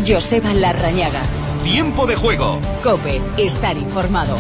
Joseba Larrañaga. Tiempo de juego. COPE. Estar informado.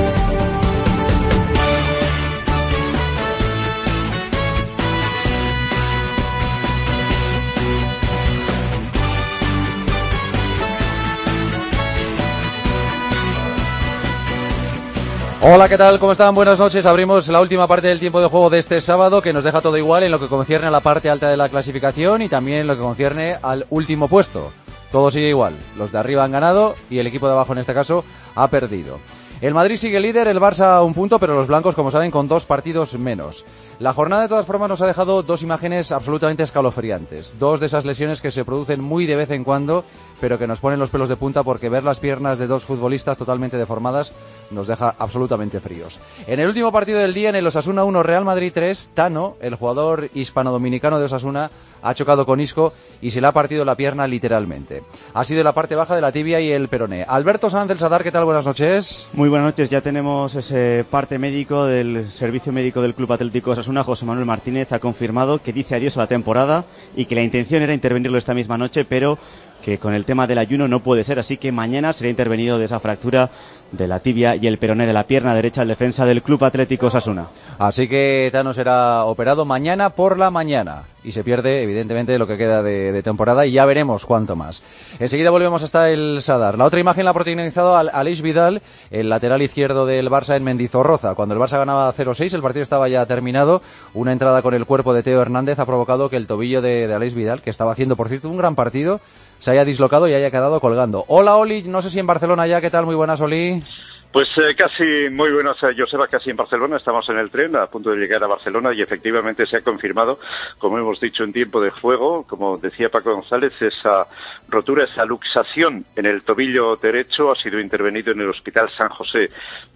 Hola, ¿qué tal? ¿Cómo están? Buenas noches. Abrimos la última parte del tiempo de juego de este sábado, que nos deja todo igual en lo que concierne a la parte alta de la clasificación y también en lo que concierne al último puesto. Todo sigue igual. Los de arriba han ganado y el equipo de abajo, en este caso, ha perdido. El Madrid sigue líder, el Barça a un punto, pero los blancos, como saben, con 2 partidos menos. La jornada, de todas formas, nos ha dejado 2 imágenes absolutamente escalofriantes. 2 de esas lesiones que se producen muy de vez en cuando, pero que nos ponen los pelos de punta, porque ver las piernas de 2 futbolistas totalmente deformadas nos deja absolutamente fríos. En el último partido del día, en el Osasuna 1, Real Madrid 3, Tano, el jugador hispano-dominicano de Osasuna, ha chocado con Isco y se le ha partido la pierna literalmente. Ha sido la parte baja de la tibia y el peroné. Alberto Sanz, el Sadar, ¿qué tal? Buenas noches. Muy buenas noches. Ya tenemos ese parte médico del servicio médico del Club Atlético Osasuna. José Manuel Martínez ha confirmado que dice adiós a la temporada y que la intención era intervenirlo esta misma noche, pero que con el tema del ayuno no puede ser, así que mañana será intervenido de esa fractura de la tibia y el peroné de la pierna derecha al defensa del Club Atlético Osasuna. Así que Tano será operado mañana por la mañana y se pierde evidentemente lo que queda de temporada y ya veremos cuánto más. Enseguida volvemos hasta el Sadar. La otra imagen la ha protagonizado Aleix Vidal, el lateral izquierdo del Barça en Mendizorroza. Cuando el Barça ganaba 0-6, el partido estaba ya terminado. Una entrada con el cuerpo de Teo Hernández ha provocado que el tobillo de Aleix Vidal, que estaba haciendo por cierto un gran partido, se haya dislocado y haya quedado colgando. Hola Oli, no sé si en Barcelona ya, ¿qué tal? Muy buenas, Oli. Pues casi muy buenas, Joseba, casi en Barcelona. Estamos en el tren a punto de llegar a Barcelona y efectivamente se ha confirmado, como hemos dicho en tiempo de juego, como decía Paco González, esa rotura, esa luxación en el tobillo derecho ha sido intervenido en el Hospital San José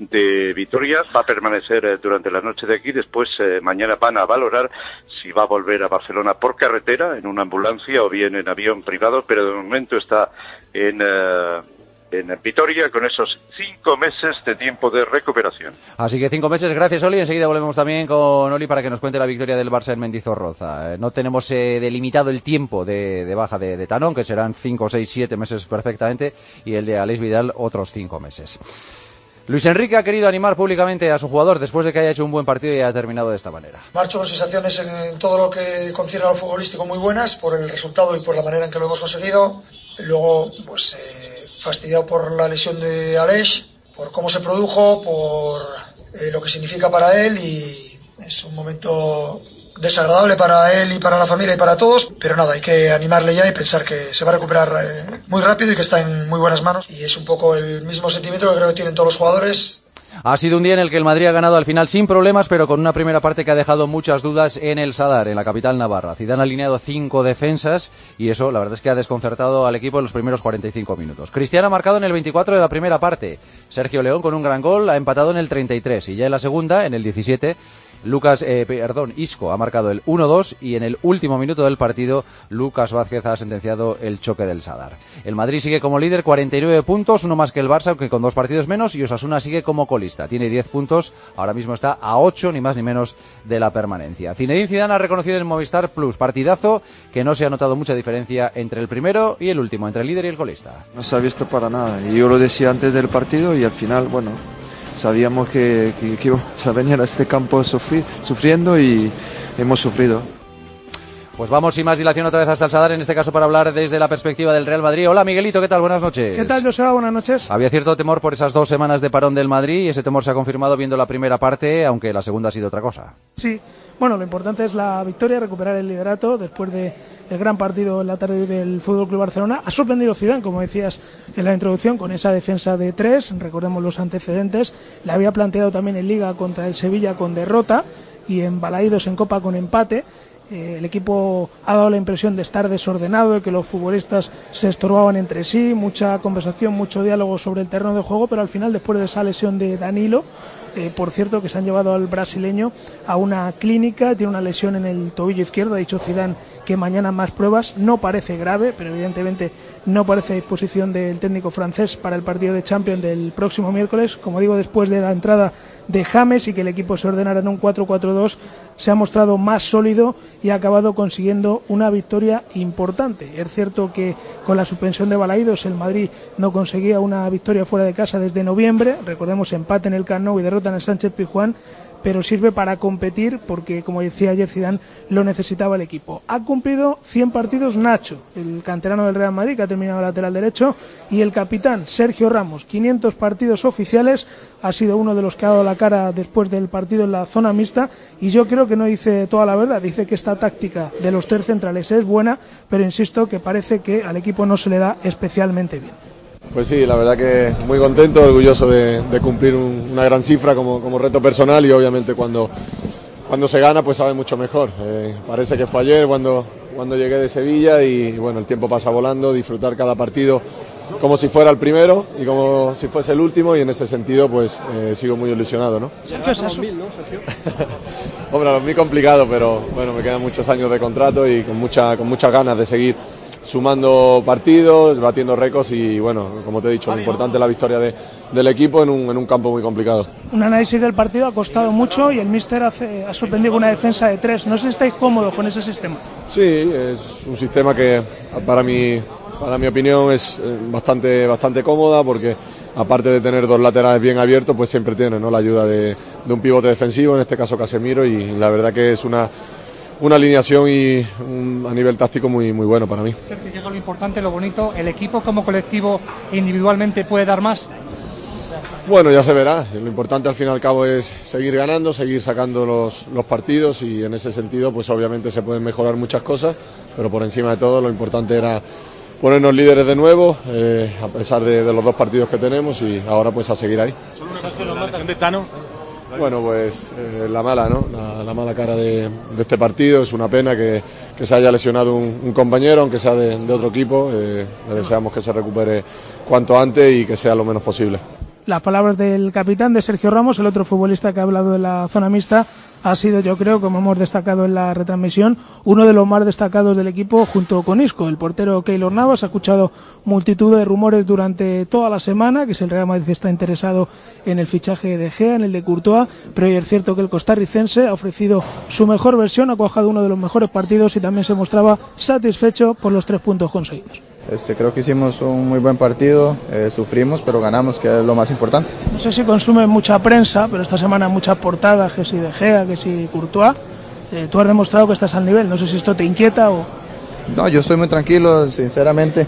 de Vitoria. Va a permanecer durante la noche de aquí. Después mañana van a valorar si va a volver a Barcelona por carretera, en una ambulancia o bien en avión privado, pero de momento está en Vitoria con esos 5 meses de tiempo de recuperación. Así que 5 meses, gracias Oli. Enseguida volvemos también con Oli para que nos cuente la victoria del Barça en Mendizorroza. No tenemos delimitado el tiempo de baja de Tanón, que serán 5, 6, 7 meses perfectamente, y el de Aleix Vidal otros 5 meses. Luis Enrique ha querido animar públicamente a su jugador después de que haya hecho un buen partido y haya terminado de esta manera. Marcho con sensaciones en todo lo que concierne a lo futbolístico muy buenas por el resultado y por la manera en que lo hemos conseguido. Luego, fastidiado por la lesión de Aleix, por cómo se produjo, por lo que significa para él, y es un momento desagradable para él y para la familia y para todos, pero nada, hay que animarle ya y pensar que se va a recuperar muy rápido y que está en muy buenas manos, y es un poco el mismo sentimiento que creo que tienen todos los jugadores. Ha sido un día en el que el Madrid ha ganado al final sin problemas, pero con una primera parte que ha dejado muchas dudas en el Sadar, en la capital navarra. Zidane ha alineado 5 defensas y eso, la verdad es que ha desconcertado al equipo en los primeros 45 minutos. Cristiano ha marcado en el 24 de la primera parte. Sergio León, con un gran gol, ha empatado en el 33 y ya en la segunda, en el 17, Isco ha marcado el 1-2 y en el último minuto del partido Lucas Vázquez ha sentenciado el choque del Sadar. El Madrid sigue como líder, 49 puntos, uno más que el Barça, aunque con 2 partidos menos, y Osasuna sigue como colista, tiene 10 puntos, ahora mismo está a 8 ni más ni menos de la permanencia. Zinedine Zidane ha reconocido en Movistar Plus, partidazo que no se ha notado mucha diferencia entre el primero y el último, entre el líder y el colista. No se ha visto para nada, y yo lo decía antes del partido y al final, sabíamos que íbamos a venir a este campo sufriendo y hemos sufrido. Pues vamos sin más dilación otra vez hasta el Sadar, en este caso para hablar desde la perspectiva del Real Madrid. Hola Miguelito, ¿qué tal? Buenas noches. ¿Qué tal, Joseba? Buenas noches. Había cierto temor por esas 2 semanas de parón del Madrid y ese temor se ha confirmado viendo la primera parte, aunque la segunda ha sido otra cosa. Sí, lo importante es la victoria, recuperar el liderato después del gran partido en la tarde del FC Barcelona. Ha sorprendido Zidane, como decías en la introducción, con esa defensa de 3, recordemos los antecedentes. La había planteado también en Liga contra el Sevilla con derrota y en Balaídos en Copa con empate. El equipo ha dado la impresión de estar desordenado, de que los futbolistas se estorbaban entre sí, mucha conversación, mucho diálogo sobre el terreno de juego, pero al final, después de esa lesión de Danilo, por cierto, que se han llevado al brasileño a una clínica, tiene una lesión en el tobillo izquierdo, ha dicho Zidane que mañana más pruebas, no parece grave, pero evidentemente no parece a disposición del técnico francés para el partido de Champions del próximo miércoles. Como digo, después de la entrada de James y que el equipo se ordenara en un 4-4-2, se ha mostrado más sólido y ha acabado consiguiendo una victoria importante. Es cierto que con la suspensión de Balaídos el Madrid no conseguía una victoria fuera de casa desde noviembre, recordemos empate en el Camp Nou y derrota en el Sánchez-Pizjuán, pero sirve para competir porque, como decía ayer Zidane, lo necesitaba el equipo. Ha cumplido 100 partidos Nacho, el canterano del Real Madrid, que ha terminado lateral derecho, y el capitán Sergio Ramos, 500 partidos oficiales, ha sido uno de los que ha dado la cara después del partido en la zona mixta, y yo creo que no dice toda la verdad, dice que esta táctica de los tres centrales es buena, pero insisto que parece que al equipo no se le da especialmente bien. Pues sí, la verdad que muy contento, orgulloso de cumplir una gran cifra como reto personal, y obviamente cuando se gana pues sabe mucho mejor. Parece que fue ayer cuando llegué de Sevilla y bueno, el tiempo pasa volando, disfrutar cada partido como si fuera el primero y como si fuese el último, y en ese sentido pues sigo muy ilusionado, ¿no? Sergio, es eso. Hombre, a mí complicado, pero bueno, me quedan muchos años de contrato y con muchas ganas de seguir sumando partidos, batiendo récords y bueno, como te he dicho, lo importante es la victoria del equipo en un campo muy complicado. Un análisis del partido ha costado mucho y el míster ha sorprendido con una defensa de 3. No sé si estáis cómodos con ese sistema. Sí, es un sistema que para mi opinión es bastante cómoda, porque aparte de tener dos laterales bien abiertos, pues siempre tiene, ¿no?, la ayuda de un pivote defensivo, en este caso Casemiro, y la verdad que es una alineación y a nivel táctico muy bueno para mí. Sergio, llega lo importante, lo bonito, ¿el equipo como colectivo individualmente puede dar más? Bueno, ya se verá, lo importante al fin y al cabo es seguir ganando, seguir sacando los partidos, y en ese sentido pues obviamente se pueden mejorar muchas cosas, pero por encima de todo lo importante era ponernos líderes de nuevo, a pesar de los dos partidos que tenemos, y ahora pues a seguir ahí. ¿Solo una cosa con la lesión de Tano? Bueno, pues la mala, ¿no? La mala cara de este partido. Es una pena que se haya lesionado un compañero, aunque sea de otro equipo. Le deseamos que se recupere cuanto antes y que sea lo menos posible. Las palabras del capitán, de Sergio Ramos, el otro futbolista que ha hablado de la zona mixta, ha sido, yo creo, como hemos destacado en la retransmisión, uno de los más destacados del equipo junto con Isco. El portero Keylor Navas ha escuchado multitud de rumores durante toda la semana, que si el Real Madrid está interesado en el fichaje de Gea, en el de Courtois, pero hoy es cierto que el costarricense ha ofrecido su mejor versión, ha cuajado uno de los mejores partidos y también se mostraba satisfecho por los 3 puntos conseguidos. Creo que hicimos un muy buen partido, sufrimos, pero ganamos, que es lo más importante. No sé si consume mucha prensa, pero esta semana muchas portadas, que si de Gea, que si Courtois. Tú has demostrado que estás al nivel, no sé si esto te inquieta o... No, yo estoy muy tranquilo, sinceramente.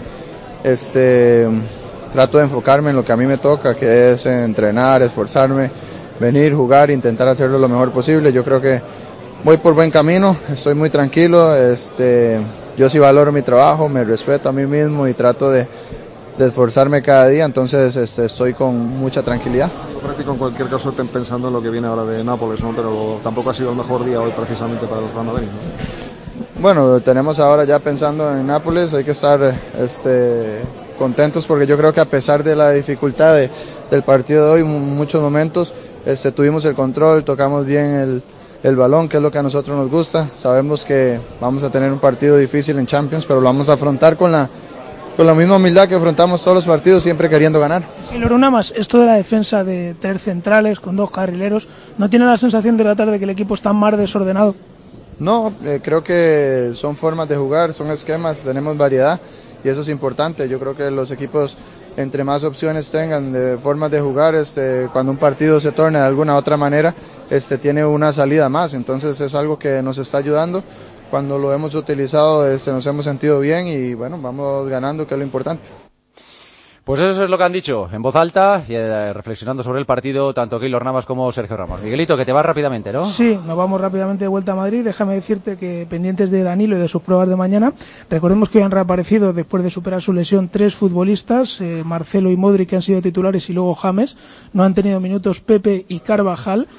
Trato de enfocarme en lo que a mí me toca, que es entrenar, esforzarme, venir, jugar, intentar hacerlo lo mejor posible. Yo creo que voy por buen camino, estoy muy tranquilo, yo sí valoro mi trabajo, me respeto a mí mismo y trato de esforzarme cada día, entonces estoy con mucha tranquilidad. Práctico en cualquier caso pensando en lo que viene ahora de Nápoles, ¿no? Pero tampoco ha sido el mejor día hoy precisamente para el Real Madrid, ¿no? Bueno, tenemos ahora ya pensando en Nápoles, hay que estar contentos porque yo creo que a pesar de la dificultad del partido de hoy, en muchos momentos tuvimos el control, tocamos bien el balón, que es lo que a nosotros nos gusta. Sabemos que vamos a tener un partido difícil en Champions, pero lo vamos a afrontar con la misma humildad que afrontamos todos los partidos, siempre queriendo ganar. Y Loro, nada más, esto de la defensa de 3 centrales con 2 carrileros, ¿no tiene la sensación de tratar de que el equipo está más desordenado? No, creo que son formas de jugar, son esquemas, tenemos variedad y eso es importante. Yo creo que los equipos, entre más opciones tengan de formas de jugar, cuando un partido se torne de alguna otra manera, tiene una salida más. Entonces es algo que nos está ayudando. Cuando lo hemos utilizado, nos hemos sentido bien y bueno, vamos ganando, que es lo importante. Pues eso es lo que han dicho en voz alta y reflexionando sobre el partido tanto Keylor Navas como Sergio Ramos. Miguelito, que te vas rápidamente, ¿no? Sí, nos vamos rápidamente de vuelta a Madrid. Déjame decirte que pendientes de Danilo y de sus pruebas de mañana, recordemos que hoy han reaparecido después de superar su lesión 3 futbolistas, Marcelo y Modric, que han sido titulares, y luego James. No han tenido minutos Pepe y Carvajal.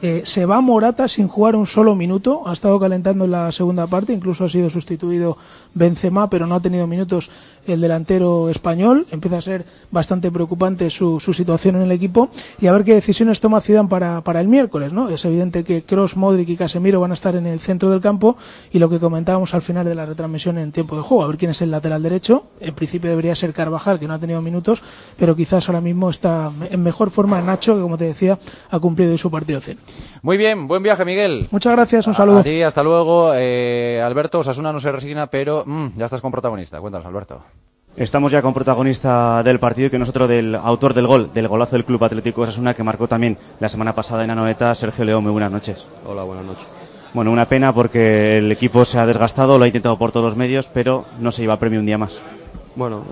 Se va Morata sin jugar un solo minuto, ha estado calentando en la segunda parte, incluso ha sido sustituido Benzema, pero no ha tenido minutos el delantero español. Empieza a ser bastante preocupante su situación en el equipo, y a ver qué decisiones toma Zidane para el miércoles, ¿no? Es evidente que Kroos, Modric y Casemiro van a estar en el centro del campo, y lo que comentábamos al final de la retransmisión en tiempo de juego, a ver quién es el lateral derecho. En principio debería ser Carvajal, que no ha tenido minutos, pero quizás ahora mismo está en mejor forma Nacho, que como te decía ha cumplido hoy su partido 100. Muy bien, buen viaje, Miguel. Muchas gracias, un saludo. A ti, hasta luego. Alberto, Osasuna no se resigna, pero ya estás con protagonista. Cuéntanos, Alberto. Estamos ya con protagonista del partido, que nosotros del autor del gol, del golazo del Club Atlético Osasuna, que marcó también la semana pasada en Anoeta, Sergio León. Muy buenas noches. Hola, buenas noches. Bueno, una pena porque el equipo se ha desgastado, lo ha intentado por todos los medios, pero no se lleva premio un día más. Bueno,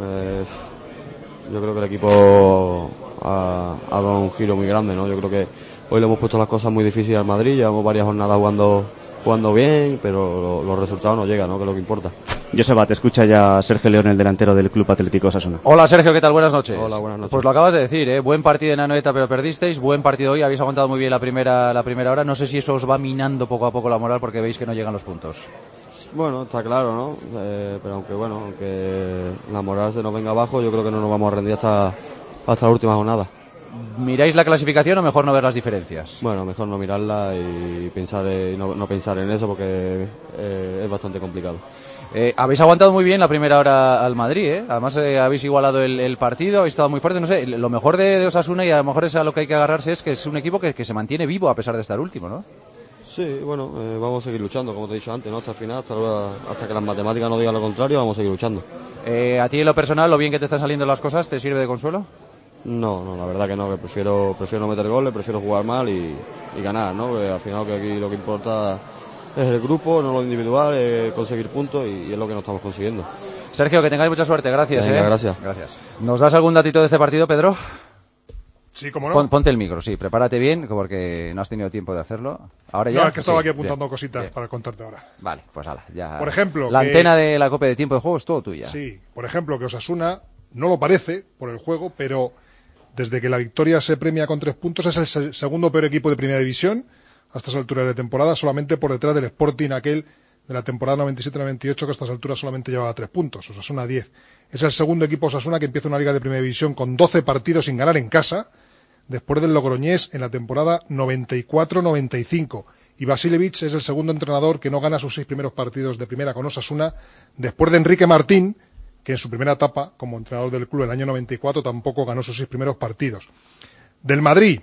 yo creo que el equipo ha dado un giro muy grande, ¿no? Yo creo que hoy le hemos puesto las cosas muy difíciles al Madrid, llevamos varias jornadas jugando bien, pero los resultados no llegan, ¿no? Que es lo que importa. Joseba, te escucha ya Sergio León, el delantero del Club Atlético Osasuna. Hola, Sergio, ¿qué tal? Buenas noches. Hola, buenas noches. Pues lo acabas de decir, ¿eh? Buen partido en Anoeta, pero perdisteis. Buen partido hoy, habéis aguantado muy bien la primera hora. No sé si eso os va minando poco a poco la moral, porque veis que no llegan los puntos. Bueno, está claro, ¿no? Pero aunque la moral se nos venga abajo, yo creo que no nos vamos a rendir hasta la última jornada. ¿Miráis la clasificación o mejor no ver las diferencias? Bueno, mejor no mirarla y pensar no pensar en eso, porque es bastante complicado. Habéis aguantado muy bien la primera hora al Madrid, ¿eh? Además habéis igualado el partido, habéis estado muy fuerte. No sé, lo mejor de Osasuna, y a lo mejor es a lo que hay que agarrarse, es que es un equipo que se mantiene vivo a pesar de estar último, ¿no? Sí, bueno, vamos a seguir luchando, como te he dicho antes, ¿no? Hasta el final, hasta que las matemáticas nos digan lo contrario, vamos a seguir luchando. ¿A ti en lo personal, lo bien que te están saliendo las cosas, te sirve de consuelo? No, la verdad que no, que prefiero no meter goles, prefiero jugar mal y ganar, ¿no? Al final que aquí lo que importa es el grupo, no lo individual, conseguir puntos, y es lo que no estamos consiguiendo. Sergio, que tengáis mucha suerte, gracias. Venga, gracias. ¿Nos das algún datito de este partido, Pedro? Sí, cómo no. Ponte el micro, sí, prepárate bien, porque no has tenido tiempo de hacerlo. Ahora ya. No, es que estaba aquí apuntando cositas para contarte ahora. Vale, pues hala, ya. Por ejemplo, la antena de la Copa de Tiempo de Juego es todo tuya. Sí, por ejemplo, que Osasuna no lo parece por el juego, pero desde que la victoria se premia con 3 puntos es el segundo peor equipo de Primera División a estas alturas de temporada, solamente por detrás del Sporting aquel de la temporada 97-98, que a estas alturas solamente llevaba 3 puntos, Osasuna 10. Es el segundo equipo Osasuna que empieza una liga de Primera División con 12 partidos sin ganar en casa, después del Logroñés en la temporada 94-95. Y Vasilevich es el segundo entrenador que no gana sus 6 primeros partidos de primera con Osasuna, después de Enrique Martín, que en su primera etapa como entrenador del club en el año 94 tampoco ganó sus 6 primeros partidos. Del Madrid,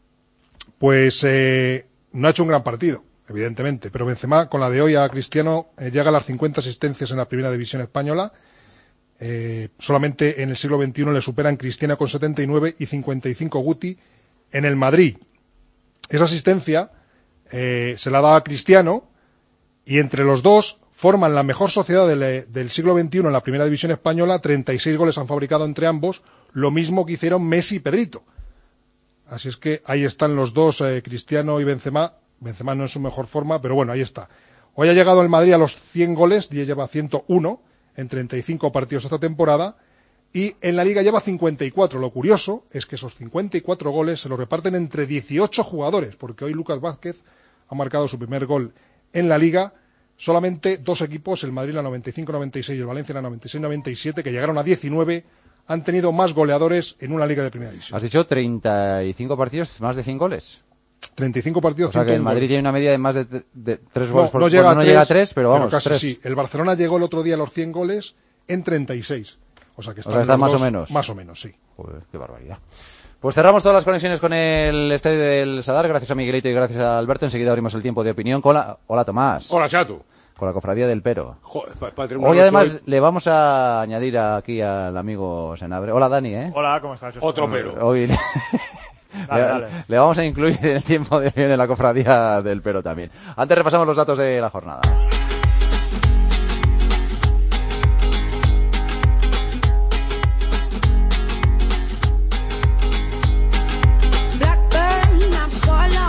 pues no ha hecho un gran partido, evidentemente, pero Benzema, con la de hoy a Cristiano, llega a las 50 asistencias en la Primera División española. Solamente en el siglo XXI le superan Cristiano con 79 y 55 Guti en el Madrid. Esa asistencia se la da a Cristiano, y entre los dos forman la mejor sociedad del siglo XXI en la Primera División española. 36 goles han fabricado entre ambos, lo mismo que hicieron Messi y Pedrito. Así es que ahí están los dos, Cristiano y Benzema. Benzema no en su mejor forma, pero bueno, ahí está. Hoy ha llegado el Madrid a los 100 goles, y lleva 101 en 35 partidos esta temporada, y en la Liga lleva 54. Lo curioso es que esos 54 goles se los reparten entre 18 jugadores, porque hoy Lucas Vázquez ha marcado su primer gol en la Liga. Solamente 2 equipos, el Madrid la 95-96 y el Valencia la 96-97, que llegaron a 19, han tenido más goleadores en una Liga de Primera División. ¿Has dicho 35 partidos, más de 100 goles? 35 partidos, o sea que el Madrid tiene una media de más de 3 goles por llega no llega a 3, pero vamos, casi 3. Sí. El Barcelona llegó el otro día a los 100 goles en 36. O sea que están más o menos. Más o menos, sí. Joder, qué barbaridad. Pues cerramos todas las conexiones con el estadio del Sadar, gracias a Miguelito y gracias a Alberto. Enseguida abrimos el tiempo de opinión con la... Hola, Tomás. Hola, Chato. Con la cofradía del Pero. Joder, hoy además le vamos a añadir aquí al amigo Senabre. Hola, Dani, ¿eh? Hola, ¿cómo estás? Otro Pero. Hoy dale. Le vamos a incluir en el tiempo de opinión en la cofradía del Pero también. Antes repasamos los datos de la jornada.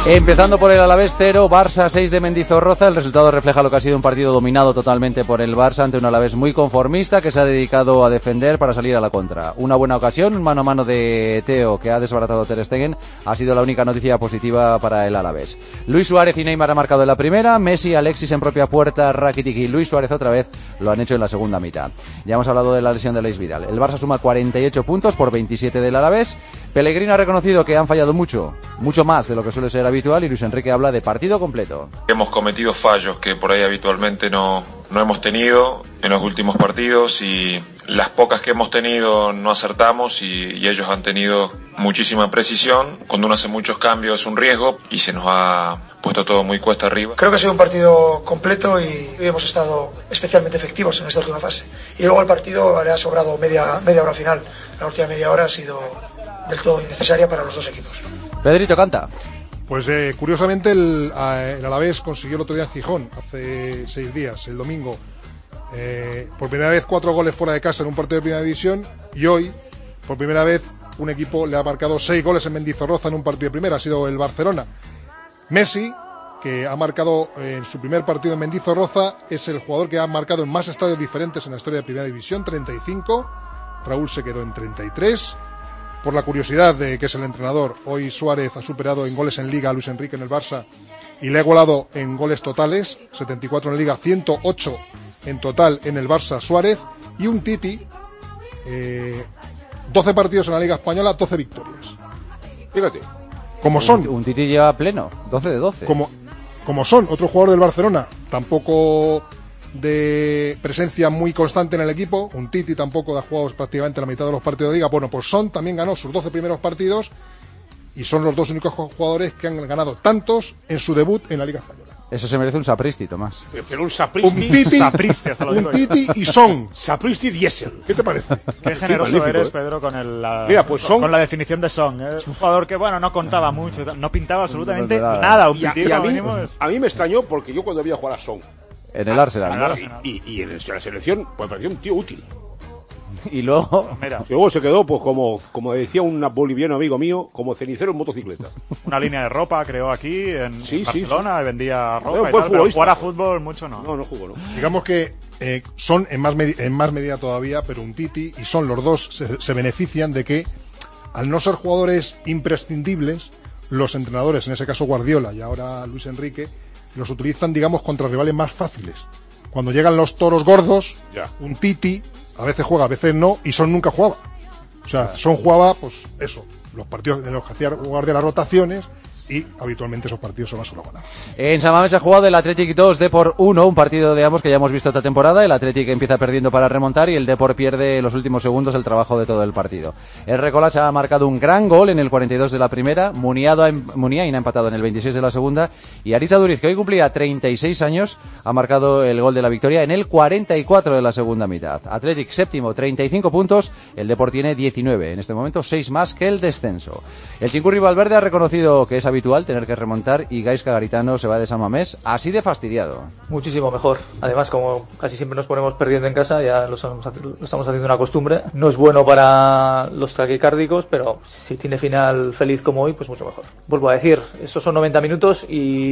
Empezando por el Alavés 0, Barça 6 de Mendizorroza. El resultado refleja lo que ha sido un partido dominado totalmente por el Barça ante un Alavés muy conformista que se ha dedicado a defender para salir a la contra. Una buena ocasión, un mano a mano de Teo que ha desbaratado a Ter Stegen, ha sido la única noticia positiva para el Alavés. Luis Suárez y Neymar han marcado en la primera, Messi, Alexis en propia puerta, Rakitic y Luis Suárez otra vez lo han hecho en la segunda mitad. Ya hemos hablado de la lesión de Aleix Vidal. El Barça suma 48 puntos por 27 del Alavés. Pellegrino ha reconocido que han fallado mucho más de lo que suele ser habitual, y Luis Enrique habla de partido completo. Hemos cometido fallos que por ahí habitualmente no hemos tenido en los últimos partidos, y las pocas que hemos tenido no acertamos, y ellos han tenido muchísima precisión. Cuando uno hace muchos cambios es un riesgo y se nos ha puesto todo muy cuesta arriba. Creo que ha sido un partido completo y hemos estado especialmente efectivos en esta última fase. Y luego el partido le ha sobrado media hora final. La última media hora ha sido del todo innecesaria para los dos equipos. Pedrito, canta. Pues curiosamente el Alavés consiguió el otro día en Gijón, hace 6 días, el domingo, por primera vez 4 goles fuera de casa en un partido de primera división, y hoy, por primera vez, un equipo le ha marcado 6 goles en Mendizorroza en un partido de primera, ha sido el Barcelona. Messi, que ha marcado en su primer partido en Mendizorroza, es el jugador que ha marcado en más estadios diferentes en la historia de primera división, 35, Raúl se quedó en 33. Por la curiosidad de que es el entrenador, hoy Suárez ha superado en goles en Liga a Luis Enrique en el Barça y le ha igualado en goles totales, 74 en Liga, 108 en total en el Barça Suárez, y un Titi, 12 partidos en la Liga Española, 12 victorias. Fíjate. Como son. Un Titi lleva pleno, 12 de 12. Como son, otro jugador del Barcelona, tampoco de presencia muy constante en el equipo. Un Titi tampoco ha jugado prácticamente la mitad de los partidos de Liga. Bueno, pues Son también ganó sus 12 primeros partidos y son los dos únicos jugadores que han ganado tantos en su debut en la Liga Española. Eso se merece un Sapristi, Tomás. Pero un Sapristi, un Titi y Son. Sapristi Diesel. ¿Qué te parece? Qué generoso eres, Pedro, con con la definición de Son. Es un jugador que, bueno, no contaba mucho, no pintaba absolutamente nada. Y a mí me extrañó porque yo cuando había jugado a Son en el Arsenal, ¿no? Y en la selección, pues parecía un tío útil. Y luego... Luego se quedó, pues como decía un boliviano amigo mío, como cenicero en motocicleta. Una línea de ropa creó aquí en Barcelona, y vendía ropa pero jugar a fútbol mucho no. No jugó, ¿no? Digamos que Son en más medida todavía, pero un Titi y Son, los dos se benefician de que, al no ser jugadores imprescindibles, los entrenadores, en ese caso Guardiola y ahora Luis Enrique, los utilizan, digamos, contra rivales más fáciles. Cuando llegan los toros gordos, un Titi a veces juega, a veces no, y Son nunca jugaba. O sea, Son jugaba, pues eso, los partidos en los que hacía Guardiola rotaciones, y habitualmente esos partidos son más o menos ganados. En San Mamés ha jugado el Athletic 2, Depor 1, un partido de ambos que ya hemos visto esta temporada. El Athletic empieza perdiendo para remontar y el Depor pierde en los últimos segundos el trabajo de todo el partido. El Recolas ha marcado un gran gol en el 42 de la primera, Muniain ha empatado en el 26 de la segunda, y Arisa Duriz, que hoy cumplía 36 años, ha marcado el gol de la victoria en el 44 de la segunda mitad. Athletic séptimo, 35 puntos, el Depor tiene 19, en este momento 6 más que el descenso. El Chinchurri Valverde ha reconocido que es habitual tener que remontar y Gaisca Garitano se va de San Mamés así de fastidiado. Muchísimo mejor. Además, como casi siempre nos ponemos perdiendo en casa, ya lo estamos haciendo una costumbre. No es bueno para los taquicárdicos, pero si tiene final feliz como hoy, pues mucho mejor. Vuelvo a decir, estos son 90 minutos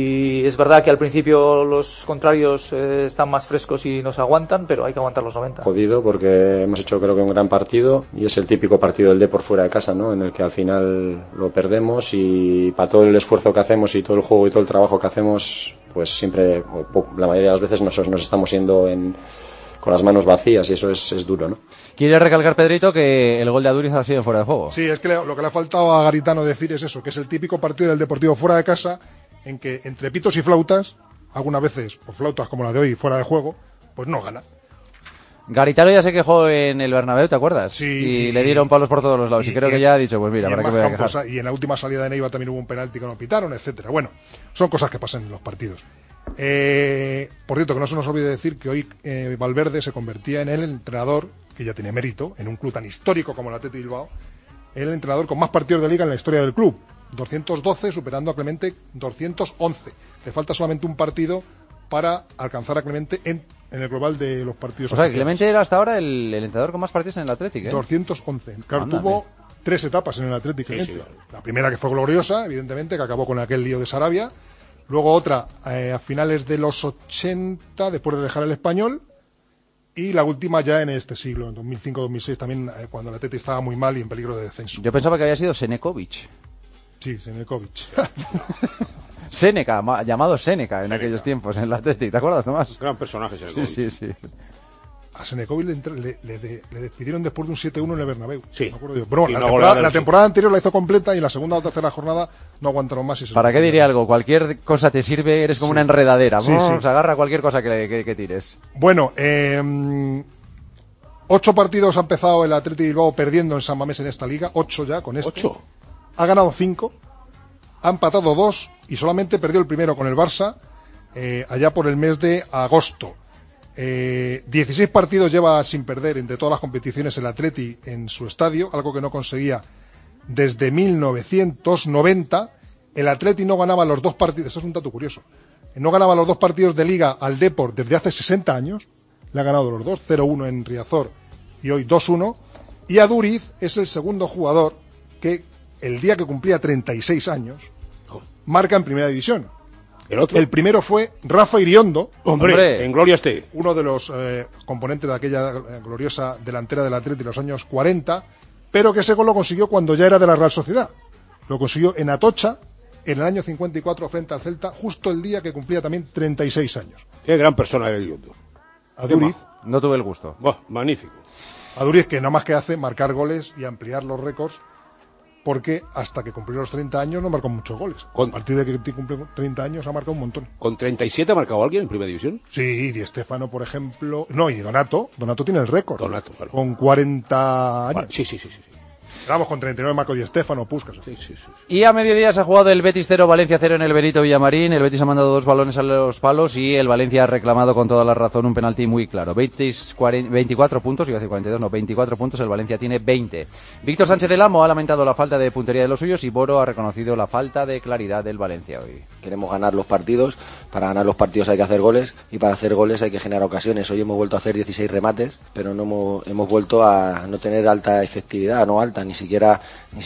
y es verdad que al principio los contrarios están más frescos y nos aguantan, pero hay que aguantar los 90. Jodido porque hemos hecho, creo que, un gran partido y es el típico partido del Depor fuera de casa, ¿no? En el que al final lo perdemos, y para todo el esfuerzo que hacemos y todo el juego y todo el trabajo que hacemos, pues siempre, la mayoría de las veces nos estamos yendo con las manos vacías, y eso es duro, ¿no? ¿Quiere recalcar, Pedrito, que el gol de Aduriz ha sido en fuera de juego? Sí, es que lo que le ha faltado a Garitano decir es eso, que es el típico partido del Deportivo fuera de casa, en que entre pitos y flautas, algunas veces, por flautas como la de hoy, fuera de juego, pues no gana. Garitano ya se quejó en el Bernabéu, ¿te acuerdas? Sí. Y le dieron palos por todos los lados. Y creo que ya ha dicho, pues mira, ¿para qué me voy a quejar? Y en la última salida de Neiva también hubo un penalti que no pitaron, etcétera. Bueno, son cosas que pasan en los partidos. Por cierto, que no se nos olvide decir que hoy Valverde se convertía en el entrenador, que ya tiene mérito, en un club tan histórico como el Athletic Bilbao, el entrenador con más partidos de Liga en la historia del club. 212, superando a Clemente 211. Le falta solamente un partido para alcanzar a Clemente en el global de los partidos. O sea, Clemente era hasta ahora el entrenador con más partidos en el Athletic, ¿eh? 211. Claro, 3 etapas en el Atlético. Sí. La primera, que fue gloriosa, evidentemente, que acabó con aquel lío de Sarabia. Luego otra a finales de los 80, después de dejar el Español. Y la última ya en este siglo, en 2005-2006, también cuando el Atlético estaba muy mal y en peligro de descenso. Yo pensaba que había sido Senekovic. Sí, Senekovic. Seneca, llamado Seneca en aquellos tiempos en el Atlético. ¿Te acuerdas, Tomás? Gran personaje, Senekovic. Sí. A Senekovic le despidieron después de un 7-1 en el Bernabéu. Sí. Me acuerdo yo. Pero bueno, la temporada anterior la hizo completa y la segunda o tercera jornada no aguantaron más. ¿Para qué diría algo? Cualquier cosa te sirve, eres como una enredadera. Sí. Se agarra cualquier cosa que tires. Bueno, 8 partidos ha empezado el Athletic Bilbao perdiendo en San Mamés en esta liga. 8 ya con esto. 8. Ha ganado 5. Ha empatado 2 y solamente perdió el primero con el Barça allá por el mes de agosto. 16 partidos lleva sin perder entre todas las competiciones el Atleti en su estadio, algo que no conseguía desde 1990. El Atleti no ganaba los 2 partidos, esto es un dato curioso, no ganaba los 2 partidos de Liga al Depor desde hace 60 años, le ha ganado los 2, 0-1 en Riazor y hoy 2-1, y Aduriz es el segundo jugador que el día que cumplía 36 años marca en Primera División. El primero fue Rafa Iriondo. Hombre, en gloria esté. Uno de los componentes de aquella gloriosa delantera del Atleti de los años 40, pero que ese gol lo consiguió cuando ya era de la Real Sociedad. Lo consiguió en Atocha, en el año 54, frente al Celta, justo el día que cumplía también 36 años. Qué gran persona era Iriondo. Aduriz. No tuve el gusto. Magnífico. Aduriz, que nada más que hace marcar goles y ampliar los récords, porque hasta que cumplió los 30 años no marcó muchos goles. A partir de que cumplió 30 años ha marcado un montón. ¿Con 37 ha marcado alguien en Primera División? Sí, Di Stéfano, por ejemplo. No, y Donato tiene el récord. Donato, claro. Con 40 años. Sí. Vamos, con 39 marcó Di Stéfano, Puskás. Sí. Y a mediodía se ha jugado el Betis 0, Valencia 0 en el Benito Villamarín. El Betis ha mandado 2 balones a los palos y el Valencia ha reclamado con toda la razón un penalti muy claro. Betis 24 puntos, iba a decir 42, no, 24 puntos, el Valencia tiene 20. Víctor Sánchez del Amo ha lamentado la falta de puntería de los suyos y Boro ha reconocido la falta de claridad del Valencia hoy. Queremos ganar los partidos, para ganar los partidos hay que hacer goles y para hacer goles hay que generar ocasiones. Hoy hemos vuelto a hacer 16 remates, pero no hemos vuelto a no tener alta efectividad, no alta, ni siquiera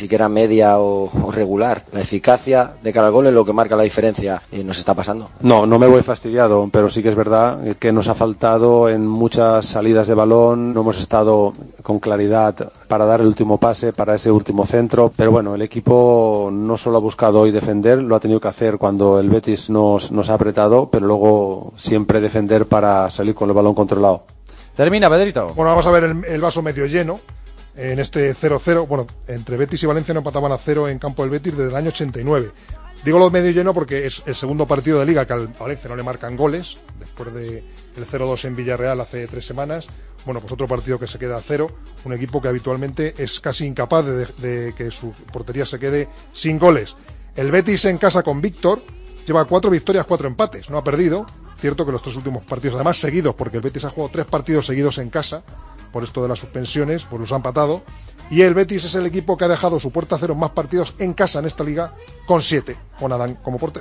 media o regular. La eficacia de cara al gol es lo que marca la diferencia y nos está pasando. No me voy fastidiado, pero sí que es verdad que nos ha faltado en muchas salidas de balón, no hemos estado con claridad para dar el último pase, para ese último centro, pero bueno, el equipo no solo ha buscado hoy defender, lo ha tenido que hacer cuando el Betis nos ha apretado, pero luego siempre defender para salir con el balón controlado. Termina, Pedrito. Bueno, vamos a ver el vaso medio lleno. En este 0-0, bueno, entre Betis y Valencia no empataban a 0 en campo del Betis desde el año 89. Digo lo medio lleno porque es el segundo partido de Liga que al Valencia no le marcan goles, después del 0-2 en Villarreal hace 3 semanas. Bueno, pues otro partido que se queda a 0, un equipo que habitualmente es casi incapaz de que su portería se quede sin goles. El Betis en casa con Víctor lleva 4 victorias, 4 empates, no ha perdido. Cierto que los 3 últimos partidos, además seguidos, porque el Betis ha jugado 3 partidos seguidos en casa, por esto de las suspensiones, pues los ha empatado, y el Betis es el equipo que ha dejado su puerta a 0 más partidos en casa en esta liga, con 7, con Adán como portero.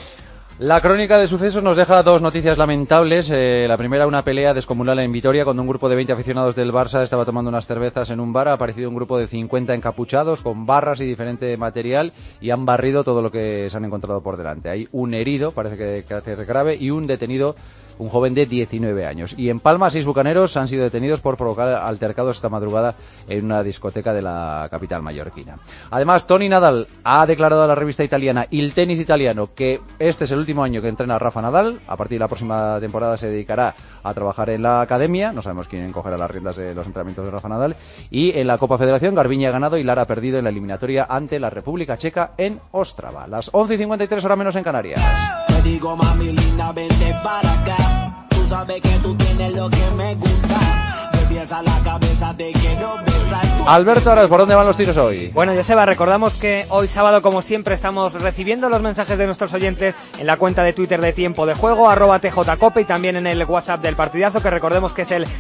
La crónica de sucesos nos deja 2 noticias lamentables. La primera, una pelea descomunal en Vitoria, cuando un grupo de 20 aficionados del Barça estaba tomando unas cervezas en un bar. Ha aparecido un grupo de 50 encapuchados con barras y diferente material y han barrido todo lo que se han encontrado por delante. Hay un herido, parece que hace grave, y un detenido, un joven de 19 años. Y en Palma, 6 bucaneros han sido detenidos por provocar altercados esta madrugada en una discoteca de la capital mallorquina. Además, Toni Nadal ha declarado a la revista italiana Il Tenis Italiano que este es el último año que entrena a Rafa Nadal. A partir de la próxima temporada se dedicará a trabajar en la academia. No sabemos quién cogerá las riendas de los entrenamientos de Rafa Nadal. Y en la Copa Federación, Garbiñe ha ganado y Lara ha perdido en la eliminatoria ante la República Checa en Ostrava. Las 11:53, hora menos en Canarias. Te digo, mami linda, vente para acá. Tú sabes que tú tienes lo que me gusta. Me piensa la cabeza, te quiero besar. Alberto, ahora, ¿por dónde van los tiros hoy? Bueno, Joseba, recordamos que hoy sábado, como siempre, estamos recibiendo los mensajes de nuestros oyentes en la cuenta de Twitter de Tiempo de Juego, @TJCope, y también en el WhatsApp del partidazo, que recordemos que es el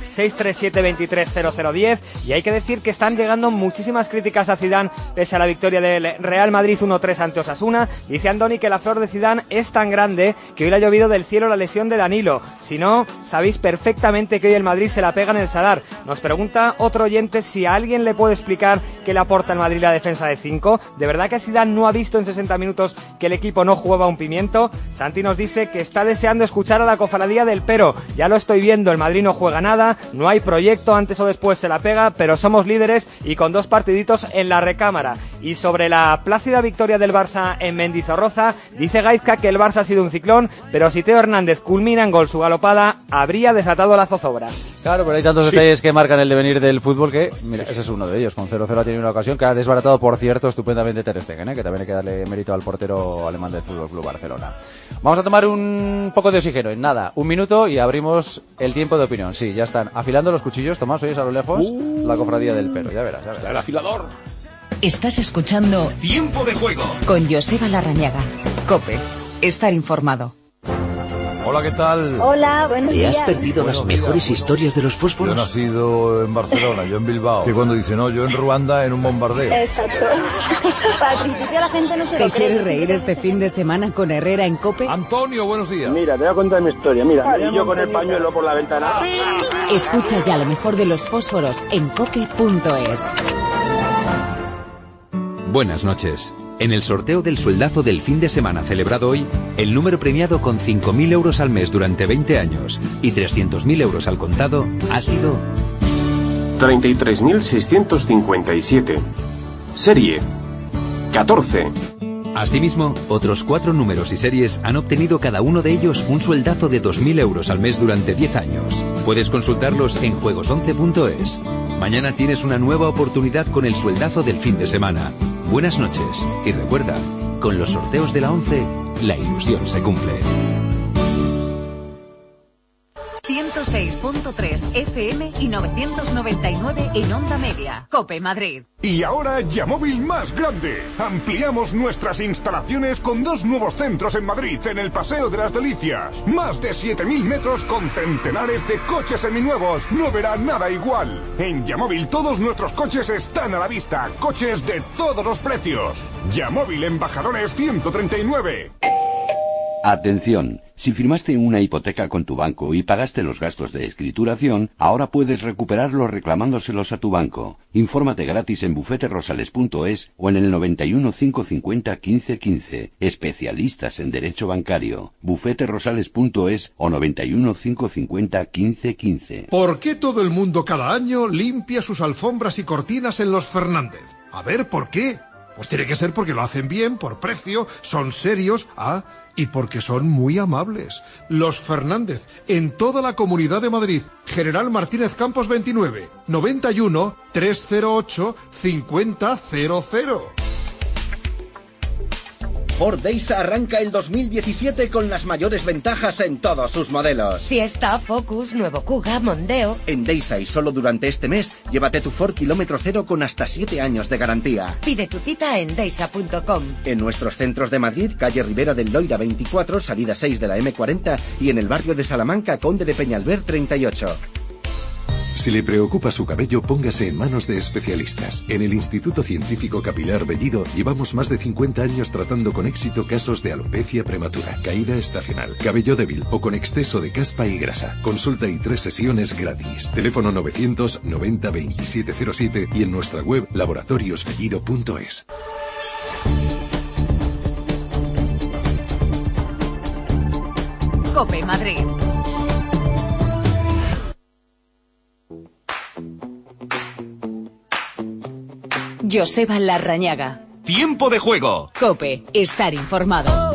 637230010, y hay que decir que están llegando muchísimas críticas a Zidane pese a la victoria del Real Madrid 1-3 ante Osasuna. Dice Andoni que la flor de Zidane es tan grande que hoy le ha llovido del cielo la lesión de Danilo. Si no, sabéis perfectamente que hoy el Madrid se la pega en el Sadar. Nos pregunta otro oyente si a alguien le puede explicar que le aporta el Madrid la defensa de 5. ¿De verdad que Zidane no ha visto en 60 minutos que el equipo no jugaba un pimiento? Santi nos dice que está deseando escuchar a la cofradía del pero. Ya lo estoy viendo, el Madrid no juega nada, no hay proyecto, antes o después se la pega, pero somos líderes y con 2 partiditos en la recámara. Y sobre la plácida victoria del Barça en Mendizorroza, dice Gaizka que el Barça ha sido un ciclón, pero si Teo Hernández culmina en gol su galopada, habría desatado la zozobra. Claro, pero hay tantos detalles que marcan el devenir del fútbol que, mira, ese es uno de ellos. Con 0-0 ha tenido una ocasión que ha desbaratado, por cierto, estupendamente Ter Stegen, que también hay que darle mérito al portero alemán del Fútbol Club Barcelona. Vamos a tomar un poco de oxígeno, en nada, 1 minuto y abrimos el tiempo de opinión. Sí, ya están afilando los cuchillos. Tomás, oyes a lo lejos la cofradía del pero, ya verás. El afilador. Estás escuchando Tiempo de Juego con Joseba Larrañaga. COPE, estar informado. Hola, ¿qué tal? Hola, buenos días. ¿Te has perdido las mejores historias de los fósforos? Yo he nacido en Barcelona, yo en Bilbao. Que cuando dicen, no, yo en Ruanda en un bombardeo. Exacto. Al principio la gente no se lo cree. ¿Te quieres reír este fin de semana con Herrera en COPE? Antonio, buenos días. Mira, te voy a contar mi historia. Mira, y yo con el pañuelo por la ventana. Escucha ya lo mejor de los fósforos en cope.es. Buenas noches. En el sorteo del sueldazo del fin de semana celebrado hoy, el número premiado con 5.000 euros al mes durante 20 años y 300.000 euros al contado ha sido 33.657. Serie 14. Asimismo, otros 4 números y series han obtenido cada uno de ellos un sueldazo de 2.000 euros al mes durante 10 años. Puedes consultarlos en juegos11.es. Mañana tienes una nueva oportunidad con el sueldazo del fin de semana. Buenas noches y recuerda, con los sorteos de la 11, la ilusión se cumple. 106.3 FM y 999 en Onda Media. COPE Madrid. Y ahora Yamóvil más grande. Ampliamos nuestras instalaciones con 2 nuevos centros en Madrid, en el Paseo de las Delicias. Más de 7.000 metros con centenares de coches seminuevos. No verá nada igual. En Yamóvil todos nuestros coches están a la vista. Coches de todos los precios. Yamóvil Embajadores 139. Atención, si firmaste una hipoteca con tu banco y pagaste los gastos de escrituración, ahora puedes recuperarlos reclamándoselos a tu banco. Infórmate gratis en bufeterosales.es o en el 91 550 15 15. Especialistas en derecho bancario. bufeterosales.es o 91 550 15 15. ¿Por qué todo el mundo cada año limpia sus alfombras y cortinas en los Fernández? A ver, ¿por qué? Pues tiene que ser porque lo hacen bien, por precio, son serios, y porque son muy amables. Los Fernández, en toda la Comunidad de Madrid. General Martínez Campos 29, 91 308 5000. Ford Days arranca el 2017 con las mayores ventajas en todos sus modelos. Fiesta, Focus, nuevo Kuga, Mondeo. En Daysa y solo durante este mes, llévate tu Ford kilómetro cero con hasta 7 años de garantía. Pide tu cita en daysa.com. En nuestros centros de Madrid, calle Ribera del Loira 24, salida 6 de la M40 y en el barrio de Salamanca, Conde de Peñalver 38. Si le preocupa su cabello, póngase en manos de especialistas. En el Instituto Científico Capilar Bellido llevamos más de 50 años tratando con éxito casos de alopecia prematura, caída estacional, cabello débil o con exceso de caspa y grasa. Consulta y 3 sesiones gratis. Teléfono 990 2707 y en nuestra web laboratoriosbellido.es. COPE Madrid. Joseba Larrañaga. Tiempo de Juego. COPE, estar informado.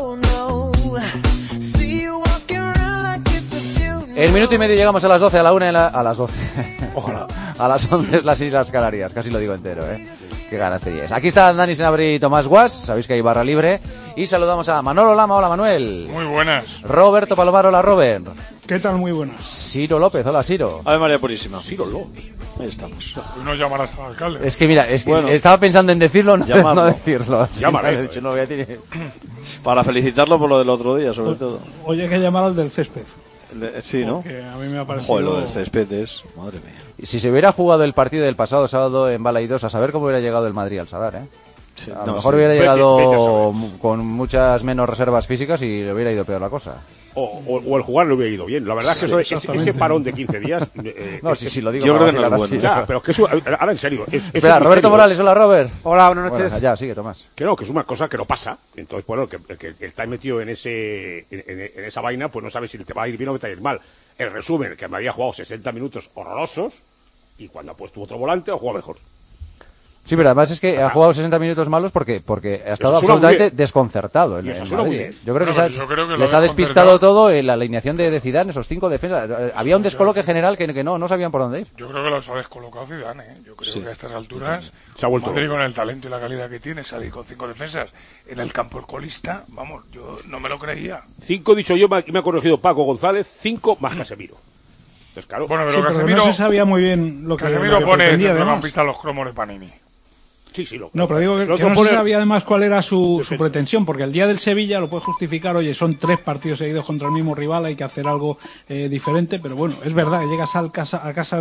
En minuto y medio llegamos a las 12, a la 1, a las 12. Ojalá. A las 11 las Islas Canarias, casi lo digo entero, Qué ganas te lleves. Aquí están Dani Senabri y Tomás Guas, sabéis que hay barra libre. Y saludamos a Manolo Lama, hola Manuel. Muy buenas. Roberto Palomar, hola Robert. ¿Qué tal? Muy buenas. Ciro López, hola Ciro. Ave María Purísima. Ciro López. Ahí estamos. Hoy no llamarás al alcalde. Es que mira, estaba pensando en decirlo, no decirlo. Llamaré. Sí, no, para felicitarlo por lo del otro día, sobre todo. Oye, hay que llamar al del césped. Sí, ¿no? Porque a mí me ha parecido... Joder, lo del césped es... Madre mía. Si se hubiera jugado el partido del pasado sábado en Balaidos, a saber cómo hubiera llegado el Madrid al Sadar, Sí, a lo mejor hubiera llegado con muchas menos reservas físicas y le hubiera ido peor la cosa. O el jugar le hubiera ido bien. La verdad es que ese parón de 15 días... no, sí, lo digo. Yo creo que no es bueno. Ya, pero es que eso, ahora en serio... Espera, Roberto Morales, hola Robert. Hola, buenas noches. Bueno, ya, sigue, Tomás. Que es una cosa que no pasa. Entonces, bueno, que está metido en esa vaina, pues no sabe si te va a ir bien o te va a ir mal. El resumen, que me había jugado 60 minutos horrorosos y cuando ha puesto otro volante ha jugado mejor. Sí, pero además es que ha jugado 60 minutos malos porque ha estado absolutamente desconcertado en Madrid. Yo creo que les ha despistado todo en la alineación de Zidane, esos 5 defensas. Había un descoloque general que no sabían por dónde ir. Yo creo que los ha descolocado Zidane, ¿eh? Yo creo que a estas alturas, Madrid con el talento y la calidad que tiene, salir con 5 defensas en el campo el colista, vamos, yo no me lo creía. 5, dicho yo, me ha corregido Paco González, 5 más Casemiro. Entonces, claro. Bueno, pero Casemiro no se sabía muy bien lo que Casemiro pone centrocampista los cromos de Panini. Sí, no, pero digo que no se sabía además cuál era su pretensión, porque el día del Sevilla lo puede justificar, oye, son 3 partidos seguidos contra el mismo rival, hay que hacer algo diferente, pero bueno, es verdad que llegas a casa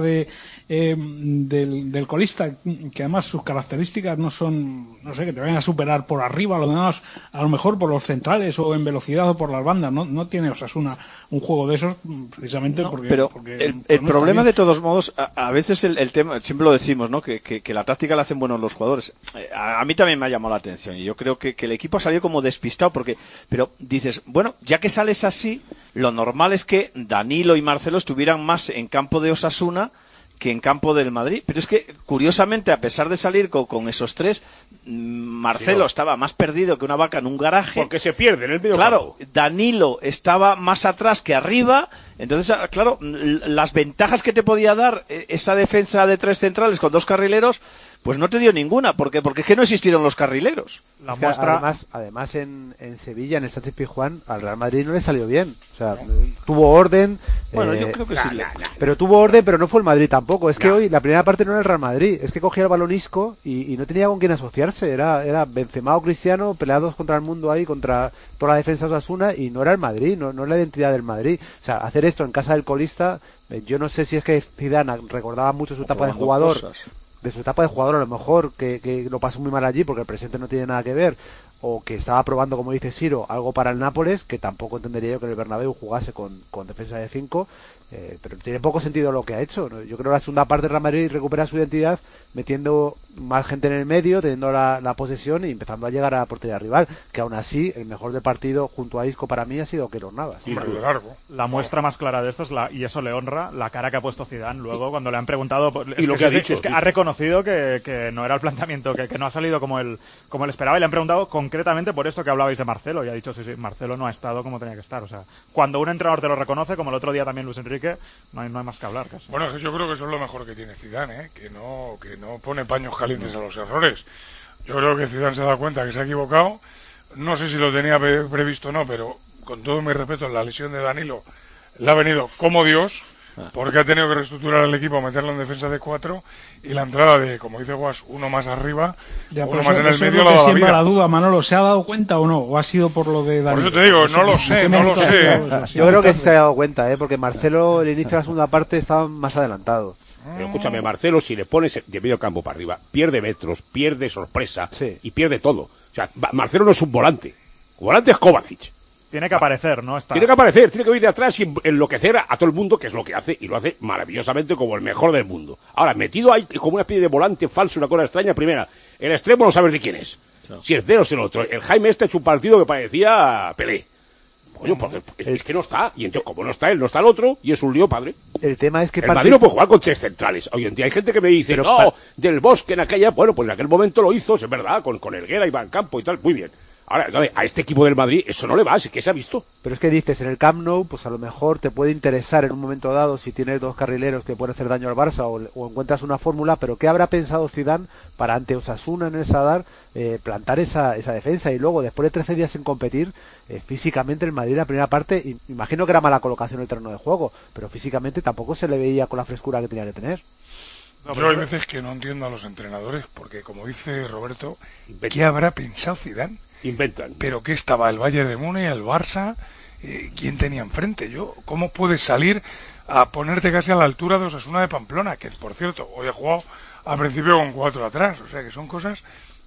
del colista, que además sus características no son, no sé, que te vayan a superar por arriba, a lo mejor por los centrales o en velocidad o por las bandas, no tiene Osasuna un juego de esos precisamente porque... Pero el problema de todos modos, a veces el tema, siempre lo decimos, ¿no? Que la táctica la hacen buenos los jugadores. A mí también me ha llamado la atención y yo creo que el equipo ha salido como despistado pero dices, bueno, ya que sales así, lo normal es que Danilo y Marcelo estuvieran más en campo de Osasuna que en campo del Madrid, pero es que curiosamente a pesar de salir con esos 3, Marcelo estaba más perdido que una vaca en un garaje porque se pierde en el medio campo. Campo. Danilo estaba más atrás que arriba, entonces claro, las ventajas que te podía dar esa defensa de 3 centrales con 2 carrileros, pues no te dio ninguna, porque es que no existieron los carrileros. La muestra... Además en Sevilla, en el Sánchez Pizjuán, al Real Madrid no le salió bien. O sea, tuvo orden. Bueno, yo creo que sí. Pero tuvo orden, pero no fue el Madrid tampoco. Es que hoy la primera parte no era el Real Madrid. Es que cogía el balón Isco y no tenía con quién asociarse. Era Benzema o Cristiano peleados contra el mundo ahí, contra toda la defensa de Osasuna, y no era el Madrid, no es la identidad del Madrid. O sea, hacer esto en casa del colista, yo no sé si es que Zidane recordaba mucho su etapa de jugador. De su etapa de jugador, a lo mejor que lo pasó muy mal allí porque el presente no tiene nada que ver, o que estaba probando, como dice Siro, algo para el Nápoles, que tampoco entendería yo que el Bernabéu jugase con defensa de 5, pero tiene poco sentido lo que ha hecho, ¿no? Yo creo que la segunda parte de Real Madrid recupera su identidad metiendo más gente en el medio, teniendo la posesión y empezando a llegar a la portería rival, que aún así el mejor del partido junto a Isco para mí ha sido Keylor Navas. La muestra más clara de esto es y eso le honra, la cara que ha puesto Zidane luego cuando le han preguntado, y lo que ha dicho es que ha reconocido que no era el planteamiento, que no ha salido como él esperaba, y le han preguntado concretamente por esto que hablabais de Marcelo, y ha dicho sí, Marcelo no ha estado como tenía que estar. O sea, cuando un entrenador te lo reconoce, como el otro día también Luis Enrique, no hay más que hablar casi. Bueno, yo creo que eso es lo mejor que tiene Zidane, que no pone paños calientes a los errores. Yo creo que Zidane se da cuenta que se ha equivocado. No sé si lo tenía previsto o no, pero con todo mi respeto, la lesión de Danilo le ha venido como Dios, porque ha tenido que reestructurar el equipo, meterlo en defensa de 4, y la entrada de, como dice Guas, uno más arriba, uno más en el medio, la da la vida. La duda, Manolo, ¿se ha dado cuenta o no? ¿O ha sido por lo de Danilo? Por eso te digo, no lo sé. Yo creo que se ha dado cuenta, porque Marcelo, el inicio de la segunda parte, estaba más adelantado. Pero escúchame, Marcelo, si le pones de medio campo para arriba, pierde metros, pierde sorpresa y pierde todo. O sea, Marcelo no es un volante. Un volante es Kovacic. Tiene que aparecer, ¿no? Tiene que aparecer, tiene que ir de atrás y enloquecer a todo el mundo, que es lo que hace, y lo hace maravillosamente como el mejor del mundo. Ahora, metido ahí como una especie de volante falso, una cosa extraña, primera, el extremo no sabes de quién es. No. Si es de o es el otro. El Jaime ha hecho un partido que parecía Pelé. Coño, porque es que no está, y entonces como no está él, no está el otro, y es un lío padre. El tema es que... El Madrid no puede jugar con 3 centrales. Hoy en día hay gente que me dice, del Bosque en aquella... Bueno, pues en aquel momento lo hizo, es verdad, con Helguera y Van Campo y tal, muy bien. Ahora, a este equipo del Madrid eso no le va, así que se ha visto. Pero es que dices, en el Camp Nou, pues a lo mejor te puede interesar en un momento dado si tienes 2 carrileros que pueden hacer daño al Barça o encuentras una fórmula, pero ¿qué habrá pensado Zidane para ante Osasuna en el Sadar plantar esa defensa? Y luego, después de 13 días sin competir, físicamente el Madrid en la primera parte, imagino que era mala colocación en el terreno de juego, pero físicamente tampoco se le veía con la frescura que tenía que tener. No, pero hay veces que no entiendo a los entrenadores, porque como dice Roberto, ¿qué habrá pensado Zidane? Inventan. Pero ¿qué estaba? ¿El Bayern de Múnich, el Barça? ¿Quién tenía enfrente? ¿Cómo puedes salir a ponerte casi a la altura de Osasuna de Pamplona? Que, por cierto, hoy ha jugado al principio con 4 atrás. O sea, que son cosas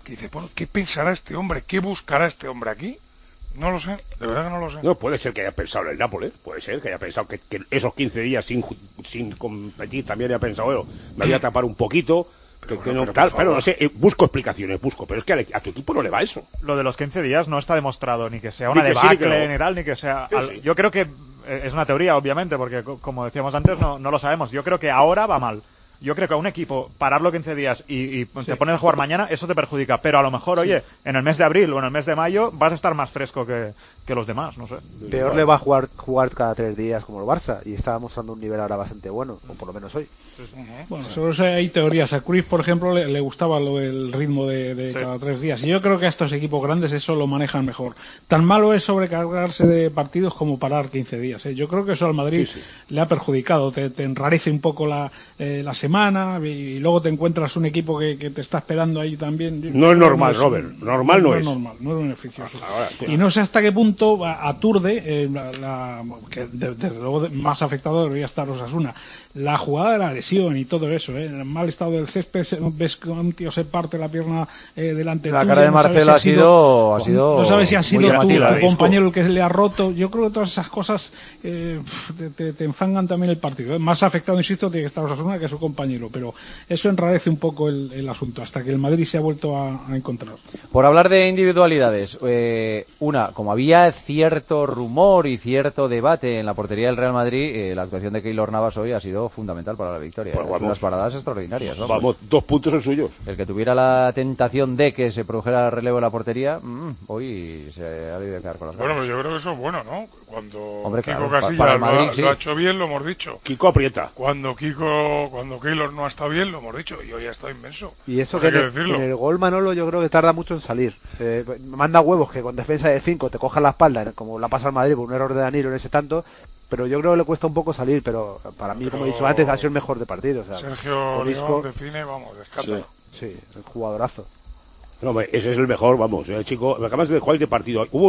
que dice, bueno, ¿qué pensará este hombre? ¿Qué buscará este hombre aquí? No lo sé, de verdad que no lo sé. No, puede ser que haya pensado en el Nápoles, puede ser que haya pensado que esos 15 días sin competir también haya pensado, bueno, me voy a tapar un poquito, pero no sé, busco explicaciones, pero es que a tu equipo no le va eso. Lo de los 15 días no está demostrado, ni que sea una debacle, ni tal, ni que sea... Sí. Yo creo que es una teoría, obviamente, porque como decíamos antes, no lo sabemos. Yo creo que ahora va mal. Yo creo que a un equipo pararlo 15 días y te pones a jugar mañana, eso te perjudica. Pero a lo mejor, oye, en el mes de abril o en el mes de mayo vas a estar más fresco que los demás, no sé. Peor le va a jugar cada 3 días como el Barça, y está mostrando un nivel ahora bastante bueno, o por lo menos hoy. Bueno, solo hay teorías. A Cruyff, por ejemplo, le gustaba el ritmo de cada 3 días. Y yo creo que a estos equipos grandes eso lo manejan mejor. Tan malo es sobrecargarse de partidos como parar 15 días. Yo creo que eso al Madrid le ha perjudicado. Te enrarece un poco la semana y luego te encuentras un equipo que te está esperando ahí también. No es normal, Robert. Normal no es. Normal, no es beneficioso. Ahora, y no sé hasta qué punto aturde, que desde luego más afectado debería estar Osasuna. La jugada de la lesión y todo eso, en el mal estado del césped, ves que un tío se parte la pierna delante la tuyo, cara de Marcelo ha sido no sabes si ha sido tu llamativa, compañero el que le ha roto. Yo creo que todas esas cosas te enfangan también el partido. Más afectado, insisto, tiene que estar Osasuna que su compañero, pero eso enrarece un poco el asunto hasta que el Madrid se ha vuelto a encontrar. Por hablar de individualidades, como había cierto rumor y cierto debate en la portería del Real Madrid, la actuación de Keylor Navas hoy ha sido fundamental para la victoria. Pues unas paradas extraordinarias. Vamos, 2 puntos son suyos. El que tuviera la tentación de que se produjera relevo en la portería, hoy se ha debido quedar con las ganas. Bueno, pero yo creo que eso es bueno, ¿no? Cuando Kiko claro, Casillas Madrid, lo ha hecho bien, lo hemos dicho. Kiko aprieta. Cuando Keylor no ha estado bien, lo hemos dicho. Y hoy ha estado inmenso. Y eso que en el gol, Manolo, yo creo que tarda mucho en salir. Manda huevos que con defensa de 5 te cojan la espalda, como la pasa al Madrid por un error de Danilo en ese tanto. Pero yo creo que le cuesta un poco salir, pero para mí, como he dicho antes, ha sido el mejor de partido. O sea, Sergio León define, vamos, de escándalo. Sí, el jugadorazo. No, ese es el mejor, vamos, el chico. Acabas de jugar este partido. Hubo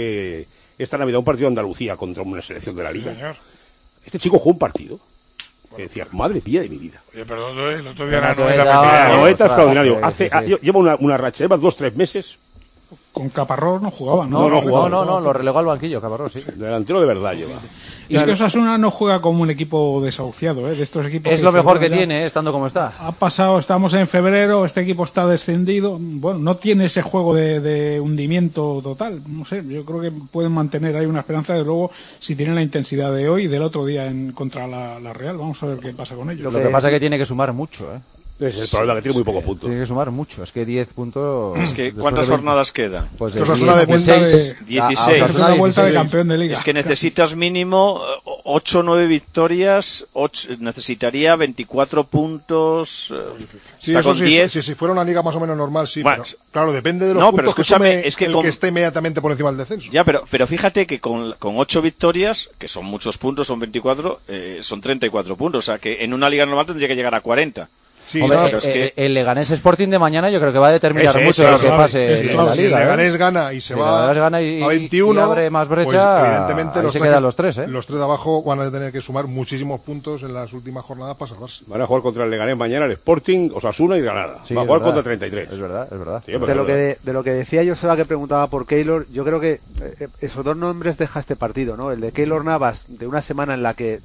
esta Navidad un partido de Andalucía contra una selección de la Liga. Señor. Este chico jugó un partido que decía, madre mía de mi vida. Oye, perdón, el otro día Noeta extraordinario. Lleva una racha, lleva 2-3 meses. Con Caparrós no jugaba, ¿no? No, lo relegó al banquillo, Caparrós, sí. Delantero de verdad lleva. Y es que Osasuna no juega como un equipo desahuciado, de estos equipos. Es lo mejor que tiene, estando como está. Ha pasado, estamos en febrero, este equipo está descendido. Bueno, no tiene ese juego de hundimiento total. No sé, yo creo que pueden mantener ahí una esperanza, de luego, si tienen la intensidad de hoy y del otro día contra la Real. Vamos a ver qué pasa con ellos. Lo que pasa es que tiene que sumar mucho, Es el problema, que tiene muy pocos puntos. Tiene que sumar mucho, es que 10 puntos... Es que, ¿cuántas jornadas quedan? Pues de 16. 16. Una vuelta de campeón de liga. Es que necesitas mínimo 8 o 9 victorias, necesitaría 24 puntos, Sí, está eso con 10. Si fuera una liga más o menos normal, sí. Bueno, pero, claro, depende de los puntos que sume es que el que esté inmediatamente por encima del descenso. Ya, pero fíjate que con 8 victorias, que son muchos puntos, son 24, son 34 puntos. O sea, que en una liga normal tendría que llegar a 40. Sí, hombre, pero es que... el Leganés Sporting de mañana yo creo que va a determinar mucho de lo que pase en la liga. Si el Leganés gana y se va a 21 y abre más brecha, pues evidentemente se quedan los tres. Los tres de abajo van a tener que sumar muchísimos puntos en las últimas jornadas para salvarse. Van a jugar contra el Leganés mañana, el Sporting, Osasuna y Granada. Sí, va a jugar contra 33. Es verdad. Sí, de lo que decía Joseba, que preguntaba por Keylor, yo creo que esos dos nombres deja este partido, ¿no? El de Keylor Navas, de una semana en la que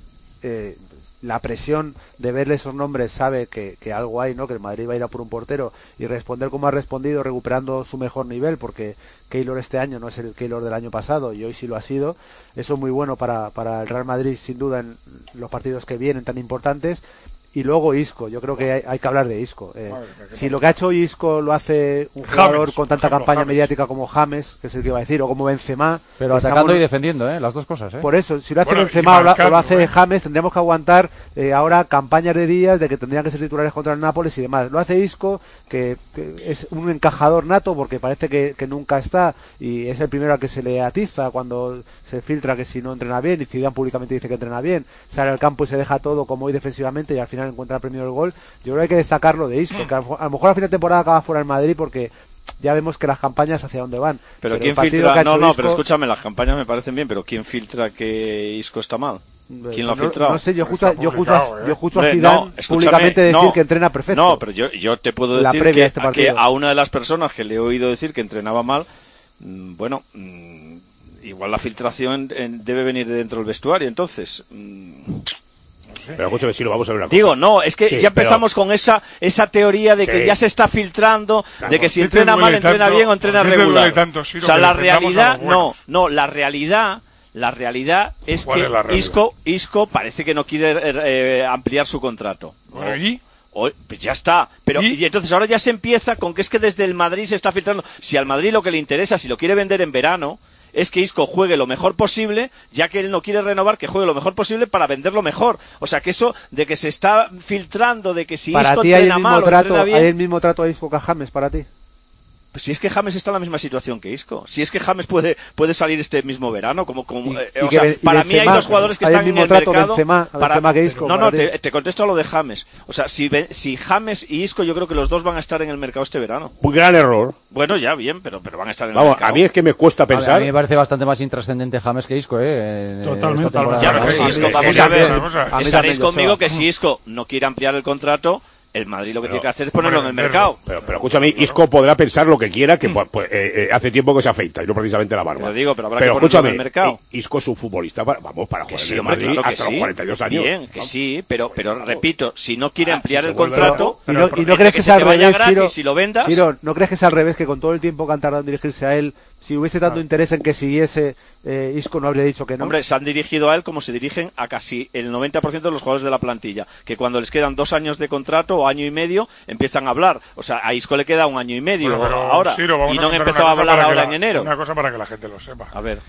la presión de verle esos nombres sabe que algo hay, ¿no? Que el Madrid va a ir a por un portero y responder como ha respondido, recuperando su mejor nivel, porque Keylor este año no es el Keylor del año pasado y hoy sí lo ha sido. Eso es muy bueno para el Real Madrid, sin duda, en los partidos que vienen tan importantes. Y luego Isco, yo creo que hay que hablar de Isco. Si lo que ha hecho hoy Isco lo hace un jugador con tanta campaña mediática como James, que es el que iba a decir, o como Benzema... Pero atacando y defendiendo, las dos cosas. Por eso, si lo hace Benzema o lo hace James, tendríamos que aguantar ahora campañas de días de que tendrían que ser titulares contra el Nápoles y demás. Lo hace Isco, que es un encajador nato, porque parece que nunca está, y es el primero al que se le atiza cuando se filtra que si no entrena bien, y Zidane públicamente dice que entrena bien, sale al campo y se deja todo como hoy defensivamente, y al final encuentra el premio del gol. Yo creo que hay que destacarlo de Isco, que a lo mejor a final de temporada acaba fuera el Madrid porque ya vemos que las campañas hacia dónde van. Pero ¿quién filtra? No, pero escúchame, las campañas me parecen bien, pero ¿quién filtra que Isco está mal? ¿Quién lo ha filtrado? No sé, yo escucho a Zidane públicamente decir que entrena perfecto. No, pero yo te puedo decir que a una de las personas que le he oído decir que entrenaba mal, igual la filtración debe venir de dentro del vestuario, entonces... Pero escúchame, si lo vamos a ver una cosa. Digo, no, es que ya empezamos con esa teoría de que ya se está filtrando, de que si entrena mal, entrena bien o entrena regular. O sea, la realidad, la realidad es que Isco parece que no quiere ampliar su contrato. ¿Y? Pues ya está. Pero y entonces ahora ya se empieza con que es que desde el Madrid se está filtrando. Si al Madrid lo que le interesa, si lo quiere vender en verano, es que Isco juegue lo mejor posible, ya que él no quiere renovar, que juegue lo mejor posible para venderlo mejor. O sea, que eso de que se está filtrando, de que si Isco entrena mal o entrena bien... ¿Hay el mismo trato a Isco que a James para ti? Pues si es que James está en la misma situación que Isco, si es que James puede salir este mismo verano, para mí hay dos jugadores que están en el mercado. Que Isco, te contesto a lo de James. O sea, si James y Isco, yo creo que los dos van a estar en el mercado este verano. Un gran error. Bueno, ya bien, pero van a estar en el mercado. A mí es que me cuesta pensar. A mí me parece bastante más intrascendente James que Isco, Totalmente. Vamos a ver, estaréis conmigo que si Isco no quiere ampliar el contrato, el Madrid lo que tiene que hacer es ponerlo en el mercado. Pero escúchame, Isco podrá pensar lo que quiera, que hace tiempo que se afeita, y no precisamente la barba. Pero habrá que ponerlo en el mercado. Isco es un futbolista para jugar en el Madrid hasta los 42 años. Bien, que sí, pero repito, si no quiere ampliar el contrato... ¿Y no crees que sea al revés, Ciro? Si lo vendas... Ciro, ¿no crees que sea al revés, que con todo el tiempo que han tardado en dirigirse a él, si hubiese tanto interés en que siguiese, Isco no habría dicho que no? Hombre, se han dirigido a él como se dirigen a casi el 90% de los jugadores de la plantilla, que cuando les quedan 2 años de contrato o año y medio, empiezan a hablar. O sea, a Isco le queda 1 año y medio ahora, Ciro, y no han empezado a hablar ahora en enero. Una cosa para que la gente lo sepa. A ver.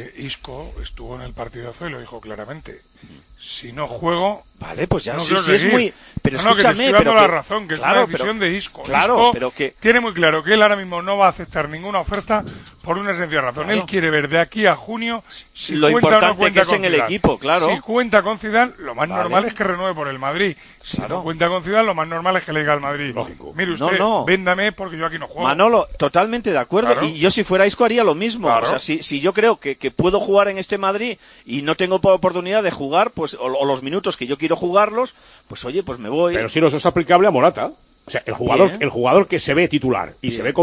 Isco estuvo en el partidazo y lo dijo claramente. Si no juego... Vale, pues ya no sí es muy... Pero escúchame, que te estoy dando la razón, que es una decisión de Isco. Claro, Isco pero que... tiene muy claro que él ahora mismo no va a aceptar ninguna oferta por una sencilla razón. Claro. Él quiere ver de aquí a junio si lo cuenta importante o no cuenta que es en el equipo, claro. Si cuenta con Zidane, lo más normal es que renueve por el Madrid. Si no cuenta con Zidane, lo más normal es que le diga al Madrid. Lógico. Mire usted, véndame porque yo aquí no juego. Manolo, totalmente de acuerdo. Claro. Y yo si fuera Isco haría lo mismo. Claro. O sea, si yo creo que puedo jugar en este Madrid y no tengo oportunidad de jugar, pues o los minutos que yo quiero jugarlos, pues oye, pues me voy. Pero si no, eso es aplicable a Morata. O sea, el jugador que se ve titular y se ve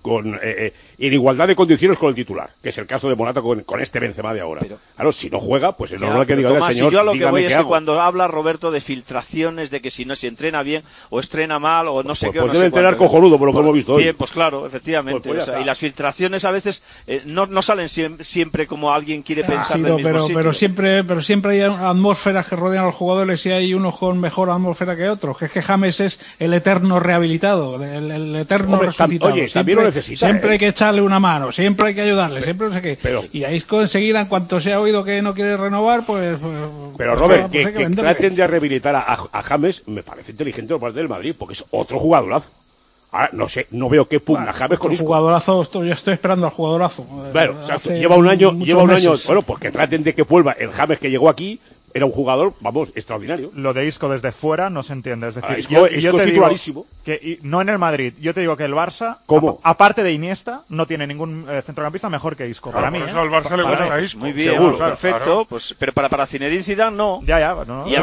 en igualdad de condiciones con el titular, que es el caso de Morata con este Benzema de ahora. Claro, si no juega, pues es normal que diga el señor. Si yo a lo que voy es que cuando habla Roberto de filtraciones, de que si entrena bien o entrena mal o no sé qué. Pues debe entrenar cojonudo por lo que hemos visto hoy. Bien, pues claro, efectivamente. Y las filtraciones a veces no salen siempre como alguien quiere pensar del mismo sitio. Pero siempre hay atmósferas que rodean a los jugadores y hay unos con mejor atmósfera que otros. Que es que James es el eterno rehabilitado, el eterno resucitado. Oye, también lo necesita. Siempre hay que echarle una mano, siempre hay que ayudarle, siempre no sé qué. Y a Isco enseguida, en cuanto se ha oído que no quiere renovar, pues... Pero Robert, que traten de rehabilitar a James me parece inteligente por parte del Madrid, porque es otro jugadorazo. Ahora, no sé, no veo qué pugna James con Isco. Jugadorazo, yo estoy esperando al jugadorazo. Bueno, lleva un año, bueno, pues que traten de que vuelva el James que llegó aquí. Era un jugador, extraordinario. Lo de Isco desde fuera no se entiende. Es decir, Isco es titularísimo. No en el Madrid. Yo te digo que el Barça, aparte de Iniesta, no tiene ningún centrocampista mejor que Isco. Para mí. Por eso al Barça le gusta Isco. Muy bien, seguro, perfecto. Claro. Pues, pero para Zinedine Zidane no. Ya. Y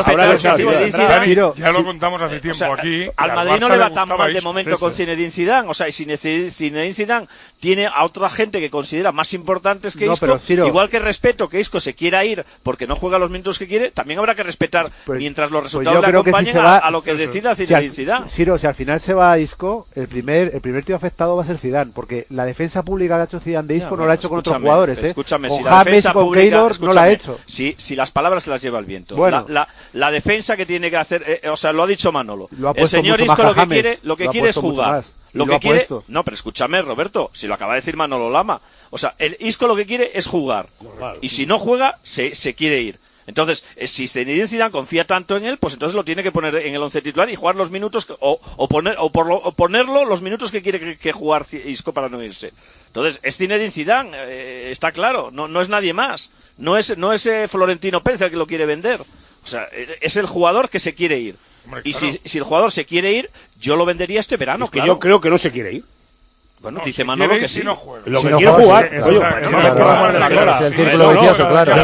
ya lo contamos hace tiempo aquí. Al Madrid no le va tan mal de momento con Zinedine Zidane. O sea, y Zinedine Zidane tiene a otra gente que considera más importantes que Isco. Igual que respeto que Isco se quiera ir porque no juega los minutos que quiere, también habrá que respetar mientras los resultados le acompañen a lo que decida Zinedine Zidane. Ciro, si al final se va Isco, el primer tío afectado va a ser Zidane, porque la defensa pública que ha hecho Zidane de Isco no la ha hecho con otros jugadores, Escúchame, con si la James, defensa con pública, Keylor no la ha hecho. Si las palabras se las lleva el viento. Bueno, la defensa que tiene que hacer, o sea, lo ha dicho Manolo. El señor Isco lo que quiere es jugar. Lo que quiere, no, pero escúchame, Roberto, si lo acaba de decir Manolo Lama. O sea, el Isco lo que quiere es jugar. Y si no juega, se quiere ir. Entonces, si Zinedine Zidane confía tanto en él, pues entonces lo tiene que poner en el 11 titular y jugar los minutos, o ponerlo los minutos que quiere que jugar Isco para no irse. Entonces, es Zinedine Zidane, está claro, no es nadie más. No es Florentino Pérez el que lo quiere vender. O sea, es el jugador que se quiere ir. Hombre, y claro. si el jugador se quiere ir, yo lo vendería este verano, claro. Yo creo que no se quiere ir. Bueno, No, dice si Manolo quiere que ir, sí. si no juega. Lo Si que no quiere juega, jugar, sí, coño, claro, pero claro, no, claro, es el círculo vicioso, claro.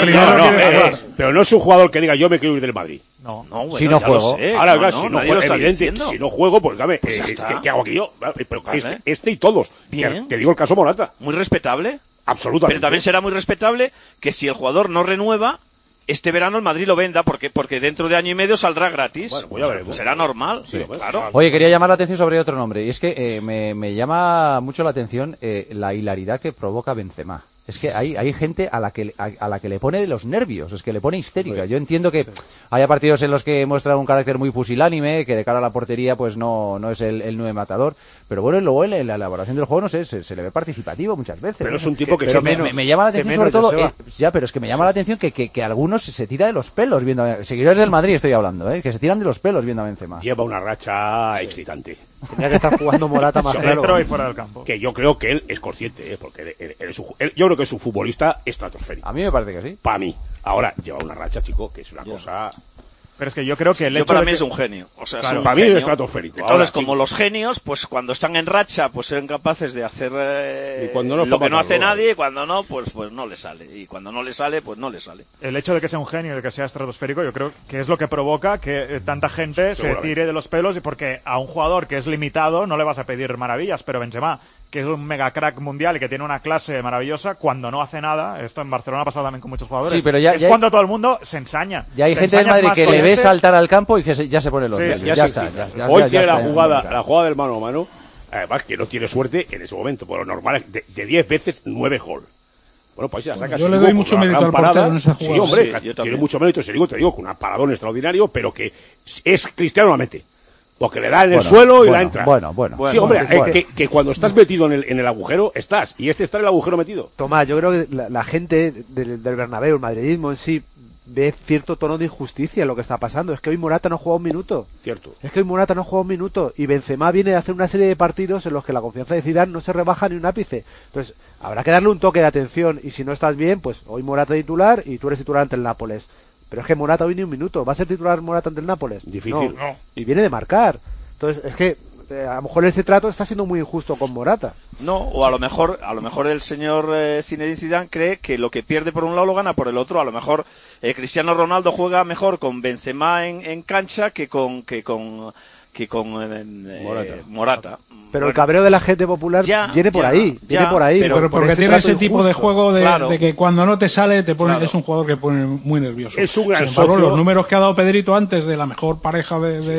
Pero no es un jugador que diga yo me quiero ir del Madrid. No, bueno, Si no ya juego. lo sé. Ahora, No, claro, no, si no nadie juego, lo está evidente, diciendo. si no juego, pues dame, Pues ya está. ¿qué hago aquí yo? Pero Vale. este y todos. Bien. Te digo el caso Morata. Muy respetable. Absolutamente. Pero también será muy respetable que si el jugador no renueva, este verano el Madrid lo venda porque dentro de año y medio saldrá gratis. Bueno, pues ya veremos. Será normal. Sí, claro. Oye, quería llamar la atención sobre otro nombre, y es que me llama mucho la atención la hilaridad que provoca Benzema. Es que hay gente a la que le pone de los nervios, es que le pone histérica. Yo entiendo que haya partidos en los que muestra un carácter muy pusilánime, que de cara a la portería pues no es el 9 matador, pero bueno, luego en la elaboración del juego, no sé, se le ve participativo muchas veces. Pero es un tipo que pero se me llama la atención sobre todo, pero es que me llama la atención que algunos se tira de los pelos viendo, seguidores del Madrid estoy hablando, que se tiran de los pelos viendo a Benzema. Lleva una racha excitante. Tenía que estar jugando Morata más claro. Dentro y fuera del campo. Que yo creo que él es consciente, porque yo creo que es un futbolista estratosférico. A mí me parece que sí. Para mí. Ahora, lleva una racha, chico, que es una cosa... Pero es que yo creo que el Yo hecho para de mí que- es un genio. O sea, Claro, es un para mí genio. es estratosférico. Entonces, Ahora, como sí. los genios, pues cuando están en racha, pues son capaces de hacer Y cuando no, lo que no para hace matarlo. nadie, y cuando no, pues no le sale. Y cuando no le sale, pues no le sale. el hecho de que sea un genio y de que sea estratosférico, yo creo que es lo que provoca que tanta gente se Seguramente. tire de los pelos, y porque a un jugador que es limitado no le vas a pedir maravillas, pero Benzema, que es un mega crack mundial y que tiene una clase maravillosa, cuando no hace nada, esto en Barcelona ha pasado también con muchos jugadores, Sí, pero ya es cuando todo el mundo se ensaña. Ya hay Te gente del ensañas Madrid más que con le ve este- saltar al campo y que ya se pone los Sí, nervios. Ya Ya se está. excita. Hoy tiene está. la jugada del mano a mano, además que no tiene suerte en ese momento, por lo normal es de 10 veces 9 gol. Bueno, pues ahí se la saca Yo sin le doy hueco, mucho con una mérito gran al portero parada. en esa Sí, jugada. hombre, Sí, yo tiene también. mucho mérito, te digo, con un paradón extraordinario, pero que es Cristiano la mete. Porque le da en el Bueno, suelo y bueno, la entra. bueno. Sí, hombre, Bueno. que cuando estás metido en el agujero, estás. Y este está en el agujero metido. Tomás, yo creo que la gente del Bernabéu, el madridismo en sí, ve cierto tono de injusticia en lo que está pasando. Es que hoy Morata no juega un minuto. Cierto. Es que hoy Morata no juega un minuto. Y Benzema viene de hacer una serie de partidos en los que la confianza de Zidane no se rebaja ni un ápice. Entonces, habrá que darle un toque de atención. Y si no estás bien, pues hoy Morata titular y tú eres titular ante el Nápoles. Pero es que Morata hoy ni un minuto. ¿Va a ser titular Morata ante el Nápoles? Difícil. No. Y viene de marcar. Entonces, es que a lo mejor ese trato está siendo muy injusto con Morata. No, o a lo mejor el señor Zinedine Zidane cree que lo que pierde por un lado lo gana por el otro. A lo mejor Cristiano Ronaldo juega mejor con Benzema en cancha que con Morata. Pero el cabreo de la gente popular viene por ahí. Pero porque tiene ese tipo de juego de que cuando no te sale te pone, Claro. es un jugador que pone muy nervioso. Es un gran Sin embargo, socio. los números que ha dado Pedrito antes de la mejor pareja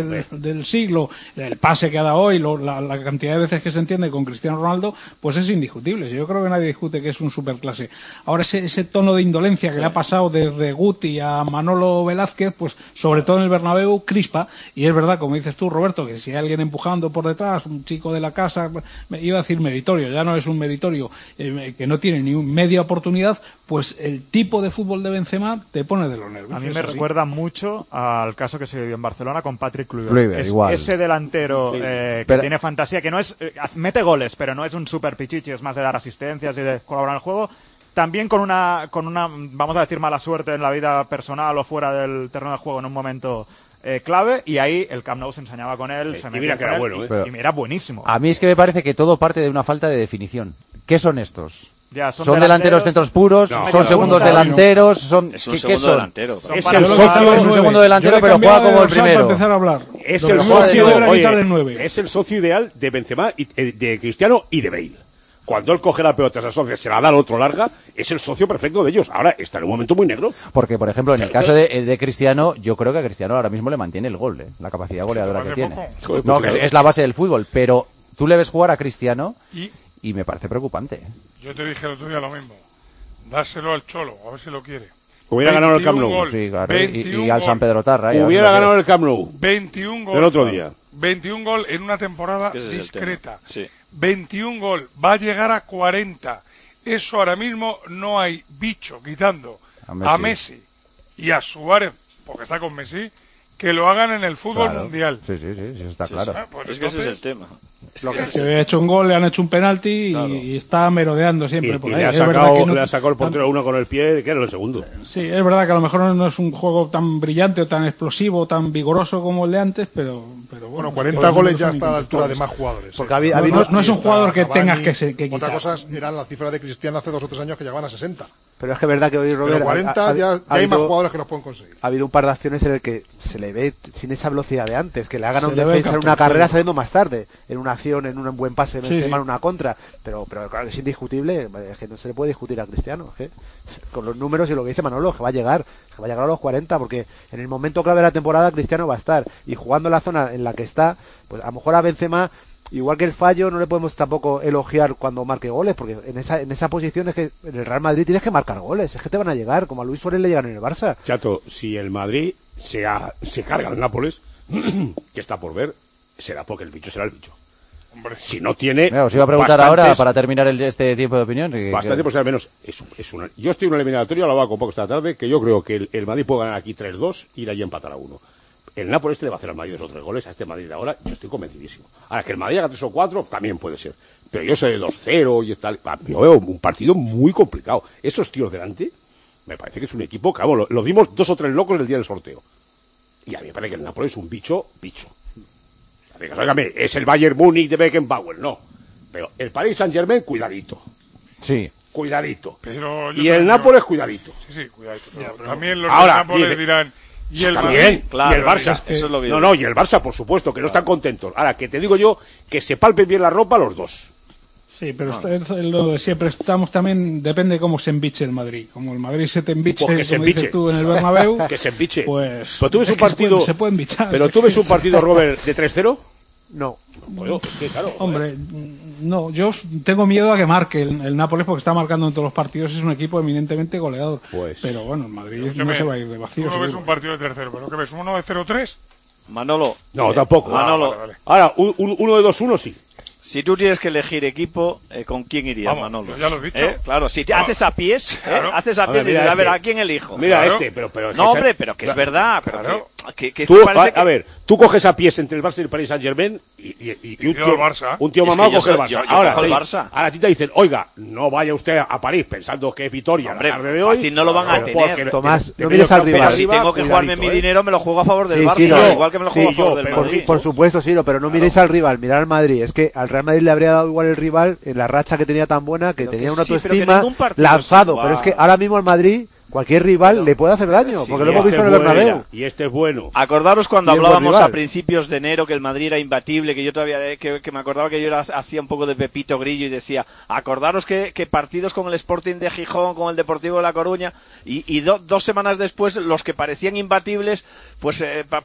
del siglo, el pase que ha dado hoy, la cantidad de veces que se entiende con Cristiano Ronaldo, pues es indiscutible. Yo creo que nadie discute que es un superclase. Ahora ese tono de indolencia que le ha pasado desde Guti a Manolo Velázquez, pues sobre todo en el Bernabéu, crispa. Y es verdad, como dices tú, Roberto, que si hay alguien empujando por detrás, un chico de la casa, me iba a decir meritorio, ya no es un meritorio, que no tiene ni media oportunidad, pues el tipo de fútbol de Benzema te pone de los nervios. A mí Es me así. recuerda mucho al caso que se vivió en Barcelona con Patrick Kluivert. Kluivert, igual. Ese delantero que Pero- tiene fantasía, que no es mete goles, pero no es un super pichichi, es más de dar asistencias y de colaborar en el juego. También con una vamos a decir mala suerte en la vida personal o fuera del terreno de juego en un momento clave, y ahí el Camp Nou se ensañaba con él, se y metía mira que con era él, bueno, y era buenísimo. A mí es que me parece que todo parte de una falta de definición. ¿Qué son estos? Ya, ¿Son delanteros centros puros? No, ¿Son segundos delanteros. delanteros? Es un ¿Qué segundo son? delantero. Son Es para- el Yo lo socio, quitaba es del un 9. segundo delantero, Yo le pero cambiaba juega como de el dorsal primero. Para empezar a hablar. es Lo el primero que socio, hacía era oye, quitarle el 9. es el socio ideal de Benzema, de Cristiano y de Bale. Cuando él coge la pelota, se asocia, se la da al otro larga, es el socio perfecto de ellos. Ahora está en un momento muy negro. Porque, por ejemplo, en el caso de Cristiano, yo creo que a Cristiano ahora mismo le mantiene el gol, la capacidad goleadora Hace que tiene. poco. Joder, No, pues que claro. es la base del fútbol, pero tú le ves jugar a Cristiano Y y me parece preocupante. yo te dije el otro día lo mismo. Dáselo al Cholo, a ver si lo quiere. Hubiera ganado el Camp Nou. 21 gol. Sí, claro, y 21 al San gol. Pedro Tarra. Hubiera ganado el Camp Nou. 21 gol. El otro día. 21 gol en una temporada Ese es el discreta. tema. Sí. 21 gol. Va a llegar a 40. Eso ahora mismo no hay bicho quitando A a Messi. Messi y a Suárez, porque está con Messi, que lo hagan en el fútbol Claro. mundial. Sí, está Sí, claro. sí. Pues Es que ese es el entonces, tema. Que ha hecho un gol, le han hecho un penalti Claro. y está merodeando siempre Y por le ahí. ha Es verdad sacado, que no- le ha sacado el portero uno con el pie, que era el segundo. Sí, es verdad que a lo mejor no es un juego tan brillante o tan explosivo, tan vigoroso como el de antes, pero Bueno, 40 goles ya está a la altura de más jugadores. Porque ha habido, no es un jugador que tengas que quitar. Otra cosa eran las cifras de Cristiano hace 2 o 3 años que llegaban a 60. Pero es que es verdad que hoy, Robert, pero 40 ya hay más jugadores que los pueden conseguir. Ha habido un par de acciones en el que se le ve sin esa velocidad de antes, que le ha ganado un defensa en una carrera saliendo más tarde, en una acción, en un buen pase, en una contra. Pero claro, es indiscutible, es que no se le puede discutir a Cristiano. Es que, con los números y lo que dice Manolo, que va a llegar a los 40, porque en el momento clave de la temporada Cristiano va a estar. Y jugando en la zona en la que está, pues a lo mejor a Benzema, igual que el fallo, no le podemos tampoco elogiar cuando marque goles, porque en esa posición es que en el Real Madrid tienes que marcar goles, es que te van a llegar, como a Luis Suárez le llegan en el Barça. Chato, si el Madrid se carga al Nápoles, que está por ver, será porque el bicho será el bicho. Hombre, si no tiene... Mira, os iba a preguntar ahora, para terminar este tiempo de opinión. Bastante, pues al menos, yo estoy en un eliminatorio, lo hago un poco esta tarde, que yo creo que el Madrid puede ganar aquí 3-2 y ir allí a empatar a 1. El Nápoles le va a hacer al Madrid 2 o 3 goles a este Madrid de ahora, yo estoy convencidísimo. Ahora, que el Madrid haga 3 o 4, también puede ser. Pero yo soy de 2-0 y tal. Yo veo un partido muy complicado. Esos tíos delante, me parece que es un equipo que, vamos, lo dimos 2 o 3 locos el día del sorteo. Y a mí me parece que el Nápoles es un bicho. Óigame, es el Bayern Múnich de Beckenbauer, no. Pero el Paris Saint-Germain, cuidadito. Sí. Cuidadito. Pero y el Nápoles, cuidadito. Sí, cuidadito. Pero también los ahora, del Nápoles dirán... Y el también, Madrid, claro, y el Barça. Eso es lo que y el Barça, por supuesto, que no están contentos. Ahora, que te digo yo, que se palpen bien la ropa los dos. Sí, pero es lo de siempre. Estamos también, depende de cómo se embiche el Madrid. Como el Madrid se te embiche, pues como dices tú, en el Bernabéu. Que se embiche. Pues, pero tú ves un partido... se puede embichar. Pero tú ves un partido, Robert, de 3-0... No. Bueno, es que, claro, hombre, no, yo tengo miedo a que marque el Nápoles porque está marcando en todos los partidos, es un equipo eminentemente goleador. Pues, pero bueno, el Madrid no se va a ir de vacío. Tú no ves un partido de 3-0, pero ¿qué ves? ¿Uno de 0-3? Manolo. No, tampoco. Manolo. Vale. Ahora, uno de 2-1 sí. Si tú tienes que elegir equipo, ¿con quién irías, Manolo? Ya lo he dicho. Claro, si te haces a pies, haces a pies y dices, a ver, ¿a quién elijo? Mira, pero no, hombre, pero que es verdad. Pero que tú, a ver, tú coges a pies entre el Barça y el Paris Saint-Germain y un tío mamado coge el Barça. Ahora a ti te dicen, oiga, no vaya usted a París pensando que es Victoria la tarde de hoy. Así no lo van a tener. Tomás, no mires al rival. Si tengo que jugarme mi dinero, me lo juego a favor del Barça, igual que me lo juego a favor del Madrid. Por supuesto, sí, pero no miréis al rival, mirad al Madrid. Es que al Real Madrid le habría dado igual el rival en la racha que tenía tan buena, que tenía una autoestima lanzado. Pero es que ahora mismo al Madrid... Cualquier rival le puede hacer daño, porque lo hemos visto en el Bernabéu. Y este es bueno. Acordaros cuando hablábamos a principios de enero que el Madrid era imbatible, que yo todavía que me acordaba que yo hacía un poco de Pepito Grillo y decía, acordaros que partidos con el Sporting de Gijón, con el Deportivo de La Coruña, y 2 semanas después los que parecían imbatibles, pues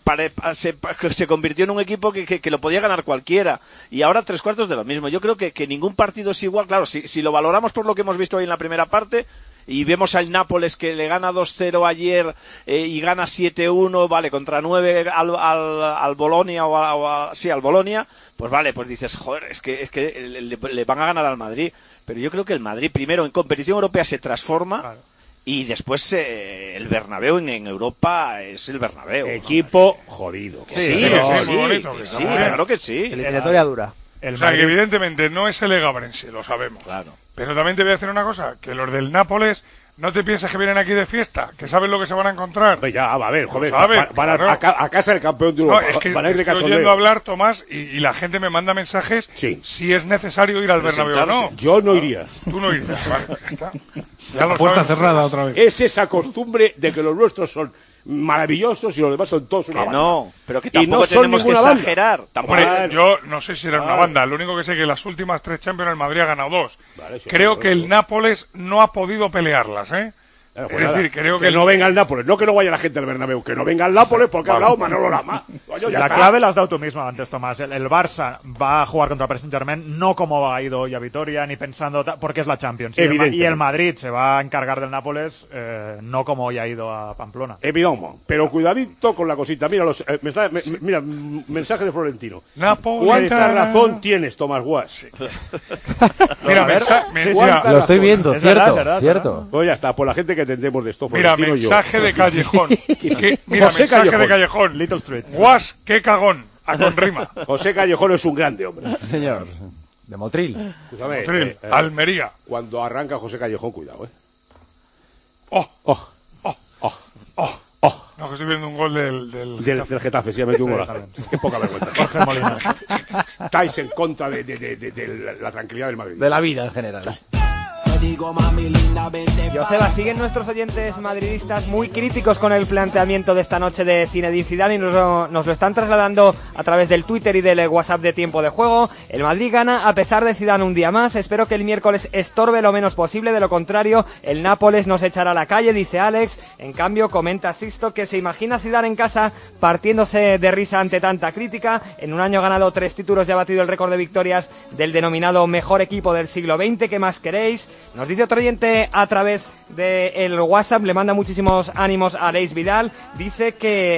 se convirtió en un equipo que lo podía ganar cualquiera. Y ahora 3/4 de lo mismo. Yo creo que ningún partido es igual. Claro, si lo valoramos por lo que hemos visto hoy en la primera parte, y vemos al Nápoles que le gana 2-0 ayer y gana 7-1, vale, contra 9 al Bolonia al Bolonia, pues vale, pues dices, joder, es que le van a ganar al Madrid. Pero yo creo que el Madrid primero en competición europea se transforma. Claro. Y después el Bernabéu en Europa es el Bernabéu. Equipo jodido. Sí, claro que sí. Eliminatoria dura. O sea, que evidentemente no es el Egabrense, lo sabemos. Claro. Pero también te voy a decir una cosa, que los del Nápoles, no te pienses que vienen aquí de fiesta, que saben lo que se van a encontrar. Pues ya, a ver, joder, van a casa del campeón de Europa. No, es que estoy oyendo hablar, Tomás, y la gente me manda mensajes si es necesario ir al Bernabéu o no. Yo no iría. Tú no irías, vale, ya está. Ya lo puerta cerrada otra vez. Es esa costumbre de que los nuestros son maravillosos y los demás son todos una banda. No, pero que tampoco tenemos que exagerar. Hombre, yo no sé si era una banda. Lo único que sé es que las últimas 3 Champions el Madrid ha ganado 2. Vale, creo que el Nápoles no ha podido pelearlas, ¿eh? Claro, pues es decir, creo que no venga el Nápoles, no que no vaya la gente al Bernabéu, que no venga el Nápoles porque ha hablado Manolo Lama. La clave la has dado tú mismo antes, Tomás. El Barça va a jugar contra el Paris Saint-Germain no como ha ido hoy a Vitoria, ni pensando porque es la Champions. Y el Madrid se va a encargar del Nápoles no como hoy ha ido a Pamplona. Evidente, pero cuidadito con la cosita. Mira, mira mensaje de Florentino. ¿Cuánta razón tienes, Tomás Guas? Mira, lo estoy viendo, cierto. Pues ya está, por la gente que entendemos de esto. Mira, mensaje de Callejón. Mensaje de Callejón. Little Street. Guas, qué cagón. A con rima. José Callejón es un grande hombre. Sí, señor. De Motril. Escúchame, Motril, Almería. Cuando arranca José Callejón, cuidado, No, que estoy viendo un gol del Getafe, sí, ha metido un golazo. Qué poca vergüenza. Jorge Molina. Estáis en contra de la tranquilidad del Madrid. De la vida en general. Joseba, siguen nuestros oyentes madridistas muy críticos con el planteamiento de esta noche de Zinedine Zidane y nos lo están trasladando a través del Twitter y del WhatsApp de Tiempo de Juego. El Madrid gana a pesar de Zidane un día más. Espero que el miércoles estorbe lo menos posible, de lo contrario el Nápoles nos echará a la calle, dice Alex. En cambio, comenta Sisto que se imagina a Zidane en casa partiéndose de risa ante tanta crítica. En un año ha ganado 3 títulos y ha batido el récord de victorias del denominado mejor equipo del siglo XX. ¿Qué más queréis? Nos dice otro oyente a través del WhatsApp, le manda muchísimos ánimos a Aleix Vidal. Dice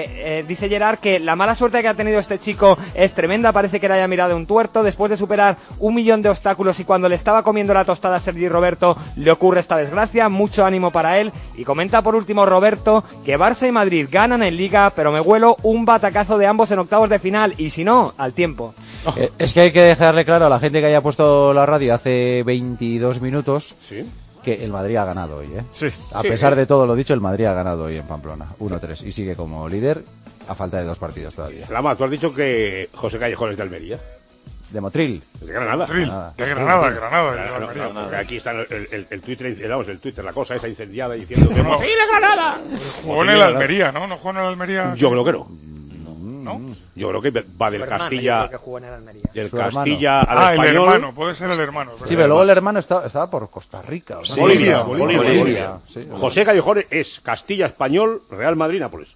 Gerard que la mala suerte que ha tenido este chico es tremenda, parece que le haya mirado un tuerto. Después de superar 1.000.000 de obstáculos y cuando le estaba comiendo la tostada a Sergi Roberto, le ocurre esta desgracia. Mucho ánimo para él. Y comenta por último Roberto que Barça y Madrid ganan en Liga, pero me huelo un batacazo de ambos en octavos de final, y si no, al tiempo. Es que hay que dejarle claro a la gente que haya puesto la radio hace 22 minutos que el Madrid ha ganado hoy, ¿eh? Sí. A pesar de todo lo dicho, el Madrid ha ganado hoy en Pamplona, 1-3, y sigue como líder a falta de 2 partidos todavía. Lama, tú has dicho que José Callejón es de Almería. De Motril. De Granada. De Granada. Aquí está el Twitter, la cosa esa incendiada diciendo que Motril es Granada. Jugó en el Almería, ¿no? ¿No jugó en el Almería? Yo creo que no. ¿No? Yo creo que va del Castilla. Del Castilla al Español. el hermano, puede ser el hermano. Sí, pero luego el hermano estaba por Costa Rica. ¿No? Sí, Bolivia. Sí, José Callejón es Castilla, Español, Real Madrid, Nápoles.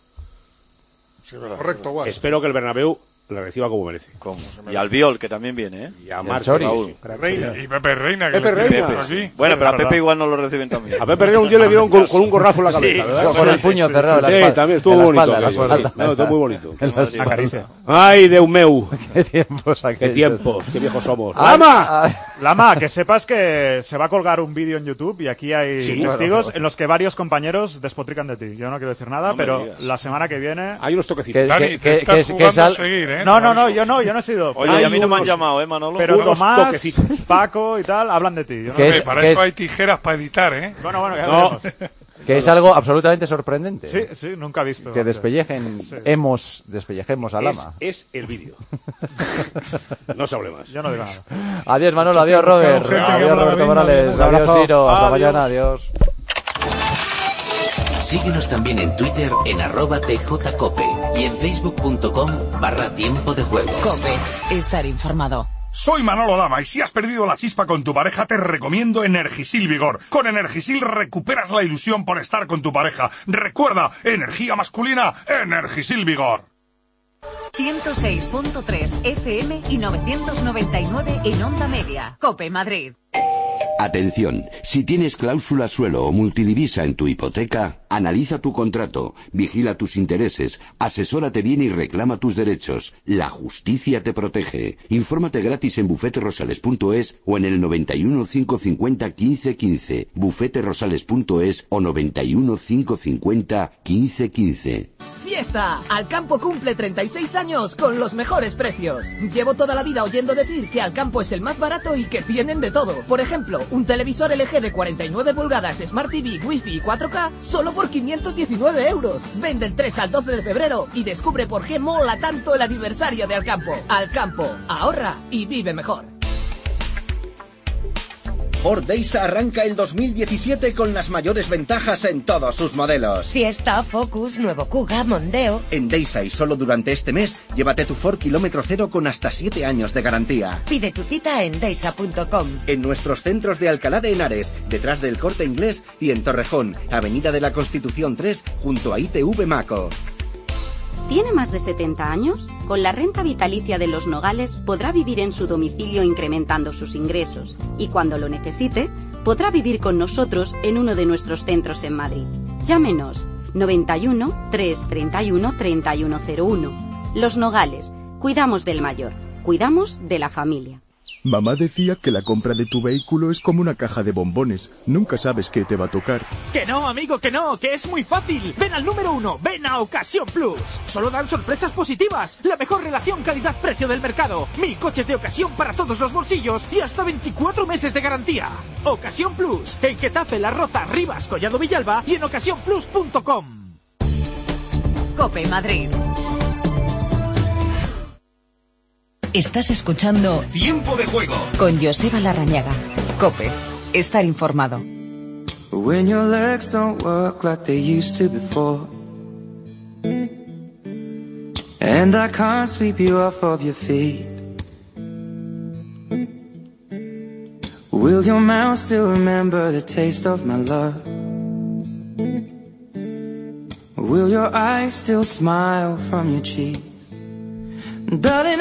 Sí, correcto, guay. Espero que el Bernabéu le reciba como merece. Y Albiol, que también viene, ¿eh? Y a Marcos Raúl. Y Pepe Reina, que Pepe Reina. Aquí. Bueno, pero a Pepe igual no lo reciben también. A Pepe Reina un día le dieron con un gorrazo en la cabeza, ¿verdad? Con el puño cerrado en la espalda. Sí, también estuvo bonito. Estuvo muy bonito. ¡Ay, Déu meu! ¡Qué tiempos aquellos! ¡Qué tiempos! ¡Qué viejos somos! Lama, que sepas que se va a colgar un vídeo en YouTube y aquí hay testigos en los que varios compañeros despotrican de ti. Yo no quiero decir nada, pero la semana que viene... Hay unos toquecitos. Dani, te estás jugando a seguir, ¿eh? No, yo no he sido. Oye, y a mí no me han llamado, Manolo. Pero Tomás, Paco y tal, hablan de ti. Para eso hay tijeras para editar, ¿eh? Bueno, ya veremos. Que es algo absolutamente sorprendente. Sí, nunca he visto. Que despellejemos a Lama. Es el vídeo. No se hable más. Yo no digo nada. Adiós, Manolo. Adiós, Robert. Adiós, Roberto Morales. Adiós, Ciro. Hasta mañana. Adiós. Síguenos también en Twitter en @tjcope y en facebook.com/tiempo de juego. COPE. Estar informado. Soy Manolo Lama y si has perdido la chispa con tu pareja te recomiendo Energisil Vigor. Con Energisil recuperas la ilusión por estar con tu pareja. Recuerda, energía masculina, Energisil Vigor. 106.3 FM y 999 en Onda Media. COPE Madrid. Atención, si tienes cláusula suelo o multidivisa en tu hipoteca, analiza tu contrato, vigila tus intereses, asesórate bien y reclama tus derechos. La justicia te protege. Infórmate gratis en bufeterosales.es o en el 91 550 1515, bufeterosales.es o 91 550 1515. ¡Fiesta! Alcampo cumple 36 años con los mejores precios. Llevo toda la vida oyendo decir que Alcampo es el más barato y que tienen de todo. Por ejemplo, un televisor LG de 49 pulgadas Smart TV, Wi-Fi y 4K solo por 519 euros. Vende el 3 al 12 de febrero y descubre por qué mola tanto el aniversario de Alcampo. Alcampo, ahorra y vive mejor. Ford Deisa arranca el 2017 con las mayores ventajas en todos sus modelos. Fiesta, Focus, nuevo Kuga, Mondeo. En Deisa y solo durante este mes, llévate tu Ford kilómetro cero con hasta 7 años de garantía. Pide tu cita en deisa.com. En nuestros centros de Alcalá de Henares, detrás del Corte Inglés, y en Torrejón, Avenida de la Constitución 3, junto a ITV Maco. ¿Tiene más de 70 años? Con la renta vitalicia de Los Nogales podrá vivir en su domicilio incrementando sus ingresos y cuando lo necesite podrá vivir con nosotros en uno de nuestros centros en Madrid. Llámenos 91 331 3101. Los Nogales, cuidamos del mayor, cuidamos de la familia. Mamá decía que la compra de tu vehículo es como una caja de bombones. Nunca sabes qué te va a tocar. ¡Que no, amigo, que no! ¡Que es muy fácil! ¡Ven al número 1! ¡Ven a Ocasión Plus! Solo dan sorpresas positivas. La mejor relación calidad-precio del mercado. 1000 coches de ocasión para todos los bolsillos y hasta 24 meses de garantía. Ocasión Plus. En Getafe, La Roza, Rivas, Collado Villalba y en ocasiónplus.com. COPE Madrid. Estás escuchando Tiempo de Juego con Joseba Larrañaga. COPE. Estar informado. When your legs don't work like they used to before, and I can't sweep you off of your feet, will your mouth still remember the taste of my love? Will your eyes still smile from your cheeks? Darling,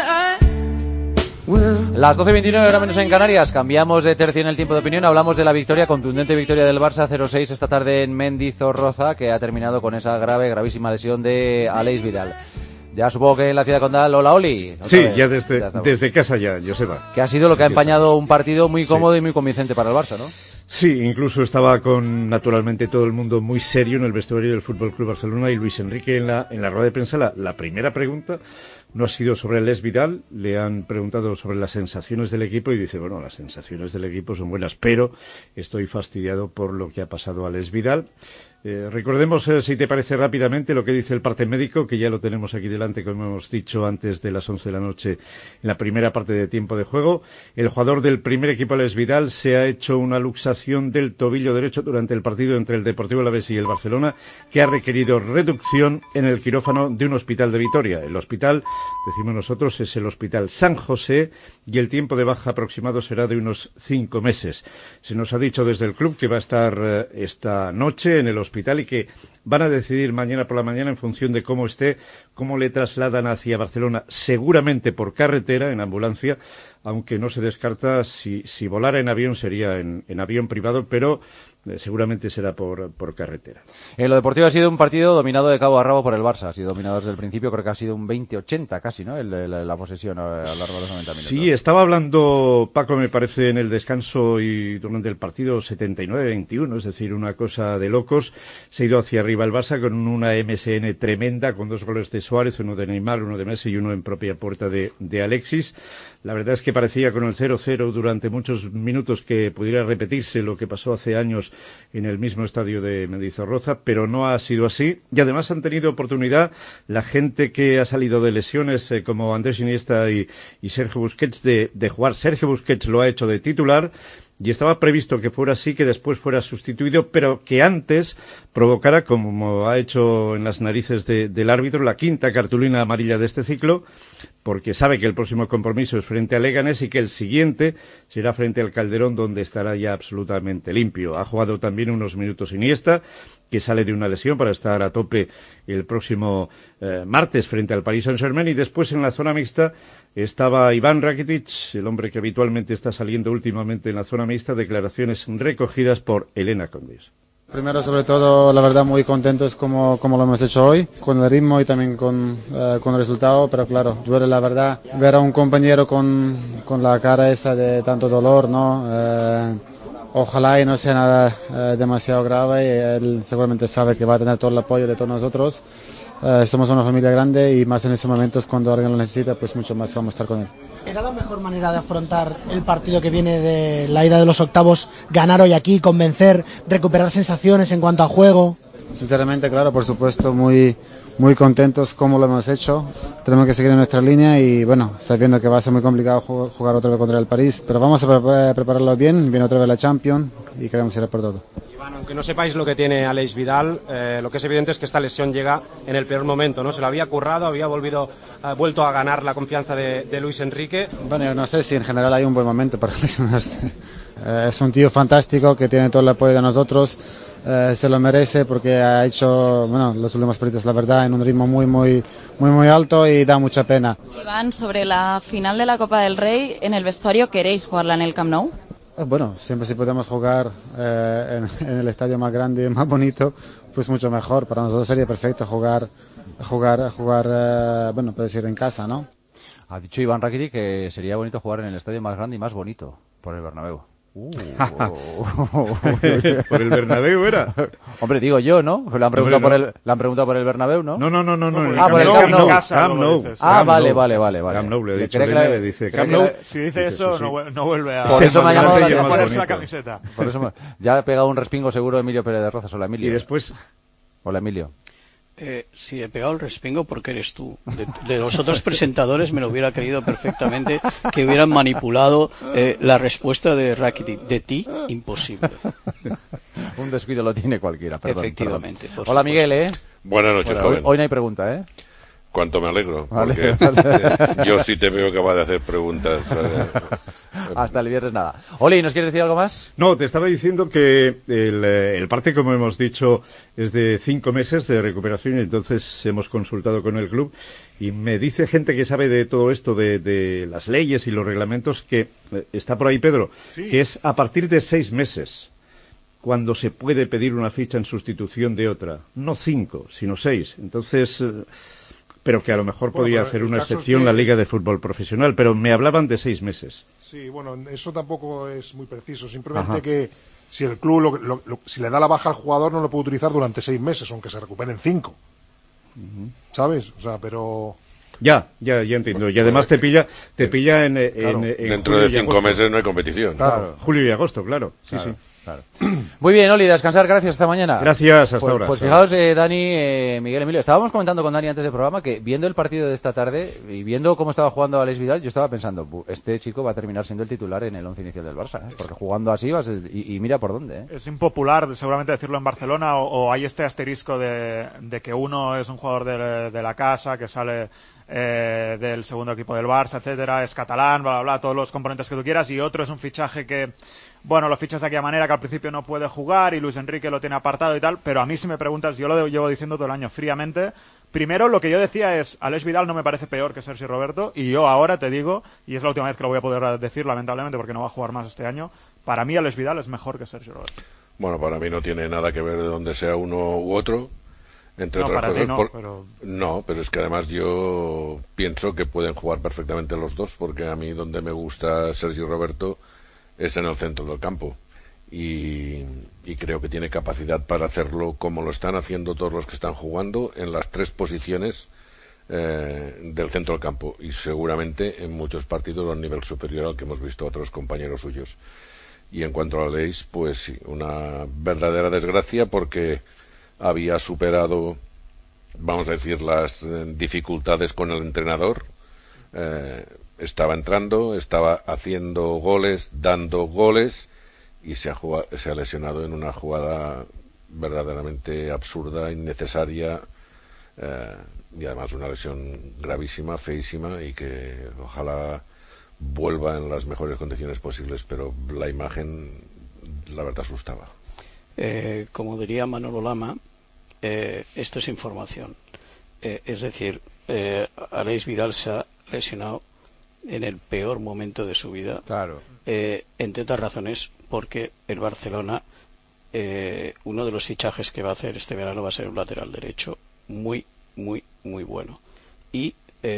Las 12:29 hora menos en Canarias. Cambiamos de tercio en el tiempo de opinión. Hablamos de la contundente victoria del Barça 0-6 esta tarde en Mendizorroza, que ha terminado con esa gravísima lesión de Aleix Vidal. Ya supongo que en la ciudad condal, hola Oli. Sí, ya desde casa ya, Joseba. Que ha sido lo que ha empañado un partido muy cómodo y muy convincente para el Barça, ¿no? Sí, incluso estaba con naturalmente todo el mundo muy serio en el vestuario del FC Barcelona, y Luis Enrique en la rueda de prensa. La primera pregunta no ha sido sobre Aleix Vidal, le han preguntado sobre las sensaciones del equipo y dice, bueno, las sensaciones del equipo son buenas, pero estoy fastidiado por lo que ha pasado a Aleix Vidal. Recordemos, si te parece rápidamente, lo que dice el parte médico, que ya lo tenemos aquí delante, como hemos dicho, antes de las 11 de la noche, en la primera parte de tiempo de juego. El jugador del primer equipo, Aleix Vidal, se ha hecho una luxación del tobillo derecho durante el partido entre el Deportivo Alavés y el Barcelona, que ha requerido reducción en el quirófano de un hospital de Vitoria. El hospital, decimos nosotros, es el Hospital San José, y el tiempo de baja aproximado será de unos 5 meses. Se nos ha dicho desde el club que va a estar esta noche en el hospital y que van a decidir mañana por la mañana, en función de cómo esté, cómo le trasladan hacia Barcelona, seguramente por carretera, en ambulancia, aunque no se descarta si volara en avión sería en avión privado, pero seguramente será por carretera. En lo deportivo ha sido un partido dominado de cabo a rabo por el Barça. Ha sido dominado desde el principio, creo que ha sido un 20-80 casi, ¿no? La posesión a lo largo de los 90 minutos. Sí, estaba hablando Paco, me parece, en el descanso y durante el partido 79-21, es decir, una cosa de locos. Se ha ido hacia arriba el Barça con una MSN tremenda, con 2 goles de Suárez, uno de Neymar, uno de Messi y uno en propia puerta de Alexis. La verdad es que parecía con el 0-0 durante muchos minutos que pudiera repetirse lo que pasó hace años en el mismo estadio de Mendizorroza, pero no ha sido así. Y además han tenido oportunidad la gente que ha salido de lesiones, como Andrés Iniesta y Sergio Busquets, de jugar. Sergio Busquets lo ha hecho de titular, y estaba previsto que fuera así, que después fuera sustituido, pero que antes provocara, como ha hecho en las narices del árbitro, la 5ª cartulina amarilla de este ciclo, porque sabe que el próximo compromiso es frente a Leganés y que el siguiente será frente al Calderón, donde estará ya absolutamente limpio. Ha jugado también unos minutos Iniesta, que sale de una lesión para estar a tope el próximo martes frente al Paris Saint-Germain, y después en la zona mixta estaba Iván Rakitic, el hombre que habitualmente está saliendo últimamente en la zona mixta. Declaraciones recogidas por Elena Condis. Primero, sobre todo, la verdad, muy contentos como lo hemos hecho hoy, con el ritmo y también con el resultado, pero claro, duele la verdad ver a un compañero con la cara esa de tanto dolor, ¿no? Ojalá y no sea nada demasiado grave, y él seguramente sabe que va a tener todo el apoyo de todos nosotros. Somos una familia grande, y más en esos momentos cuando alguien lo necesita, pues mucho más vamos a estar con él. ¿Era la mejor manera de afrontar el partido que viene de la ida de los octavos, ganar hoy aquí, convencer, recuperar sensaciones en cuanto a juego? Sinceramente, claro, por supuesto, muy contentos como lo hemos hecho. Tenemos que seguir en nuestra línea y, bueno, sabiendo que va a ser muy complicado jugar otra vez contra el París, pero vamos a prepararlo bien, viene otra vez la Champions y queremos ir a por todo. Iván, aunque no sepáis lo que tiene Aleix Vidal, lo que es evidente es que esta lesión llega en el peor momento, ¿no? Se lo había currado, había vuelto a ganar la confianza de Luis Enrique. Bueno, yo no sé si en general hay un buen momento para lesionarse. Es un tío fantástico que tiene todo el apoyo de nosotros. Se lo merece porque ha hecho los últimos partidos, la verdad, en un ritmo muy alto, y da mucha pena. Iván, sobre la final de la Copa del Rey, en el vestuario, ¿queréis jugarla en el Camp Nou? Bueno, siempre si podemos jugar en el estadio más grande y más bonito, pues mucho mejor. Para nosotros sería perfecto jugar puede decir en casa, ¿no? Ha dicho Iván Rakitic que sería bonito jugar en el estadio más grande y más bonito, por el Bernabéu. ¿Por el Bernabéu era? Hombre, digo yo, ¿no? Le han preguntado por el Bernabéu, ¿no? No. Por el Camp Nou. Vale. Camp Nou, le he dicho, le dice Camp Nou. Si dice eso, no vuelve a por eso me ha llamado la atención, ponerse la camiseta. Por eso ya ha pegado un respingo seguro Emilio Pérez de Rozas. Hola, Emilio. Y después... Hola, Emilio. Si he pegado el respingo porque eres tú. De los otros presentadores me lo hubiera creído perfectamente que hubieran manipulado la respuesta de Rakitic. De ti, imposible. Un descuido lo tiene cualquiera, perdón. Efectivamente. Perdón. Hola, Miguel, Buenas noches, joven. Hoy no hay pregunta, ¿eh? Cuánto me alegro, vale, porque yo sí te veo capaz de hacer preguntas. Hasta el viernes nada. Oli, ¿nos quieres decir algo más? No, te estaba diciendo que el parte, como hemos dicho, es de 5 meses de recuperación, y entonces hemos consultado con el club y me dice gente que sabe de todo esto, de las leyes y los reglamentos, que está por ahí Pedro, sí, que es a partir de 6 meses cuando se puede pedir una ficha en sustitución de otra. No 5, sino 6. Entonces... pero que a lo mejor podía hacer una excepción la Liga de Fútbol Profesional, pero me hablaban de 6 meses. Sí, bueno, eso tampoco es muy preciso, simplemente que si el club si le da la baja al jugador no lo puede utilizar durante 6 meses, aunque se recuperen 5. ¿Sabes? O sea, pero... Ya entiendo. Y además te pilla en dentro de 5 meses no hay competición. Claro, julio y agosto, claro. Sí, claro. Sí. Claro. Muy bien, Oli, descansar, gracias, hasta mañana. Gracias, hasta ahora. Pues fijaos, Dani, Miguel, Emilio, estábamos comentando con Dani antes del programa que viendo el partido de esta tarde y viendo cómo estaba jugando Alex Vidal, yo estaba pensando, este chico va a terminar siendo el titular en el 11 inicial del Barça, porque jugando así y mira por dónde. Es impopular seguramente decirlo en Barcelona, o hay este asterisco de que uno es un jugador de la casa, que sale del segundo equipo del Barça, etcétera, es catalán, bla, bla, bla, todos los componentes que tú quieras, y otro es un fichaje que... bueno, lo fichas de aquella manera que al principio no puede jugar y Luis Enrique lo tiene apartado y tal, pero a mí si me preguntas, yo lo llevo diciendo todo el año fríamente. Primero, lo que yo decía es, Alex Vidal no me parece peor que Sergi Roberto, y yo ahora te digo, y es la última vez que lo voy a poder decir lamentablemente porque no va a jugar más este año, para mí Alex Vidal es mejor que Sergi Roberto. Bueno, para mí no tiene nada que ver de donde sea uno u otro, entre otras cosas. No, pero es que además yo pienso que pueden jugar perfectamente los dos, porque a mí donde me gusta Sergi Roberto es en el centro del campo y creo que tiene capacidad para hacerlo como lo están haciendo todos los que están jugando en las 3 posiciones del centro del campo, y seguramente en muchos partidos a un nivel superior al que hemos visto a otros compañeros suyos. Y en cuanto a la Leis, pues sí, una verdadera desgracia, porque había superado, vamos a decir, las dificultades con el entrenador. Estaba entrando, estaba haciendo goles, dando goles, y se ha lesionado en una jugada verdaderamente absurda, innecesaria, y además una lesión gravísima, feísima, y que ojalá vuelva en las mejores condiciones posibles, pero la imagen, la verdad, asustaba. Como diría Manolo Lama, esto es información. Es decir, Alex Vidal se ha lesionado en el peor momento de su vida. Claro. Entre otras razones, porque el Barcelona, uno de los fichajes que va a hacer este verano va a ser un lateral derecho muy, muy, muy bueno. Y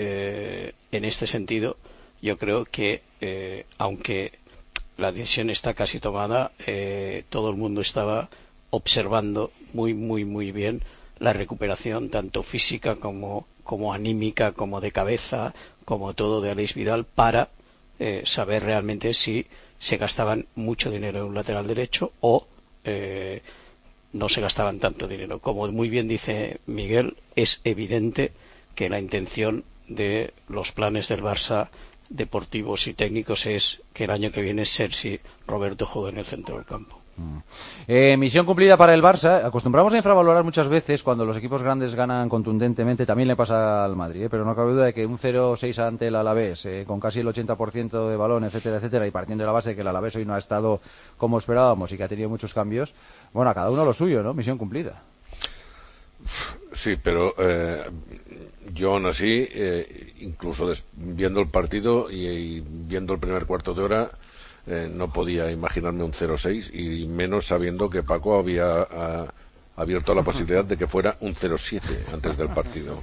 en este sentido, yo creo que, aunque la decisión está casi tomada, todo el mundo estaba observando muy, muy, muy bien la recuperación, tanto física como anímica, como de cabeza, como todo de Alex Vidal, para saber realmente si se gastaban mucho dinero en un lateral derecho o no se gastaban tanto dinero. Como muy bien dice Miguel, es evidente que la intención de los planes del Barça, deportivos y técnicos, es que el año que viene Sergi Roberto juegue en el centro del campo. Misión cumplida para el Barça. Acostumbramos a infravalorar muchas veces cuando los equipos grandes ganan contundentemente. También le pasa al Madrid, pero no cabe duda de que un 0-6 ante el Alavés, con casi el 80% de balón, etcétera, etcétera, y partiendo de la base de que el Alavés hoy no ha estado como esperábamos y que ha tenido muchos cambios, bueno, a cada uno lo suyo, ¿no? Misión cumplida. Sí, pero yo aún así, incluso viendo el partido y viendo el primer cuarto de hora, no podía imaginarme un 0-6, y menos sabiendo que Paco había abierto la posibilidad de que fuera un 0-7 antes del partido.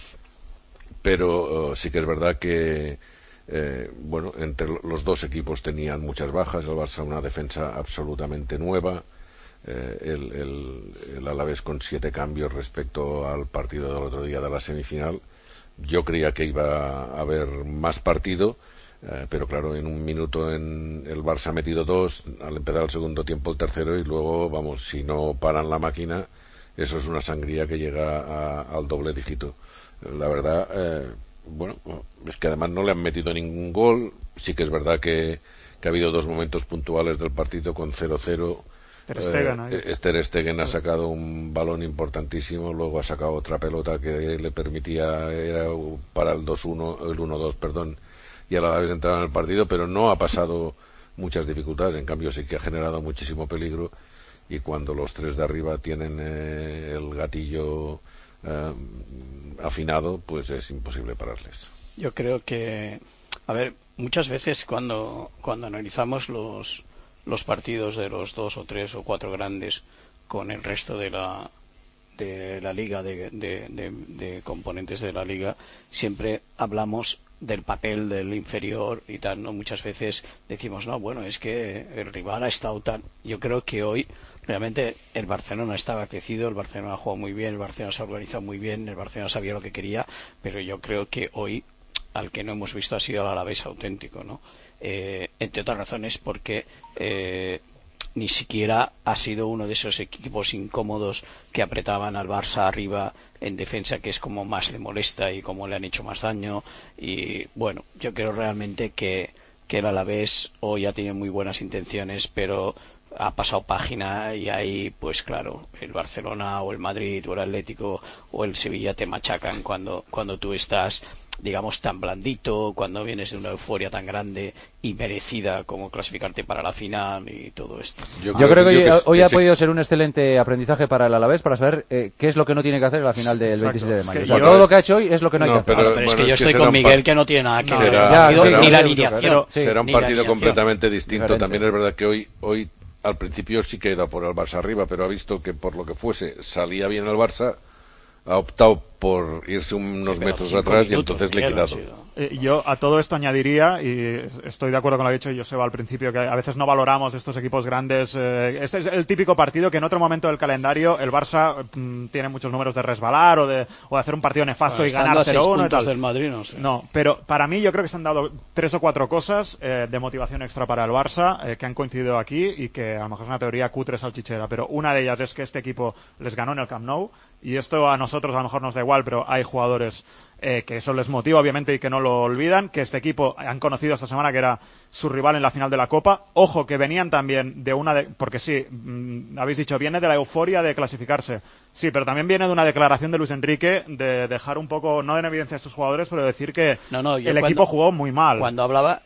Pero sí que es verdad que bueno, entre los dos equipos tenían muchas bajas. El Barça una defensa absolutamente nueva, el Alavés con 7 cambios respecto al partido del otro día de la semifinal. Yo creía que iba a haber más partido, pero claro, en un minuto el Barça ha metido 2, al empezar el segundo tiempo el tercero, y luego, vamos, si no paran la máquina, eso es una sangría que llega al doble dígito. La verdad, bueno, es que además no le han metido ningún gol. Sí que es verdad que ha habido dos momentos puntuales del partido con 0-0. Ter Stegen ha sacado un balón importantísimo, luego ha sacado otra pelota que le permitía, era para el 2-1, el 1-2, perdón, y a la vez entrar en el partido, pero no ha pasado muchas dificultades, en cambio sí que ha generado muchísimo peligro, y cuando los tres de arriba tienen el gatillo afinado, pues es imposible pararles. Yo creo que, a ver, muchas veces cuando analizamos los partidos de los 2 o 3 o 4 grandes con el resto de la liga, de componentes de la liga, siempre hablamos del papel del inferior y tal, ¿no? Muchas veces decimos, no, bueno, es que el rival ha estado tan... Yo creo que hoy realmente el Barcelona estaba crecido, el Barcelona ha jugado muy bien, el Barcelona se ha organizado muy bien, el Barcelona sabía lo que quería, pero yo creo que hoy al que no hemos visto ha sido el Alavés auténtico, ¿no? Entre otras razones porque ni siquiera ha sido uno de esos equipos incómodos que apretaban al Barça arriba en defensa, que es como más le molesta y como le han hecho más daño. Y bueno, yo creo realmente que el Alavés hoy ha tenido muy buenas intenciones, pero ha pasado página, y ahí pues claro, el Barcelona o el Madrid o el Atlético o el Sevilla te machacan cuando tú estás, digamos, tan blandito, cuando vienes de una euforia tan grande y merecida como clasificarte para la final y todo esto. Yo creo que hoy ha podido ser un excelente aprendizaje para el Alavés, para saber qué es lo que no tiene que hacer en la final del 27 de mayo. O sea, todo lo que ha hecho hoy es lo que no hay que hacer. Pero es que yo estoy con Miguel, que no tiene nada que ver. Ni la alineación. Será un partido completamente distinto. También es verdad que hoy al principio sí que ha ido por el Barça arriba, pero ha visto que por lo que fuese salía bien el Barça, ha optado por irse unos metros atrás y entonces liquidado. Yo a todo esto añadiría, y estoy de acuerdo con lo que ha dicho Joseba al principio, que a veces no valoramos estos equipos grandes. Este es el típico partido que en otro momento del calendario el Barça tiene muchos números de resbalar o de hacer un partido nefasto y ganar 0-1 y tal. Del Madrid, no sé. No, pero para mí yo creo que se han dado 3 o 4 cosas de motivación extra para el Barça que han coincidido aquí, y que a lo mejor es una teoría cutre salchichera, pero una de ellas es que este equipo les ganó en el Camp Nou, y esto a nosotros a lo mejor nos da igual, pero hay jugadores que eso les motiva obviamente y que no lo olvidan, que este equipo han conocido esta semana que era su rival en la final de la Copa. Ojo, que venían también de porque sí, habéis dicho, viene de la euforia de clasificarse, sí, pero también viene de una declaración de Luis Enrique de dejar un poco, no en evidencia a sus jugadores, pero decir que el equipo jugó muy mal. Cuando hablaba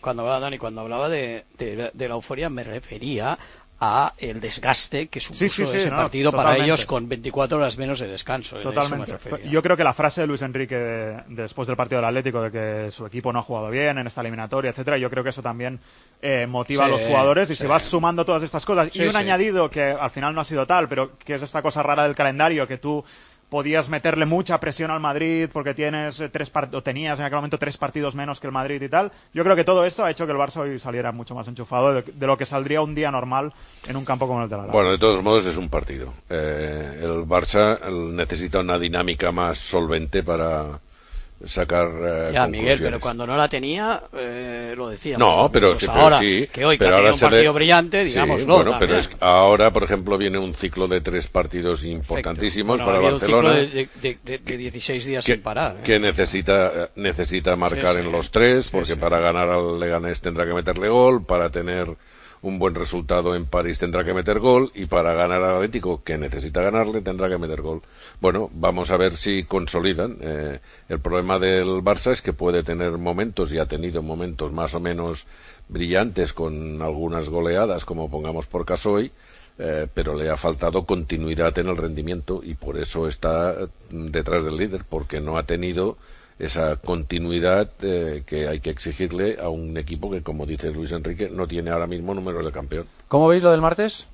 de la euforia me refería a el desgaste que supuso ese partido para ellos con 24 horas menos de descanso. Totalmente. Yo creo que la frase de Luis Enrique después del partido del Atlético, de que su equipo no ha jugado bien en esta eliminatoria, etcétera, yo creo que eso también motiva a los jugadores, y se va sumando todas estas cosas. Y un añadido que al final no ha sido tal, pero que es esta cosa rara del calendario, que tú podías meterle mucha presión al Madrid porque tenías en aquel momento 3 partidos menos que el Madrid y tal. Yo creo que todo esto ha hecho que el Barça hoy saliera mucho más enchufado de lo que saldría un día normal en un campo como el de la Liga. Bueno, de todos modos es un partido. El Barça necesita una dinámica más solvente para sacar ya, Miguel, pero cuando no la tenía, lo decíamos. No, pero ahora, sí, que hoy pero que ha tenido un partido brillante, digámoslo. Sí, bueno, pero es que ahora, por ejemplo, viene un ciclo de 3 partidos importantísimos para Barcelona. Un ciclo de 16 días sin parar. Que necesita marcar en los 3, porque para ganar al Leganés tendrá que meterle gol, para tener un buen resultado en París tendrá que meter gol, y para ganar al Atlético, que necesita ganarle, tendrá que meter gol. Bueno, vamos a ver si consolidan. El problema del Barça es que puede tener momentos, y ha tenido momentos más o menos brillantes con algunas goleadas, como pongamos por caso hoy, pero le ha faltado continuidad en el rendimiento, y por eso está detrás del líder, porque no ha tenido esa continuidad que hay que exigirle a un equipo que, como dice Luis Enrique, no tiene ahora mismo números de campeón. ¿Cómo veis lo del martes?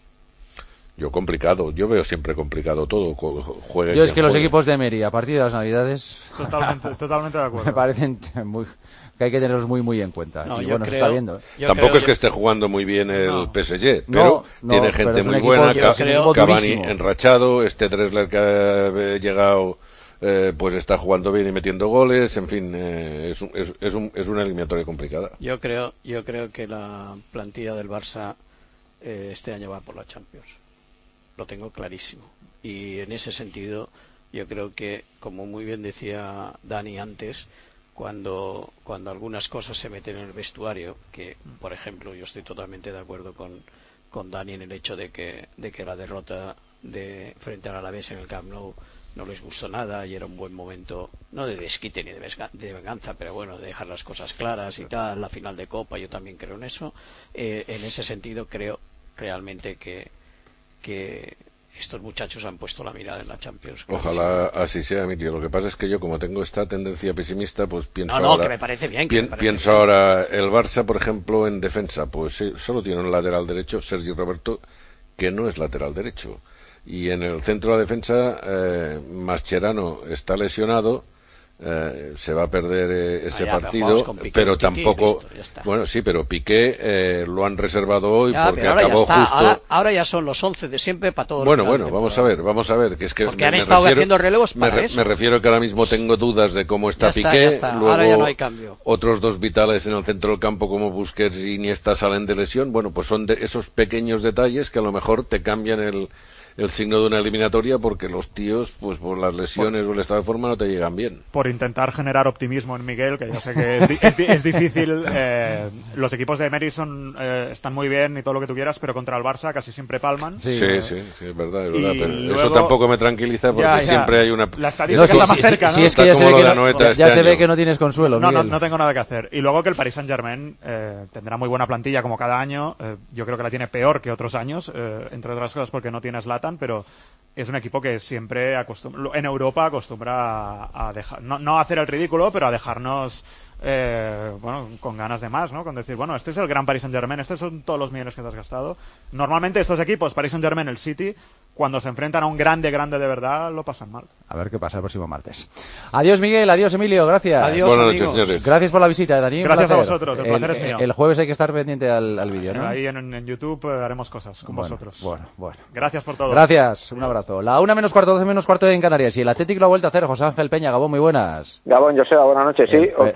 Yo complicado, yo veo siempre complicado todo. Yo es que los equipos de Meri a partir de las Navidades totalmente de acuerdo. Me parecen que hay que tenerlos muy en cuenta. No, y bueno, se está viendo. Tampoco es que esté jugando muy bien el PSG, pero tiene gente muy buena. Cavani enrachado, este Drexler que ha llegado pues está jugando bien y metiendo goles, en fin, es una eliminatoria complicada. Yo creo que la plantilla del Barça este año va por la Champions. Lo tengo clarísimo. Y en ese sentido yo creo que, como muy bien decía Dani antes, cuando algunas cosas se meten en el vestuario, que por ejemplo yo estoy totalmente de acuerdo con Dani en el hecho de que la derrota frente al Alavés en el Camp Nou no les gustó nada y era un buen momento, no de desquite ni de venganza, pero bueno, de dejar las cosas claras y tal. La final de Copa, yo también creo en eso. En ese sentido creo realmente que estos muchachos han puesto la mirada en la Champions. Ojalá así sea, mi tío. Lo que pasa es que yo, como tengo esta tendencia pesimista, pues pienso ahora... que me parece bien. Pienso ahora, el Barça, por ejemplo, en defensa, pues sí, solo tiene un lateral derecho, Sergi Roberto, que no es lateral derecho. Y en el centro de la defensa, Mascherano está lesionado, se va a perder ese partido, pero tampoco... Listo, bueno, sí, pero Piqué lo han reservado hoy porque acabó justo... Ahora ya son los 11 de siempre para todos. Bueno, vamos a ver, que es que... Porque han estado haciendo relevos para eso. Me refiero que ahora mismo tengo dudas de cómo está Piqué. Luego, ahora ya no hay cambio. Otros dos vitales en el centro del campo como Busquets y Iniesta salen de lesión. Bueno, pues son de esos pequeños detalles que a lo mejor te cambian el signo de una eliminatoria, porque los tíos, pues por las lesiones o el estado de forma no te llegan bien. Por intentar generar optimismo en Miguel, que yo sé que es difícil. Los equipos de Emery están muy bien y todo lo que tú quieras, pero contra el Barça casi siempre palman. Sí, es verdad. Pero luego, eso tampoco me tranquiliza, porque siempre hay una... La estadística está más cerca, ¿no? Sí, es que ya se ve que no tienes consuelo, Miguel. No tengo nada que hacer. Y luego que el Paris Saint-Germain tendrá muy buena plantilla como cada año. Yo creo que la tiene peor que otros años, entre otras cosas porque no tiene Zlatan, pero es un equipo que siempre en Europa acostumbra a dejar, no a hacer el ridículo, pero a dejarnos con ganas de más, ¿no? Con decir, bueno, este es el gran Paris Saint-Germain, estos son todos los millones que te has gastado. Normalmente estos equipos, Paris Saint-Germain, el City, cuando se enfrentan a un grande de verdad, lo pasan mal. A ver qué pasa el próximo martes. Adiós, Miguel, adiós, Emilio, gracias. Adiós, buenas noches, señores. Gracias por la visita, Dani. Gracias a vosotros, el placer es mío. El jueves hay que estar pendiente al vídeo, ¿no? Ahí en YouTube haremos cosas con vosotros. Bueno. Gracias por todo. Gracias, un abrazo. La 1 menos cuarto, 12 menos cuarto en Canarias. Y el Atlético lo ha vuelto a hacer. José Ángel Peña, Gabón, muy buenas. Gabón, Joseba, buenas noches.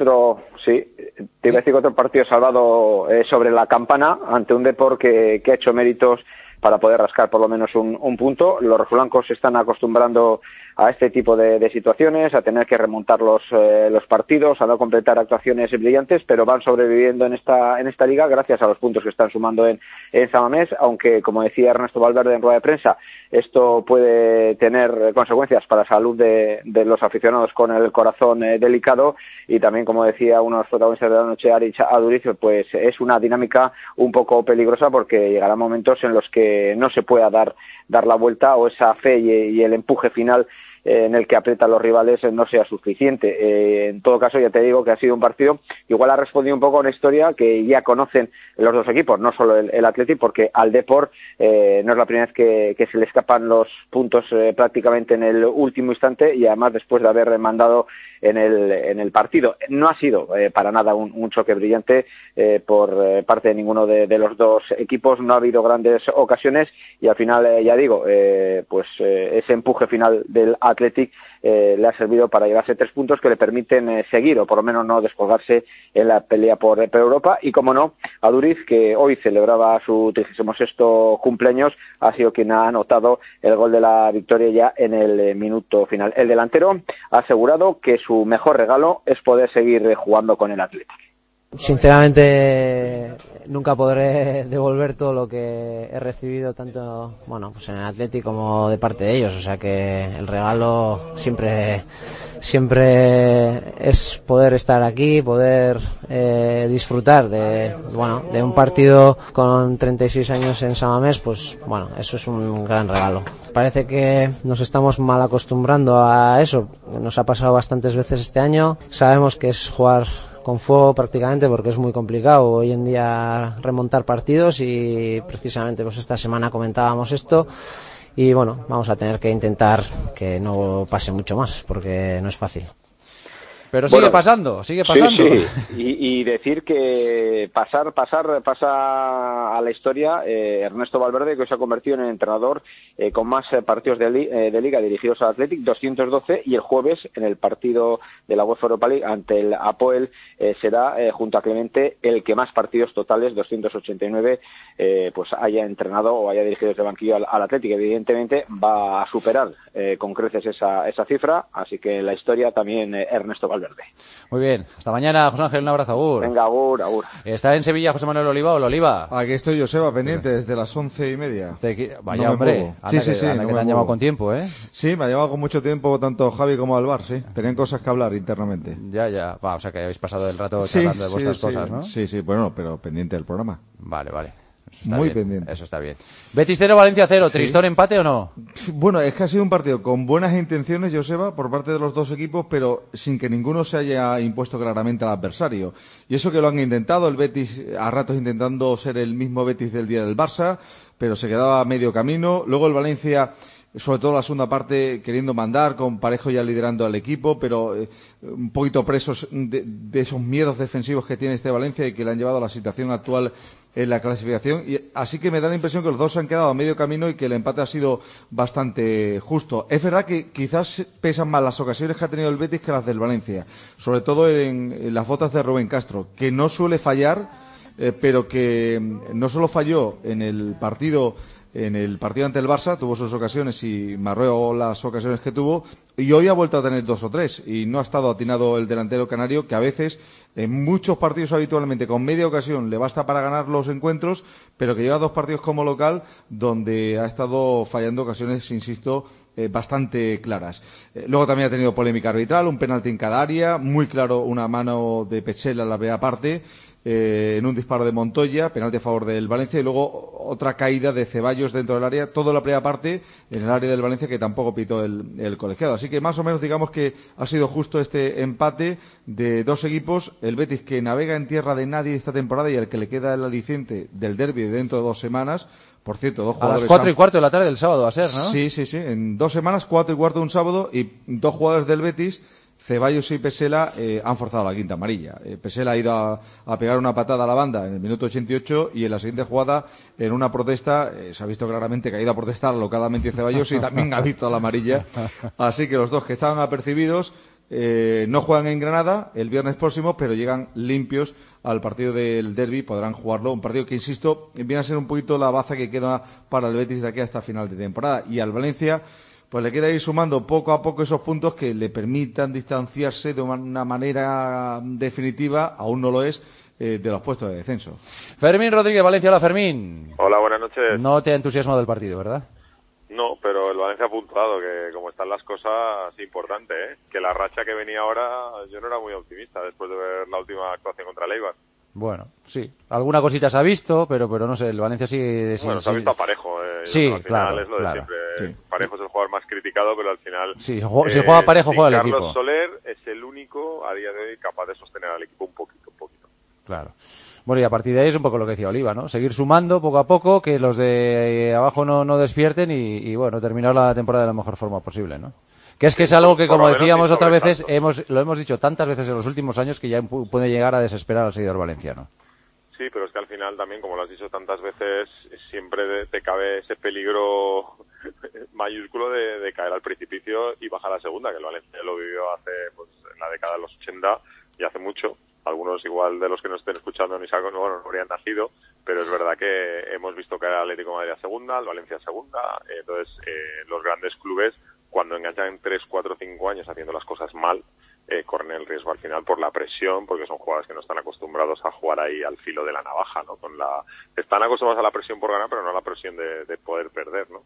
Te iba a decir que otro partido salvado sobre la campana ante un Depor que ha hecho méritos para poder rascar por lo menos un punto. Los rojiblancos se están acostumbrando a este tipo de situaciones, a tener que remontar los partidos, a no completar actuaciones brillantes, pero van sobreviviendo en esta liga gracias a los puntos que están sumando en San Mamés, aunque, como decía Ernesto Valverde en rueda de prensa, esto puede tener consecuencias para la salud de los aficionados con el corazón delicado, y también, como decía uno de los protagonistas de la noche, Aritz Aduriz, pues es una dinámica un poco peligrosa, porque llegarán momentos en los que no se pueda dar la vuelta, o esa fe y el empuje final en el que aprietan los rivales no sea suficiente. En todo caso, ya te digo que ha sido un partido que igual ha respondido un poco a una historia que ya conocen los dos equipos, no solo el Athletic, porque al Depor no es la primera vez que se le escapan los puntos prácticamente en el último instante, y además después de haber mandado en el partido. No ha sido para nada un choque brillante por parte de ninguno de los dos equipos. No ha habido grandes ocasiones, y al final, ya digo, ese empuje final del Athletic le ha servido para llevarse 3 puntos que le permiten seguir, o por lo menos no descolgarse en la pelea por Europa. Y como no, Aduriz, que hoy celebraba su 36º cumpleaños, ha sido quien ha anotado el gol de la victoria ya en el minuto final. El delantero ha asegurado que su mejor regalo es poder seguir jugando con el Athletic. Sinceramente, nunca podré devolver todo lo que he recibido, tanto en el Athletic como de parte de ellos. O sea que el regalo siempre es poder estar aquí, poder disfrutar de un partido con 36 años en San Mamés. Pues eso es un gran regalo. Parece que nos estamos mal acostumbrando a eso. Nos ha pasado bastantes veces este año. Sabemos que es jugar con fuego prácticamente, porque es muy complicado hoy en día remontar partidos, y precisamente esta semana comentábamos esto, y vamos a tener que intentar que no pase mucho más, porque no es fácil. Pero sigue pasando. Sí. Y decir que pasa a la historia Ernesto Valverde, que se ha convertido en el entrenador con más partidos de Liga dirigidos al Athletic, 212, y el jueves en el partido de la UEFA Europa League ante el Apoel será, junto a Clemente, el que más partidos totales, 289, pues haya entrenado o haya dirigido desde el banquillo al Athletic. Evidentemente va a superar con creces esa cifra, así que en la historia también Ernesto Valverde. Muy bien, hasta mañana, José Ángel, un abrazo, agur. Venga, agur. ¿Está en Sevilla José Manuel Oliva? Hola, Oliva. Aquí estoy, Joseba, pendiente desde las 11:30. Vaya, no, hombre, sí, que te han llamado con tiempo, ¿eh? Sí, me ha llamado con mucho tiempo tanto Javi como Alvar, sí. Tenían cosas que hablar internamente. Ya. O sea que habéis pasado el rato charlando de vuestras cosas, ¿no? Sí, bueno, pero pendiente del programa. Vale. Muy pendiente. Eso está bien. Betis 0, Valencia 0. Sí. ¿Tristón empate o no? Bueno, es que ha sido un partido con buenas intenciones, Joseba, por parte de los dos equipos, pero sin que ninguno se haya impuesto claramente al adversario. Y eso que lo han intentado, el Betis a ratos intentando ser el mismo Betis del día del Barça, pero se quedaba a medio camino. Luego el Valencia, sobre todo la segunda parte, queriendo mandar, con Parejo ya liderando al equipo, pero un poquito presos de esos miedos defensivos que tiene este Valencia y que le han llevado a la situación actual en la clasificación. Y así que me da la impresión que los dos se han quedado a medio camino y que el empate ha sido bastante justo. Es verdad que quizás pesan más las ocasiones que ha tenido el Betis que las del Valencia, sobre todo en las botas de Rubén Castro, que no suele fallar, pero que no solo falló en el partido ante el Barça, tuvo sus ocasiones y marreó las ocasiones que tuvo, y hoy ha vuelto a tener 2 o 3 y no ha estado atinado el delantero canario, que a veces en muchos partidos habitualmente con media ocasión le basta para ganar los encuentros, pero que lleva 2 partidos como local donde ha estado fallando ocasiones, insisto, bastante claras. Luego también ha tenido polémica arbitral, un penalti en cada área, muy claro una mano de Petzela en la primera parte, en un disparo de Montoya, penalti a favor del Valencia, y luego otra caída de Ceballos dentro del área, toda la primera parte en el área del Valencia, que tampoco pitó el colegiado. Así que más o menos digamos que ha sido justo este empate de dos equipos, el Betis que navega en tierra de nadie esta temporada y al que le queda el aliciente del derbi dentro de 2 semanas. Por cierto, 2 jugadores... A las 4:15 de la tarde del sábado va a ser, ¿no? Sí. En 2 semanas, 4:15 un sábado, y 2 jugadores del Betis, Ceballos y Petzela, han forzado la quinta amarilla. Petzela ha ido a pegar una patada a la banda en el minuto 88 y en la siguiente jugada, en una protesta, se ha visto claramente que ha ido a protestar alocadamente Ceballos y también ha visto la amarilla. Así que los dos que estaban apercibidos no juegan en Granada el viernes próximo, pero llegan limpios al partido del derbi, podrán jugarlo, un partido que, insisto, viene a ser un poquito la baza que queda para el Betis de aquí hasta final de temporada. Y al Valencia, pues le queda ir sumando poco a poco esos puntos que le permitan distanciarse de una manera definitiva, aún no lo es, de los puestos de descenso. Fermín Rodríguez, Valencia. Hola, Fermín. Hola, buenas noches. No te ha entusiasmado del partido, ¿verdad? No, pero el Valencia ha puntuado, que como están las cosas, es importante, ¿eh? Que la racha que venía ahora, yo no era muy optimista después de ver la última actuación contra el Eibar. Bueno, sí. Alguna cosita se ha visto, pero no sé, el Valencia sigue... Bueno, se ha visto a Parejo. Sí, al final claro. Es lo de siempre. Sí. Parejo es el jugador más criticado, pero al final... Sí, si juega Parejo, juega el equipo. Carlos Soler es el único, a día de hoy, capaz de sostener al equipo un poquito. Claro. Bueno, y a partir de ahí es un poco lo que decía Oliva, ¿no? Seguir sumando poco a poco, que los de abajo no despierten y bueno, terminar la temporada de la mejor forma posible, ¿no? Que es algo que, como decíamos otras veces, lo hemos dicho tantas veces en los últimos años que ya puede llegar a desesperar al seguidor valenciano. Sí, pero es que al final también, como lo has dicho tantas veces, siempre te cabe ese peligro mayúsculo de caer al precipicio y bajar a la segunda, que el Valencia lo vivió hace, pues, en la década de los 80 y hace mucho. Algunos igual de los que nos estén escuchando no habrían nacido, pero es verdad que hemos visto caer al Atlético de Madrid a segunda, al Valencia a segunda, entonces los grandes clubes, cuando enganchan 3, 4, 5 años haciendo las cosas mal, corren el riesgo al final por la presión, porque son jugadores que no están acostumbrados a jugar ahí al filo de la navaja, ¿no? Están acostumbrados a la presión por ganar, pero no a la presión de poder perder, ¿no?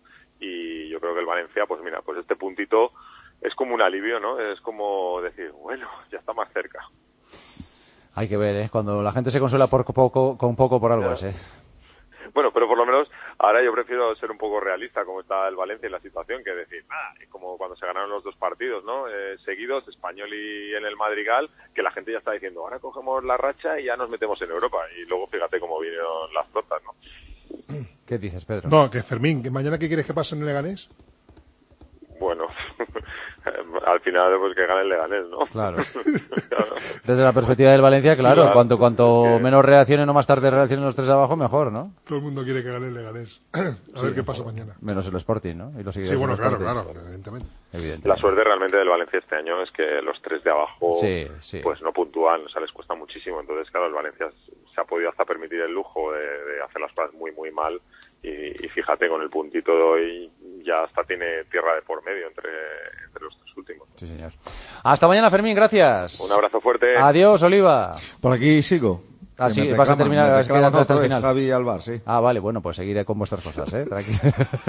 Y yo creo que el Valencia, pues mira, pues este puntito es como un alivio, ¿no? Es como decir, bueno, ya está más cerca. Hay que ver, cuando la gente se consuela con poco por algo es, Bueno, pero por lo menos ahora yo prefiero ser un poco realista, como está el Valencia en la situación, que decir, como cuando se ganaron los 2 partidos, ¿no? Seguidos, Español y en el Madrigal, que la gente ya está diciendo, ahora cogemos la racha y ya nos metemos en Europa. Y luego fíjate cómo vinieron las tortas, ¿no? ¿Qué dices, Pedro? No, que Fermín, que mañana ¿qué quieres que pase en el Leganés? Bueno, al final pues que gane el Leganés, ¿no? Claro. Desde la perspectiva del Valencia, claro, sí, claro. Cuanto menos reaccionen o más tarde reaccionen los tres abajo, mejor, ¿no? Todo el mundo quiere que gane el Leganés. A ver qué pasa mañana. Menos el Sporting, ¿no? Y los sí, bueno, claro, evidentemente. La suerte realmente del Valencia este año es que los tres de abajo pues no puntúan, o sea, les cuesta muchísimo. Entonces, claro, el Valencia se ha podido hasta permitir el lujo de hacer las cosas muy, muy mal. Y fíjate, con el puntito de hoy ya hasta tiene tierra de por medio entre los tres últimos. Sí, señor. Hasta mañana, Fermín, gracias. Un abrazo fuerte. Adiós, Oliva. Por aquí sigo. Ah, sí, vas a terminar hasta el final. Javi Alvar, sí. Ah, vale, bueno, pues seguiré con vuestras cosas, tranquilo.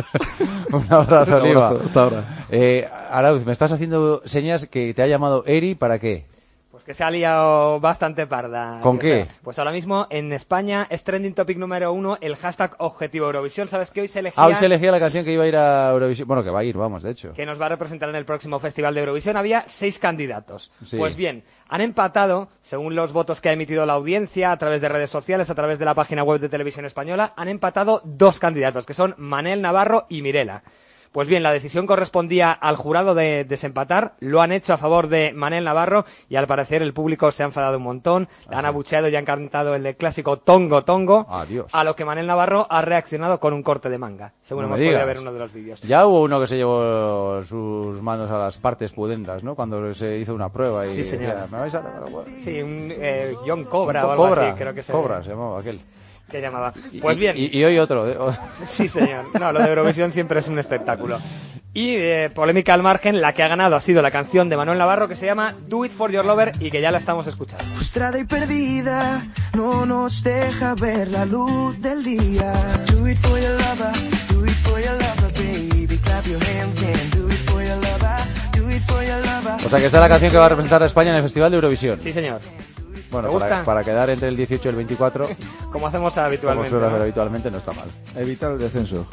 Un abrazo, Oliva. Hasta ahora. Arauz, me estás haciendo señas que te ha llamado Eri, ¿para qué? Pues que se ha liado bastante parda. ¿Con qué? Pues ahora mismo en España es trending topic número 1 el hashtag Objetivo Eurovisión. ¿Sabes que hoy se elegía? Hoy se elegía la canción que iba a ir a Eurovisión. Bueno, que va a ir, vamos, de hecho. Que nos va a representar en el próximo Festival de Eurovisión. Había 6 candidatos. Sí. Pues bien, han empatado, según los votos que ha emitido la audiencia, a través de redes sociales, a través de la página web de Televisión Española, han empatado 2 candidatos, que son Manel Navarro y Mirela. Pues bien, la decisión correspondía al jurado de desempatar, lo han hecho a favor de Manel Navarro y al parecer el público se ha enfadado un montón, han abucheado y han cantado el clásico Tongo Tongo, Adiós. A lo que Manel Navarro ha reaccionado con un corte de manga, según hemos podido ver uno de los vídeos. Ya hubo uno que se llevó sus manos a las partes pudendas, ¿no? Cuando se hizo una prueba y sí, señor. Decía, ¿me vais a tocar? Sí, un John Cobra o algo así, creo que Cobra se llamaba aquel. ¿Qué llamaba? Pues bien. Y hoy otro. Sí, señor. No, lo de Eurovisión siempre es un espectáculo. Y polémica al margen, la que ha ganado ha sido la canción de Manuel Navarro que se llama Do It For Your Lover y que ya la estamos escuchando. Frustrada y perdida, no nos deja ver la luz del día. Do it for your lover, do it for your lover, baby. Clap your hands and do it for your lover, do it for your lover. O sea que esta es la canción que va a representar a España en el Festival de Eurovisión. Sí, señor. Bueno, para quedar entre el 18 y el 24. Como hacemos habitualmente. Como suele hacer habitualmente, no está mal. Evitar el descenso.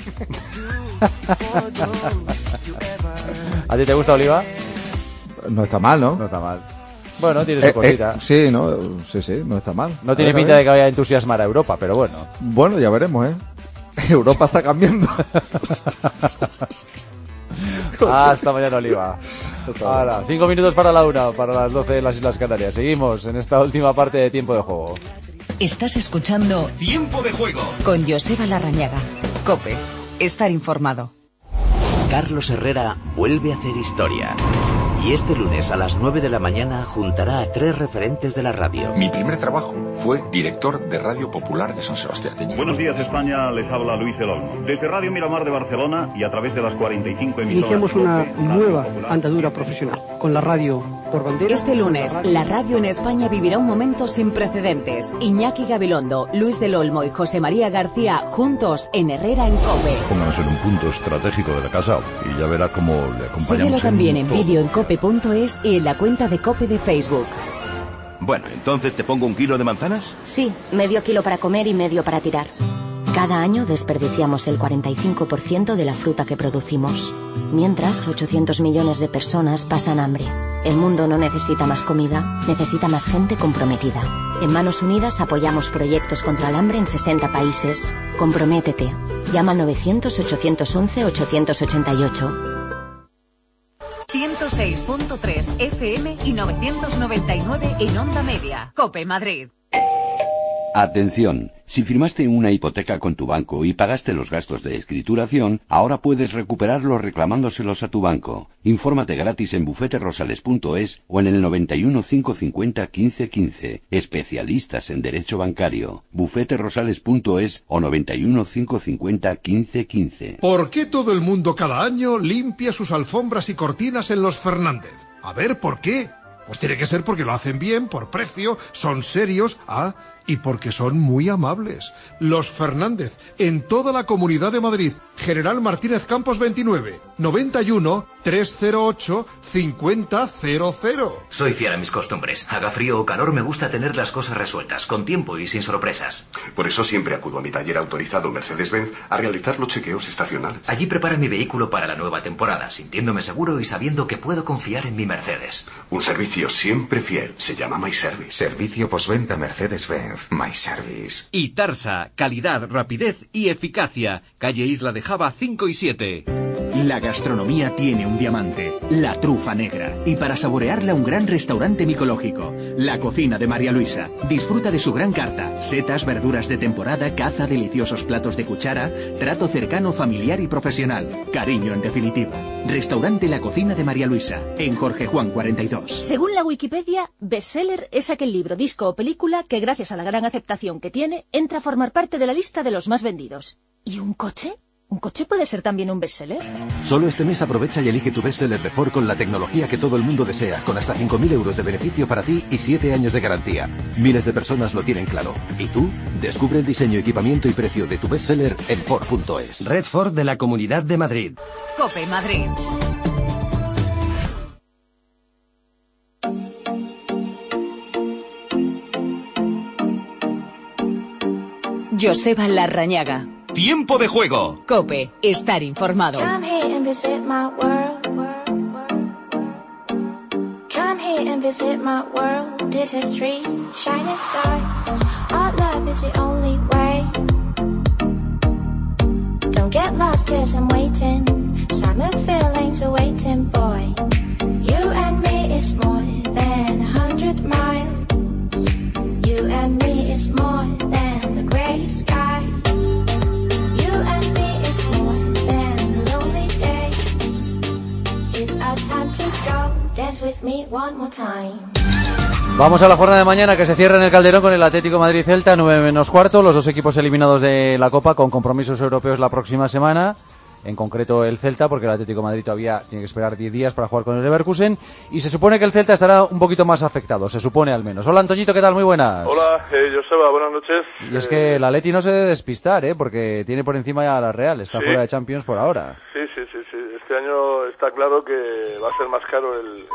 ¿A ti te gusta, Oliva? No está mal, ¿no? No está mal. Bueno, tiene su cosita. Sí, no está mal. No tiene pinta de que vaya a entusiasmar a Europa, pero bueno. Bueno, ya veremos, Europa está cambiando. Hasta mañana, Oliva. Ahora, 5 minutos para la 1, para las 12 de las Islas Canarias. Seguimos en esta última parte de Tiempo de Juego. Estás escuchando Tiempo de Juego con Joseba Larrañaga. COPE. Estar informado. Carlos Herrera vuelve a hacer historia. Y este lunes a las 9 de la mañana juntará a 3 referentes de la radio. Mi primer trabajo fue director de Radio Popular de San Sebastián. Buenos días, España, les habla Luis del Olmo. Desde Radio Miramar de Barcelona y a través de las 45 emisoras... Iniciamos una nueva andadura profesional con la radio por bandera. Este lunes, la radio en España vivirá un momento sin precedentes. Iñaki Gabilondo, Luis del Olmo y José María García juntos en Herrera en COPE. Pónganos en un punto estratégico de la casa y ya verá cómo le acompañamos. Síguelo también en vídeo en cope.es y en la cuenta de COPE de Facebook. Bueno, entonces te pongo 1 kilo de manzanas. Sí, medio kilo para comer y medio para tirar. Cada año desperdiciamos el 45% de la fruta que producimos. Mientras, 800 millones de personas pasan hambre. El mundo no necesita más comida, necesita más gente comprometida. En Manos Unidas apoyamos proyectos contra el hambre en 60 países. Comprométete. Llama al 900-811-888. 106.3 FM y 999 en Onda Media. COPE Madrid. Atención, si firmaste una hipoteca con tu banco y pagaste los gastos de escrituración, ahora puedes recuperarlos reclamándoselos a tu banco. Infórmate gratis en bufeterosales.es o en el 91 550 15 15. Especialistas en Derecho Bancario. bufeterosales.es o 91 550 15 15. ¿Por qué todo el mundo cada año limpia sus alfombras y cortinas en los Fernández? A ver, ¿por qué? Pues tiene que ser porque lo hacen bien, por precio, son serios, y porque son muy amables. Los Fernández, en toda la Comunidad de Madrid. General Martínez Campos 29, 91 308 5000. Soy fiel a mis costumbres. Haga frío o calor, me gusta tener las cosas resueltas, con tiempo y sin sorpresas. Por eso siempre acudo a mi taller autorizado Mercedes-Benz a realizar los chequeos estacionales. Allí preparo mi vehículo para la nueva temporada, sintiéndome seguro y sabiendo que puedo confiar en mi Mercedes. Un servicio siempre fiel. Se llama My Service. Servicio postventa Mercedes-Benz. My Service. Y Tarsa, calidad, rapidez y eficacia. Calle Isla de Java 5 y 7. La gastronomía tiene un diamante, la trufa negra. Y para saborearla, un gran restaurante micológico. La cocina de María Luisa. Disfruta de su gran carta. Setas, verduras de temporada, caza, deliciosos platos de cuchara, trato cercano, familiar y profesional. Cariño en definitiva. Restaurante La Cocina de María Luisa, en Jorge Juan 42. Según la Wikipedia, bestseller es aquel libro, disco o película que, gracias a la gran aceptación que tiene, entra a formar parte de la lista de los más vendidos. ¿Y un coche? ¿Un coche puede ser también un bestseller? Solo este mes aprovecha y elige tu bestseller de Ford con la tecnología que todo el mundo desea, con hasta 5.000 euros de beneficio para ti y 7 años de garantía. Miles de personas lo tienen claro. ¿Y tú? Descubre el diseño, equipamiento y precio de tu bestseller en Ford.es. Red Ford de la Comunidad de Madrid. COPE Madrid. Joseba Larrañaga. Tiempo de juego. COPE. Estar informado. Come here and visit my world. Come here and visit my world. Did history, shining stars. Our love is the only way. Don't get lost 'cause I'm waiting. Summer feelings are waiting, boy. You and me is more than 100 miles. You and me is more than the gray sky. You and me is more than lonely days. It's our time to go. Dance with me one more time. Vamos a la jornada de mañana que se cierra en el Calderón con el Atlético Madrid-Celta, 9:15, los dos equipos eliminados de la Copa con compromisos europeos la próxima semana. En concreto el Celta, porque el Atlético de Madrid todavía tiene que esperar 10 días para jugar con el Leverkusen, y se supone que el Celta estará un poquito más afectado, se supone al menos. Hola Antoñito, ¿qué tal? Muy buenas. Hola, Joseba, buenas noches. Y es que el Atleti no se debe despistar, porque tiene por encima ya a la Real, está fuera de Champions por ahora. Sí. Este año está claro que va a ser más caro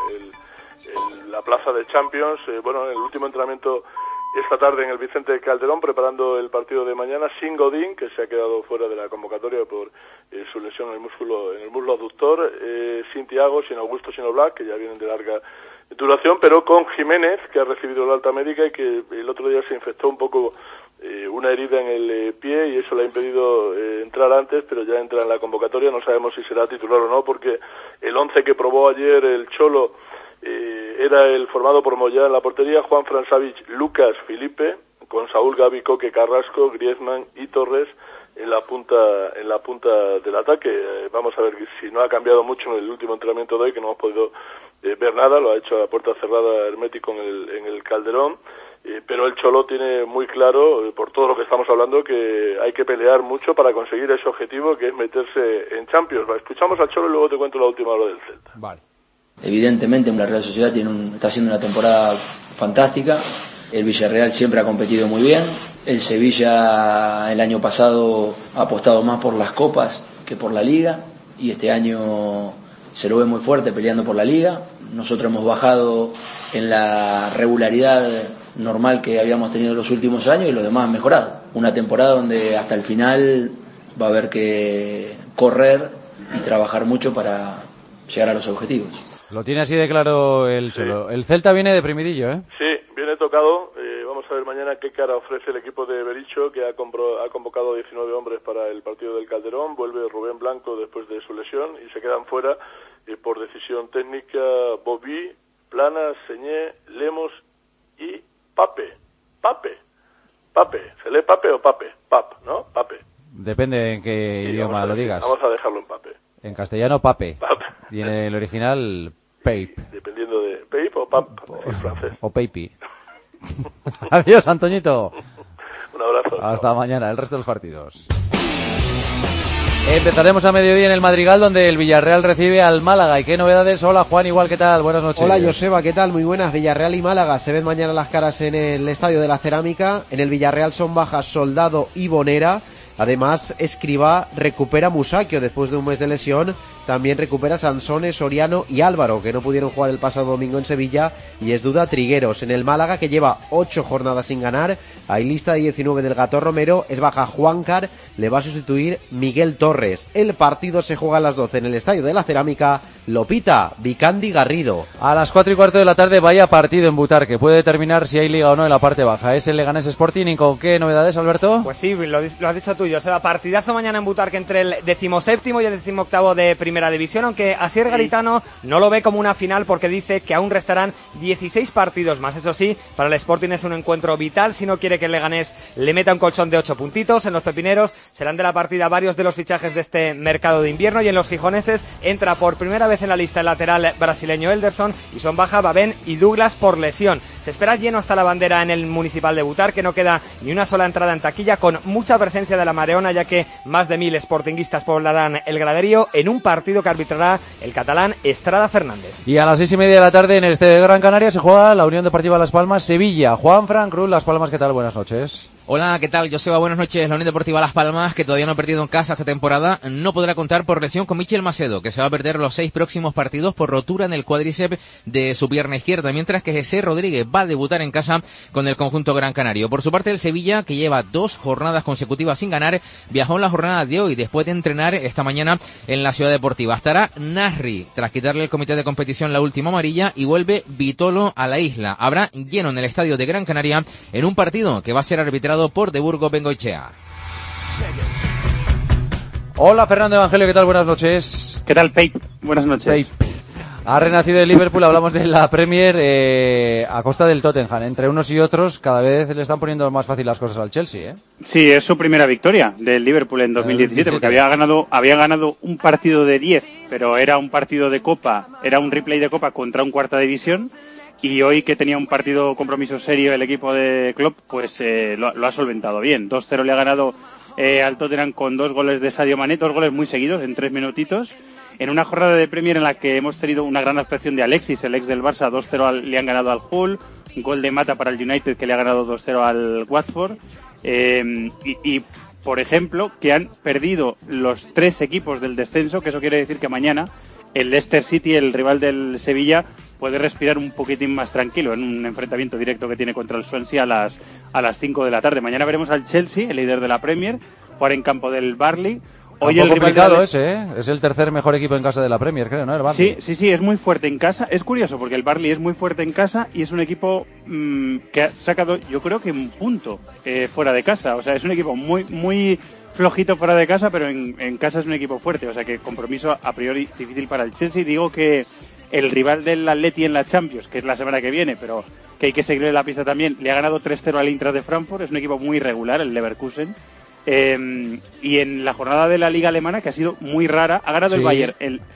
la plaza de Champions. Bueno, en el último entrenamiento esta tarde en el Vicente Calderón, preparando el partido de mañana, sin Godín, que se ha quedado fuera de la convocatoria por su lesión en el muslo aductor, sin Thiago, sin Augusto, sin Oblak, que ya vienen de larga duración, pero con Jiménez, que ha recibido la alta médica y que el otro día se infectó un poco una herida en el pie y eso le ha impedido entrar antes, pero ya entra en la convocatoria. No sabemos si será titular o no, porque el 11 que probó ayer el Cholo era el formado por Moyá en la portería, Juanfran Savic, Lucas, Felipe, con Saúl, Gavi, Coque, Carrasco, Griezmann y Torres en la punta del ataque. Vamos a ver si no ha cambiado mucho en el último entrenamiento de hoy, que no hemos podido ver nada, lo ha hecho a puerta cerrada hermético en el Calderón, pero el Cholo tiene muy claro, por todo lo que estamos hablando, que hay que pelear mucho para conseguir ese objetivo, que es meterse en Champions. Escuchamos al Cholo y luego te cuento la última hora del Celta. Vale. Evidentemente la Real Sociedad está haciendo una temporada fantástica. El Villarreal siempre ha competido muy bien. El Sevilla el año pasado ha apostado más por las copas que por la Liga y este año se lo ve muy fuerte peleando por la Liga. Nosotros hemos bajado en la regularidad normal que habíamos tenido en los últimos años y los demás han mejorado. Una temporada donde hasta el final va a haber que correr y trabajar mucho para llegar a los objetivos. Lo tiene así de claro el Cholo. Sí. El Celta viene deprimidillo, ¿eh? Sí, viene tocado. Vamos a ver mañana qué cara ofrece el equipo de Berizzo, que ha convocado 19 hombres para el partido del Calderón. Vuelve Rubén Blanco después de su lesión y se quedan fuera por decisión técnica Bobby, Planas, Señé, Lemos y Pape. ¿Se lee Pape o Pape? Pap, ¿no? Pape. Depende en qué idioma lo digas. Vamos a dejarlo en Pape. En castellano, Pape. Y en el original, Pape. Dependiendo de Pape o Pap, en francés. O Pape. Adiós, Antoñito. Un abrazo. Hasta mañana, el resto de los partidos. Empezaremos a mediodía en el Madrigal, donde el Villarreal recibe al Málaga. ¿Y qué novedades? Hola, Juan, igual, ¿qué tal? Buenas noches. Hola, Joseba, ¿qué tal? Muy buenas. Villarreal y Málaga se ven mañana las caras en el Estadio de la Cerámica. En el Villarreal son bajas Soldado y Bonera. Además, Escribá recupera Musacchio después de un mes de lesión, también recupera Sansone, Soriano y Álvaro, que no pudieron jugar el pasado domingo en Sevilla, y es duda Trigueros. En el Málaga, que lleva 8 jornadas sin ganar, hay lista de 19 del Gato Romero, es baja Juancar, le va a sustituir Miguel Torres. El partido se juega a las 12 en el Estadio de la Cerámica, lo pita Vicandi Garrido. A las 4:15 de la tarde, vaya partido en Butarque, puede determinar si hay liga o no en la parte baja. Es el Leganés Sporting, ¿y con qué novedades, Alberto? Pues sí, lo has dicho tú, o sea, partidazo mañana en Butarque entre el 17º y el 18º de Primera División, aunque Asier Garitano no lo ve como una final porque dice que aún restarán 16 partidos más. Eso sí, para el Sporting es un encuentro vital si no quiere que el Leganés le meta un colchón de 8 puntitos. En los pepineros serán de la partida varios de los fichajes de este mercado de invierno, y en los gijoneses entra por primera vez en la lista el lateral brasileño Elderson, y son baja Babén y Douglas por lesión. Se espera lleno hasta la bandera en el Municipal de Butarque, no queda ni una sola entrada en taquilla, con mucha presencia de la Mareona, ya que más de 1000 sportinguistas poblarán el graderío en un partido que arbitrará el catalán Estrada Fernández. Y a las 6:30 de la tarde en el Estadio de Gran Canaria se juega la Unión Deportiva Las Palmas Sevilla. Juan Fran Cruz, Las Palmas, ¿qué tal? Buenas noches. Hola, ¿qué tal? Joseba, buenas noches. La Unión Deportiva Las Palmas, que todavía no ha perdido en casa esta temporada, no podrá contar por lesión con Michel Macedo, que se va a perder los 6 próximos partidos por rotura en el cuádriceps de su pierna izquierda, mientras que José Rodríguez va a debutar en casa con el conjunto gran canario. Por su parte, el Sevilla, que lleva 2 jornadas consecutivas sin ganar, viajó en la jornada de hoy después de entrenar esta mañana en la Ciudad Deportiva. Estará Nasri, tras quitarle el comité de competición la última amarilla, y vuelve Vitolo a la isla. Habrá lleno en el estadio de Gran Canaria en un partido que va a ser arbitrado por De Burgo Bengoechea. Hola, Fernando Evangelio, ¿qué tal? Buenas noches. ¿Qué tal, Pep? Buenas noches. Pep. Ha renacido el Liverpool, hablamos de la Premier a costa del Tottenham. Entre unos y otros, cada vez le están poniendo más fácil las cosas al Chelsea, ¿eh? Sí, es su primera victoria del Liverpool en 2017, porque había ganado un partido de 10, pero era un partido de Copa, era un replay de Copa contra un cuarta división. Y hoy, que tenía un partido compromiso serio el equipo de Klopp, pues lo ha solventado bien. 2-0 le ha ganado al Tottenham con 2 goles de Sadio Mané, 2 goles muy seguidos en 3 minutitos. En una jornada de Premier en la que hemos tenido una gran actuación de Alexis, el ex del Barça, 2-0 le han ganado al Hull. Un gol de Mata para el United, que le ha ganado 2-0 al Watford. Y por ejemplo, que han perdido los 3 equipos del descenso, que eso quiere decir que mañana el Leicester City, el rival del Sevilla, puede respirar un poquitín más tranquilo en un enfrentamiento directo que tiene contra el Swansea a las 5 de la tarde. Mañana veremos al Chelsea, el líder de la Premier, jugar en campo del Burnley. Hoy el complicado ese, ¿eh? Es el tercer mejor equipo en casa de la Premier, creo, ¿no? El Burnley. Sí, es muy fuerte en casa. Es curioso porque el Burnley es muy fuerte en casa y es un equipo que ha sacado, yo creo que un punto fuera de casa. O sea, es un equipo muy flojito fuera de casa, pero en casa es un equipo fuerte. O sea, que compromiso a priori difícil para el Chelsea. Digo que el rival del Atleti en la Champions, que es la semana que viene, pero que hay que seguirle la pista también, le ha ganado 3-0 al Eintracht de Frankfurt. Es un equipo muy irregular, el Leverkusen. Y en la jornada de la Liga Alemana, que ha sido muy rara, ha ganado el Bayern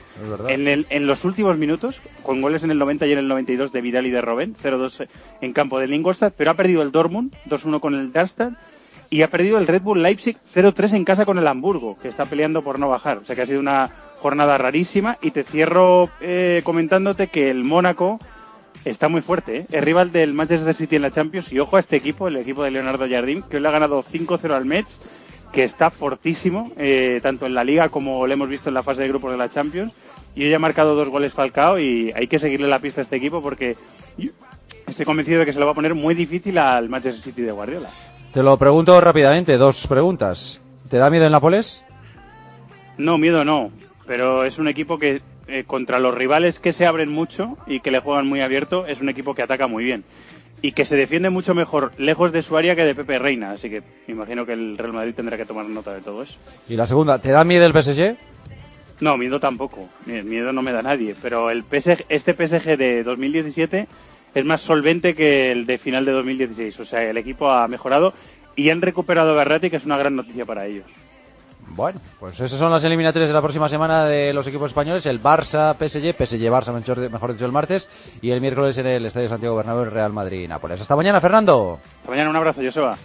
en los últimos minutos, con goles en el 90 y en el 92 de Vidal y de Robben, 0-2 en campo del Ingolstadt, pero ha perdido el Dortmund, 2-1 con el Darmstadt, y ha perdido el Red Bull Leipzig 0-3 en casa con el Hamburgo, que está peleando por no bajar. O sea que ha sido una jornada rarísima. Y te cierro comentándote que el Mónaco está muy fuerte, ¿eh? Es rival del Manchester City en la Champions, y ojo a este equipo, el equipo de Leonardo Jardim, que hoy le ha ganado 5-0 al Metz, que está fortísimo, tanto en la Liga como lo hemos visto en la fase de grupos de la Champions. Y hoy ha marcado 2 goles Falcao, y hay que seguirle la pista a este equipo porque estoy convencido de que se lo va a poner muy difícil al Manchester City de Guardiola. Te lo pregunto rápidamente, 2 preguntas. ¿Te da miedo el Nápoles? No, miedo no, pero es un equipo que contra los rivales que se abren mucho y que le juegan muy abierto, es un equipo que ataca muy bien y que se defiende mucho mejor lejos de su área que de Pepe Reina, así que me imagino que el Real Madrid tendrá que tomar nota de todo eso. Y la segunda, ¿te da miedo el PSG? No, miedo tampoco, miedo no me da nadie, pero este PSG de 2017 es más solvente que el de final de 2016, o sea, el equipo ha mejorado y han recuperado a Berratti, que es una gran noticia para ellos. Bueno, pues esas son las eliminatorias de la próxima semana de los equipos españoles. El PSG-Barça, mejor dicho, el martes. Y el miércoles en el Estadio Santiago Bernabéu, el Real Madrid-Nápoles. Hasta mañana, Fernando. Hasta mañana, un abrazo, Joseba.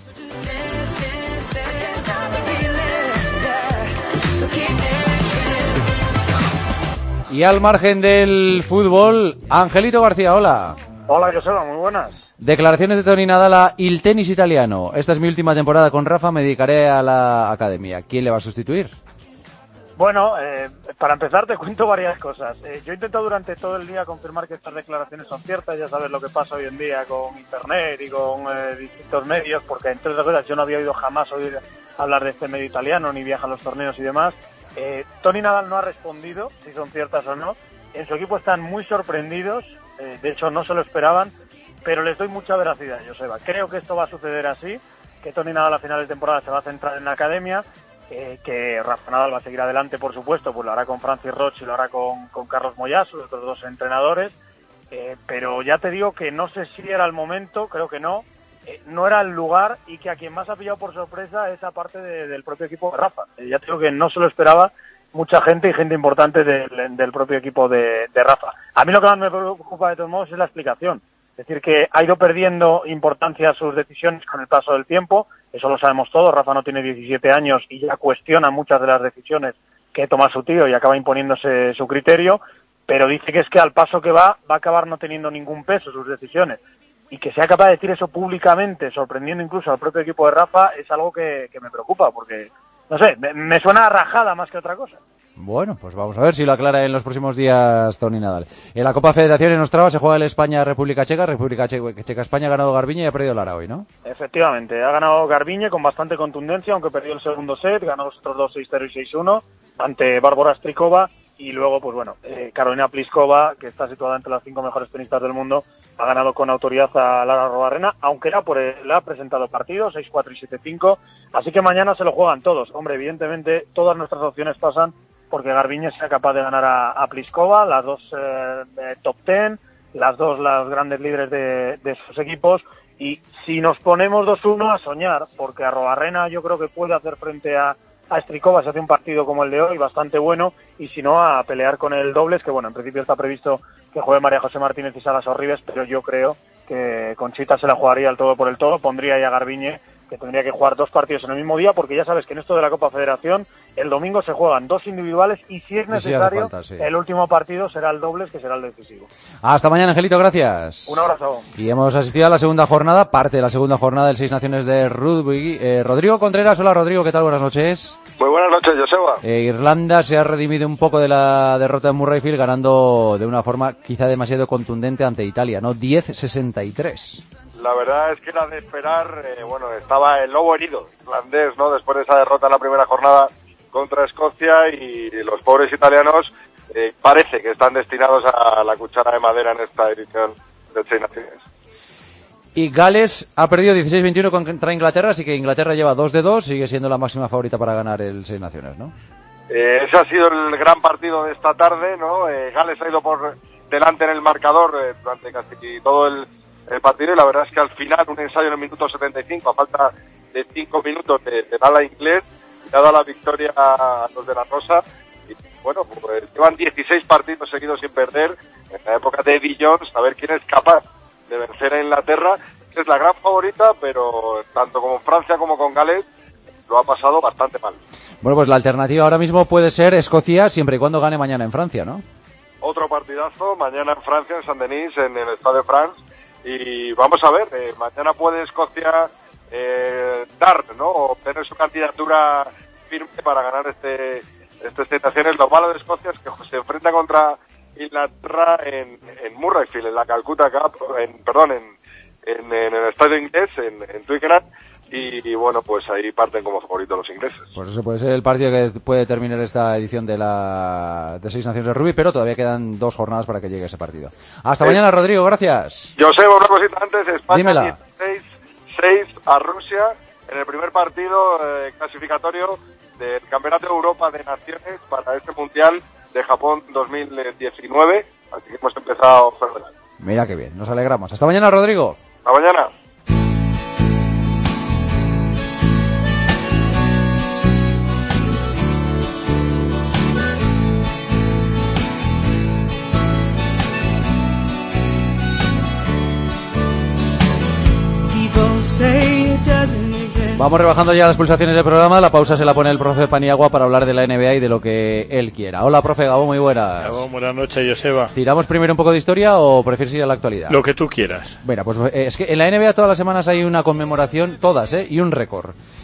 Y al margen del fútbol, Angelito García, hola. Hola, Joseba, muy buenas. Declaraciones de Toni Nadal: el tenis italiano. Esta es mi última temporada con Rafa, me dedicaré a la academia. ¿Quién le va a sustituir? Bueno, para empezar te cuento varias cosas. Yo he intentado durante todo el día confirmar que estas declaraciones son ciertas. Ya sabes lo que pasa hoy en día con internet y con distintos medios, porque entre otras cosas yo no había oído jamás oír hablar de este medio italiano, ni viaja a los torneos y demás. Tony Nadal no ha respondido si son ciertas o no. En su equipo están muy sorprendidos, de hecho no se lo esperaban, pero les doy mucha veracidad, Joseba. Creo que esto va a suceder así, que Tony Nadal a final de temporada se va a centrar en la academia, que Rafa Nadal va a seguir adelante, por supuesto, pues lo hará con Francis Roche y lo hará con Carlos Moyas, los otros dos entrenadores, pero ya te digo que no sé si era el momento, creo que no era el lugar, y que a quien más ha pillado por sorpresa es aparte del propio equipo de Rafa. Ya te digo que no se lo esperaba mucha gente y gente importante del propio equipo de Rafa. A mí lo que más me preocupa de todos modos es la explicación. Es decir, que ha ido perdiendo importancia sus decisiones con el paso del tiempo, eso lo sabemos todos. Rafa no tiene 17 años y ya cuestiona muchas de las decisiones que toma su tío y acaba imponiéndose su criterio, pero dice que es que al paso que va a acabar no teniendo ningún peso sus decisiones. Y que sea capaz de decir eso públicamente, sorprendiendo incluso al propio equipo de Rafa, es algo que me preocupa, porque, no sé, me suena a rajada más que otra cosa. Bueno, pues vamos a ver si lo aclara en los próximos días Tony Nadal. En la Copa Federación en Ostrava se juega el España-República Checa. República Checa-España ha ganado Garbiñe y ha perdido Lara hoy, ¿no? Efectivamente, ha ganado Garbiñe con bastante contundencia, aunque perdió el segundo set, ganó los otros dos 6-0 y 6-1 ante Bárbara Strikova, y luego, pues bueno, Karolina Pliskova, que está situada entre las 5 mejores tenistas del mundo, ha ganado con autoridad a Lara Arruabarrena, aunque le ha presentado partido, 6-4 y 7-5, así que mañana se lo juegan todos. Hombre, evidentemente todas nuestras opciones pasan porque Garbiñe sea capaz de ganar a Pliskova, las dos top 10, las grandes líderes de sus equipos, y si nos ponemos 2-1 a soñar, porque Arruabarrena yo creo que puede hacer frente a Strikova si hace un partido como el de hoy, bastante bueno, y si no, a pelear con el dobles, que bueno, en principio está previsto que juegue María José Martínez y Sara Sorribes, pero yo creo que Conchita se la jugaría al todo por el todo, pondría ahí a Garbiñe, que tendría que jugar 2 partidos en el mismo día, porque ya sabes que en esto de la Copa Federación el domingo se juegan 2 individuales y si es necesario, el último partido será el dobles, que será el decisivo. Hasta mañana, Angelito, gracias. Un abrazo. Y hemos asistido a la segunda jornada, parte de la segunda jornada del Seis Naciones de rugby. Rodrigo Contreras, hola Rodrigo, ¿qué tal? Buenas noches. Muy buenas noches, Joseba. Irlanda se ha redimido un poco de la derrota en Murrayfield, ganando de una forma quizá demasiado contundente ante Italia, ¿no? 10-63. La verdad es que era de esperar, estaba el lobo herido irlandés, ¿no? Después de esa derrota en la primera jornada contra Escocia, y los pobres italianos parece que están destinados a la cuchara de madera en esta edición de Seis Naciones. Y Gales ha perdido 16-21 contra Inglaterra, así que Inglaterra lleva 2-2, sigue siendo la máxima favorita para ganar el Seis Naciones, ¿no? Ese ha sido el gran partido de esta tarde, ¿no? Gales ha ido por delante en el marcador durante casi todo el partido, y la verdad es que al final un ensayo en el minuto 75, a falta de 5 minutos de ala inglés, y ha dado la victoria a los de la Rosa. Y bueno, pues llevan 16 partidos seguidos sin perder en la época de Eddie Jones, a ver quién es capaz de vencer a Inglaterra. Es la gran favorita, pero tanto como Francia como con Gales lo ha pasado bastante mal. Bueno, pues la alternativa ahora mismo puede ser Escocia, siempre y cuando gane mañana en Francia, ¿no? Otro partidazo, mañana en Francia, en Saint-Denis, en el Stade de France. Y vamos a ver, mañana puede Escocia dar, ¿no? Obtener su candidatura firme para ganar este Seis Naciones. Lo malo de Escocia es que se enfrenta contra Inglaterra en Murrayfield, en la Calcutta Cup, en el estadio inglés, en Twickenham. Y bueno, pues ahí parten como favoritos los ingleses. Pues ese puede ser el partido que puede terminar esta edición de Seis Naciones de rugby, pero todavía quedan 2 jornadas para que llegue ese partido. Hasta mañana, Rodrigo, gracias. Yo sé, una cosita antes, España Dímela. 16-6 a Rusia en el primer partido clasificatorio del Campeonato de Europa de Naciones para este Mundial de Japón 2019, así que hemos empezado fenomenal. Mira qué bien, nos alegramos. Hasta mañana, Rodrigo. Hasta mañana. Vamos rebajando ya las pulsaciones del programa. La pausa se la pone el profe Paniagua para hablar de la NBA y de lo que él quiera. Hola, profe Gabón, muy buenas. Gabón, buenas noches, Joseba. ¿Tiramos primero un poco de historia o prefieres ir a la actualidad? Lo que tú quieras. Bueno, pues es que en la NBA todas las semanas hay una conmemoración, todas, y un récord.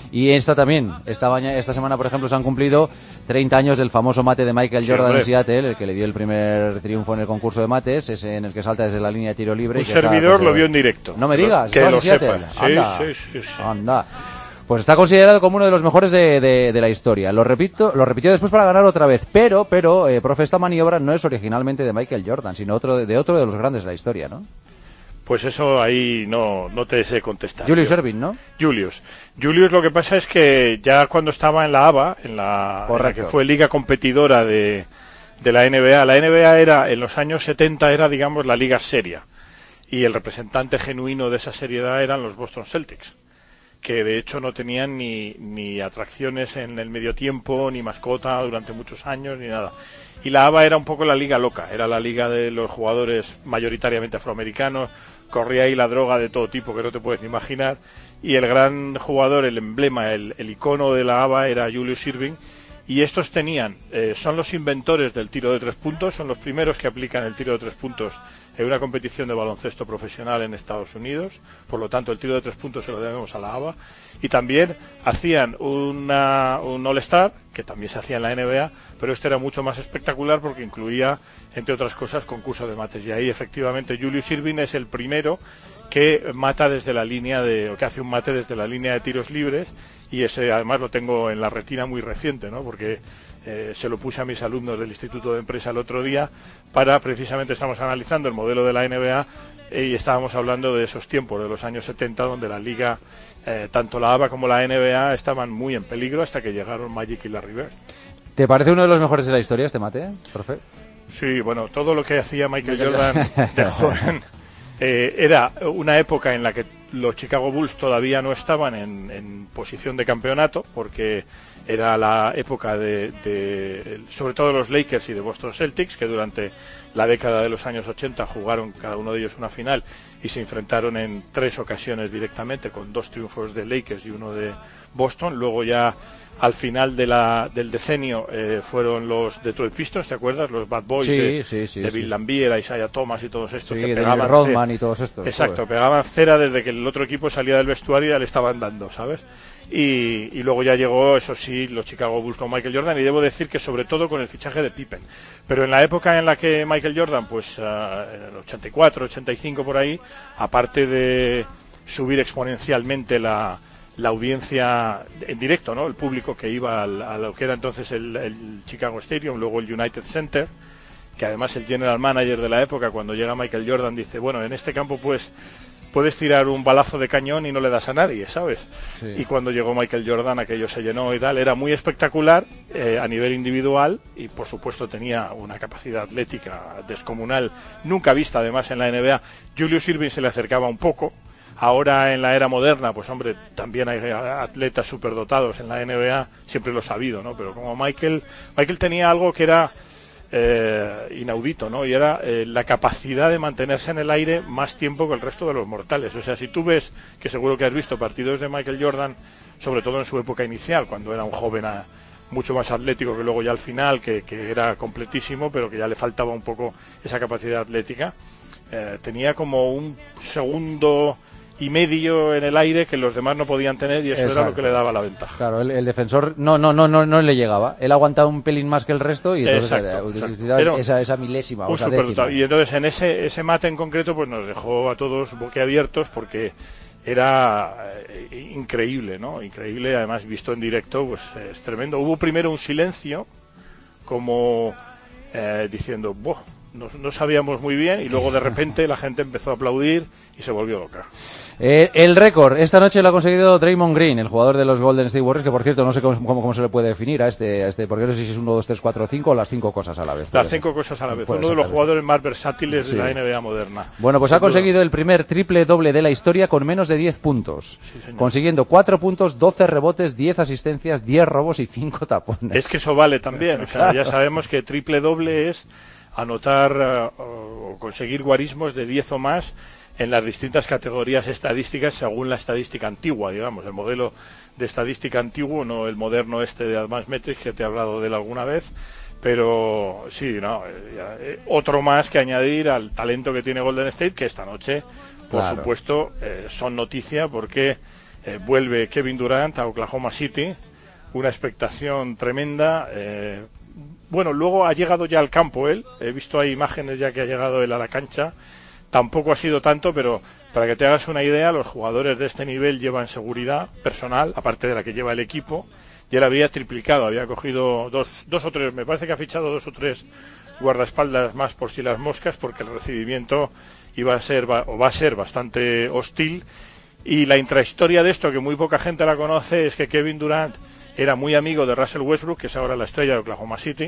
Y esta semana, por ejemplo, se han cumplido 30 años del famoso mate de Michael Jordan en Seattle, el que le dio el primer triunfo en el concurso de mates, ese en el que salta desde la línea de tiro libre. Un servidor lo vio en directo. No me digas, que lo sepa. Sí. Anda. Pues está considerado como uno de los mejores de la historia. Lo repitió después para ganar otra vez. Pero, profe, esta maniobra no es originalmente de Michael Jordan, sino otro de los grandes de la historia, ¿no? Pues eso ahí no te sé contestar. Julius Erving, ¿no? Julius, lo que pasa es que ya cuando estaba en la ABA, en la que fue liga competidora de la NBA era, en los años 70 era, digamos, la liga seria. Y el representante genuino de esa seriedad eran los Boston Celtics, que de hecho no tenían ni atracciones en el medio tiempo, ni mascota durante muchos años, ni nada. Y la ABA era un poco la liga loca, era la liga de los jugadores mayoritariamente afroamericanos, corría ahí la droga de todo tipo que no te puedes ni imaginar, y el gran jugador, el emblema, el icono de la ABA era Julius Erving, y estos son los inventores del tiro de 3 puntos, son los primeros que aplican el tiro de 3 puntos en una competición de baloncesto profesional en Estados Unidos, por lo tanto el tiro de 3 puntos se lo debemos a la ABA, y también hacían un All-Star, que también se hacía en la NBA, pero este era mucho más espectacular porque incluía, entre otras cosas, concurso de mates, y ahí efectivamente Julius Erving es el primero que mata desde la línea o que hace un mate desde la línea de tiros libres, y ese además lo tengo en la retina muy reciente, ¿no? Porque se lo puse a mis alumnos del Instituto de Empresa el otro día precisamente estamos analizando el modelo de la NBA y estábamos hablando de esos tiempos, de los años 70, donde la liga, tanto la ABA como la NBA, estaban muy en peligro hasta que llegaron Magic y Larry Bird. ¿Te parece uno de los mejores de la historia este mate, profe? Sí, bueno, todo lo que hacía Michael Jordan de joven era una época en la que los Chicago Bulls todavía no estaban en posición de campeonato, porque era la época sobre todo de los Lakers y de Boston Celtics, que durante la década de los años 80 jugaron cada uno de ellos una final y se enfrentaron en 3 ocasiones directamente, con 2 triunfos de Lakers y 1 de Boston. Luego ya al final del decenio fueron los Detroit Pistons, ¿te acuerdas? Los Bad Boys de Bill Laimbeer, Isaiah Thomas y todos estos, que pegaban Rodman y todos estos. Exacto, pegaban cera desde que el otro equipo salía del vestuario y ya le estaban dando, ¿sabes? Y luego ya llegó, eso sí, los Chicago Bulls con Michael Jordan, y debo decir que sobre todo con el fichaje de Pippen. Pero en la época en la que Michael Jordan, pues en el 84, 85 por ahí, aparte de subir exponencialmente la audiencia en directo, ¿no? El público que iba a lo que era entonces el Chicago Stadium, luego el United Center, que además el general manager de la época, cuando llega Michael Jordan, dice, bueno, en este campo pues puedes tirar un balazo de cañón y no le das a nadie, ¿sabes? Sí. Y cuando llegó Michael Jordan, aquello se llenó y tal, era muy espectacular a nivel individual, y por supuesto tenía una capacidad atlética descomunal, nunca vista además en la NBA. Julius Erving se le acercaba un poco. Ahora en la era moderna, pues hombre, también hay atletas superdotados en la NBA, siempre lo he sabido, ¿no? Pero como Michael tenía algo que era inaudito, ¿no? Y era la capacidad de mantenerse en el aire más tiempo que el resto de los mortales. O sea, si tú ves, que seguro que has visto partidos de Michael Jordan, sobre todo en su época inicial, cuando era un joven mucho más atlético que luego ya al final, que era completísimo, pero que ya le faltaba un poco esa capacidad atlética, tenía como un segundo y medio en el aire que los demás no podían tener, y eso era lo que le daba la ventaja. Claro, el defensor no le llegaba. Él aguantaba un pelín más que el resto y entonces utilizaba esa milésima. Un superdotado. Y entonces en ese mate en concreto pues nos dejó a todos boquiabiertos, porque era increíble, ¿no? Increíble, además visto en directo pues es tremendo. Hubo primero un silencio como diciendo, ¡buah! No sabíamos muy bien, y luego de repente la gente empezó a aplaudir y se volvió loca. El récord esta noche lo ha conseguido Draymond Green, el jugador de los Golden State Warriors, que por cierto no sé cómo se le puede definir a este, porque no sé si es 1, 2, 3, 4, 5 o las 5 cosas a la vez. Las 5 cosas a la vez. Uno de los jugadores más versátiles de la NBA moderna. Bueno, pues ha conseguido el primer triple doble de la historia con menos de 10 puntos. Sí, señor. Consiguiendo 4 puntos, 12 rebotes, 10 asistencias, 10 robos y 5 tapones. Es que eso vale también. O sea, ya sabemos que triple doble es anotar o conseguir guarismos de 10 o más en las distintas categorías estadísticas según la estadística antigua, digamos, el modelo de estadística antiguo, no el moderno de Advanced Metrics, que te he hablado de él alguna vez, pero sí, otro más que añadir al talento que tiene Golden State, que esta noche, por supuesto, son noticia, porque vuelve Kevin Durant a Oklahoma City, una expectación tremenda. Bueno, luego ha llegado ya al campo él, he visto ahí imágenes ya que ha llegado él a la cancha, tampoco ha sido tanto, pero para que te hagas una idea, los jugadores de este nivel llevan seguridad personal, aparte de la que lleva el equipo, y él había triplicado, había cogido dos o tres, me parece que ha fichado 2 o 3 guardaespaldas más por si las moscas, porque el recibimiento va a ser bastante hostil. Y la intrahistoria de esto, que muy poca gente la conoce, es que Kevin Durant era muy amigo de Russell Westbrook, que es ahora la estrella de Oklahoma City.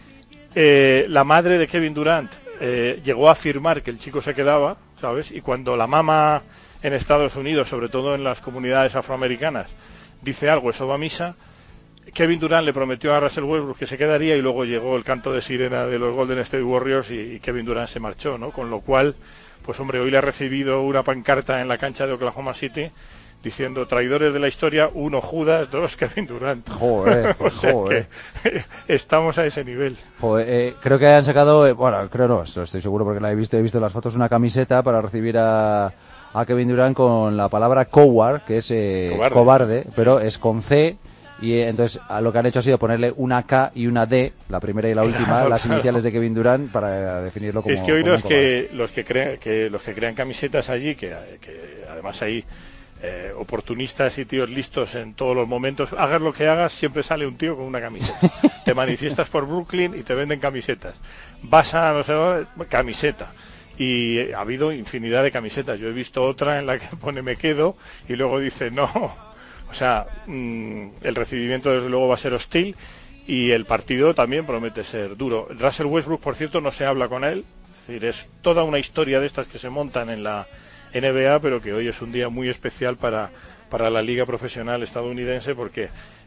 La madre de Kevin Durant llegó a afirmar que el chico se quedaba, ¿sabes? Y cuando la mamá en Estados Unidos, sobre todo en las comunidades afroamericanas, dice algo, eso va a misa. Kevin Durant le prometió a Russell Westbrook que se quedaría y luego llegó el canto de sirena de los Golden State Warriors y Kevin Durant se marchó, ¿no? Con lo cual, pues hombre, hoy le ha recibido una pancarta en la cancha de Oklahoma City diciendo traidores de la historia, 1 Judas, 2 Kevin Durant. Joder, pues joder. Estamos a ese nivel. Joder, creo que han sacado, bueno, creo no, estoy seguro porque he visto las fotos, una camiseta para recibir a Kevin Durant con la palabra coward, que es cobarde, pero es con C. Y entonces lo que han hecho ha sido ponerle una K y una D, la primera y la última, claro, las iniciales de Kevin Durant, para definirlo como. Es que hoy los que crean camisetas allí, que además hay oportunistas y tíos listos en todos los momentos, hagas lo que hagas, siempre sale un tío con una camiseta. Te manifiestas por Brooklyn y te venden camisetas. Vas a no sé dónde, camiseta. Y ha habido infinidad de camisetas. Yo he visto otra en la que pone me quedo y luego dice no. O sea, el recibimiento desde luego va a ser hostil y el partido también promete ser duro. Russell Westbrook, por cierto, no se habla con él. Es decir, es toda una historia de estas que se montan en la NBA, pero que hoy es un día muy especial para la liga profesional estadounidense porque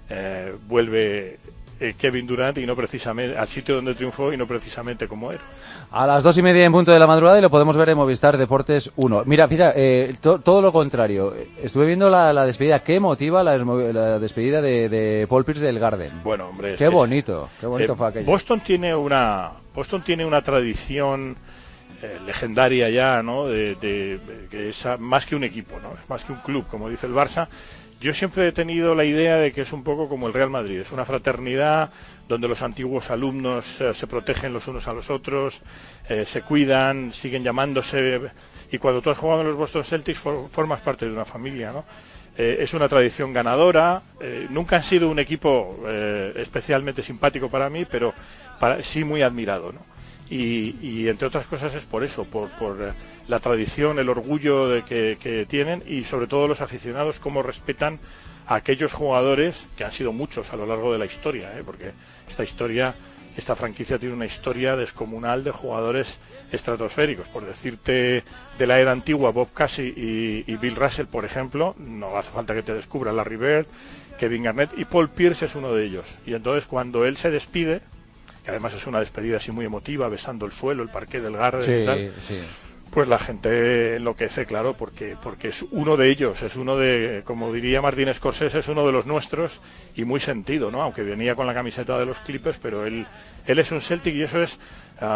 vuelve Kevin Durant y no precisamente al sitio donde triunfó y no precisamente como era. A las 2:30 en punto de la madrugada y lo podemos ver en Movistar Deportes 1. Mira, fíjate, todo lo contrario. Estuve viendo la despedida. Qué emotiva la despedida de Paul Pierce del Garden. Bueno, hombre, qué bonito fue aquello. Boston tiene una tradición legendaria ya, ¿no? Que es más que un equipo, ¿no? Es más que un club, como dice el Barça. Yo siempre he tenido la idea de que es un poco como el Real Madrid, es una fraternidad donde los antiguos alumnos se protegen los unos a los otros, se cuidan, siguen llamándose, y cuando tú has jugado en los Boston Celtics formas parte de una familia, ¿no? Es una tradición ganadora, nunca han sido un equipo especialmente simpático para mí, pero sí muy admirado, ¿no? Y entre otras cosas es por eso, por la tradición, el orgullo que tienen y sobre todo los aficionados cómo respetan a aquellos jugadores que han sido muchos a lo largo de la historia, porque esta franquicia tiene una historia descomunal de jugadores estratosféricos. Por decirte de la era antigua, Bob Cousy y Bill Russell, por ejemplo, no hace falta que te descubra Larry Bird, Kevin Garnett, y Paul Pierce es uno de ellos. Y entonces cuando él se despide, que además es una despedida así muy emotiva, besando el suelo, el parqué del Garden y tal, pues la gente enloquece, claro, porque es uno de ellos, es uno de, como diría Martin Scorsese, es uno de los nuestros y muy sentido, ¿no? Aunque venía con la camiseta de los Clippers, pero él es un Celtic y eso es